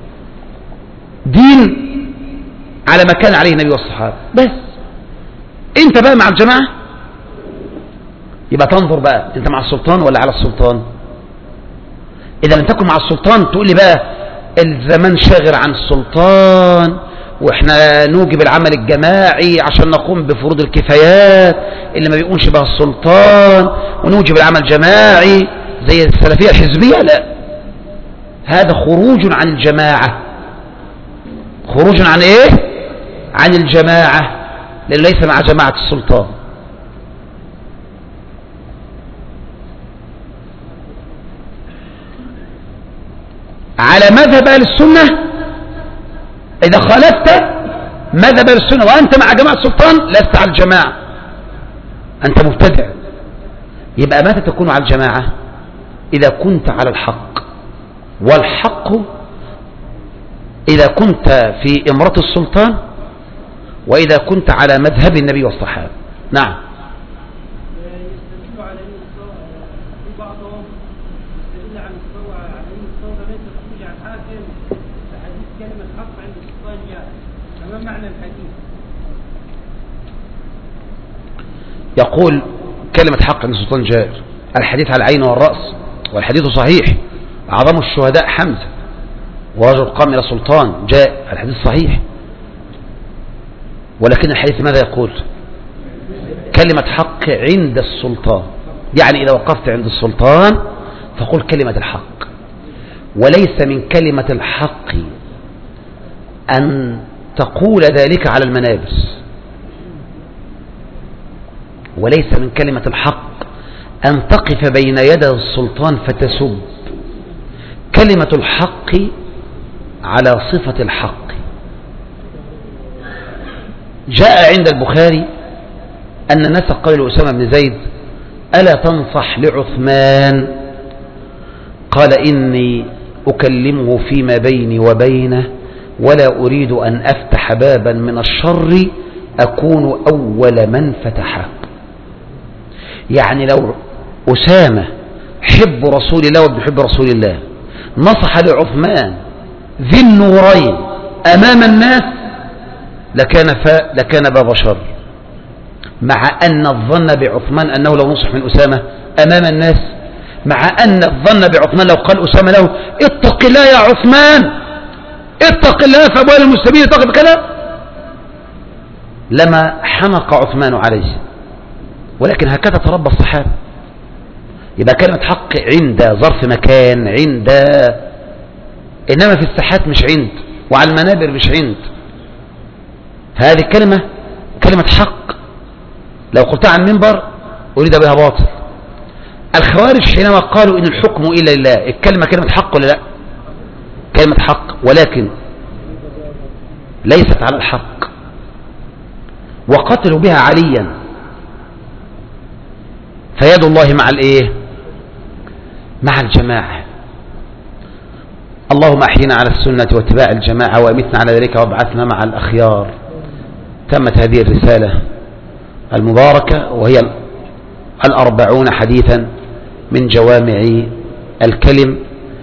دين على ما كان عليه النبي والصحابة. بس انت بقى مع الجماعة، يبقى تنظر بقى انت مع السلطان ولا على السلطان. اذا لم تكن مع السلطان تقول لي بقى الزمان شاغر عن السلطان، واحنا نوجب العمل الجماعي عشان نقوم بفروض الكفايات اللي ما بيقومش بها السلطان، ونوجب العمل الجماعي زي السلفية الحزبية. لا، هذا خروج عن الجماعة. خروج عن ايه؟ عن الجماعة، لأنه ليس مع جماعة السلطان. على مذهب أهل السنة إذا خالفت مذهب أهل السنة وأنت مع جماعة السلطان لست على الجماعة، أنت مبتدع. يبقى متى تكون على الجماعة؟ إذا كنت على الحق. والحق إذا كنت في إمرة السلطان، وإذا كنت على مذهب النبي والصحابة. نعم. يقول كلمة حق عند السلطان جائر، الحديث على العين والرأس، والحديث صحيح أعظم الشهداء حمزة، ورجل قام إلى سلطان جاء، الحديث صحيح. ولكن الحديث ماذا يقول؟ كلمة حق عند السلطان، يعني إذا وقفت عند السلطان فقل كلمة الحق. وليس من كلمة الحق أن تقول ذلك على المنابس، وليس من كلمة الحق أن تقف بين يدي السلطان فتسب. كلمة الحق على صفة الحق. جاء عند البخاري أن الناس قالوا لأسامة بن زيد: ألا تنصح لعثمان؟ قال: إني أكلمه فيما بيني وبينه ولا أريد أن أفتح بابا من الشر أكون أول من فتحه. يعني لو أسامة حب رسول الله وابن حب رسول الله نصح لعثمان ذي النورين أمام الناس لكان باب شر، مع أن الظن بعثمان أنه لو نصح من أسامة أمام الناس، مع أن الظن بعثمان لو قال أسامة له: اتق الله يا عثمان، اتق الله في أبواب المسلمين، اتق بكلام، لما حمق عثمان عليه. ولكن هكذا تربى الصحابة. يبقى كلمة حق عند ظرف مكان، عند، إنما في الساحات مش عند، وعلى المنابر مش عند. فهذه الكلمة كلمة حق، لو قلتها عن منبر أريد بها باطل. الخوارج حينما قالوا إن الحكم إلا لله، الكلمة كلمة حق ولا لا؟ كلمة حق، ولكن ليست على الحق، وقتلوا بها عليا. فيد الله مع الايه؟ مع الجماعة. اللهم احينا على السنة واتباع الجماعة وامتنا على ذلك وابعثنا مع الأخيار. تمت هذه الرسالة المباركة، وهي 40 حديثا من جوامع الكلم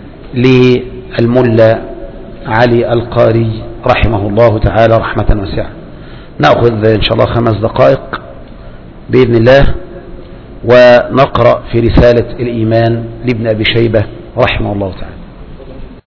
للملا علي القاري رحمه الله تعالى رحمة واسعة. نأخذ إن شاء الله 5 دقائق بإذن الله، ونقرأ في رسالة الإيمان لابن أبي شيبة رحمه الله تعالى.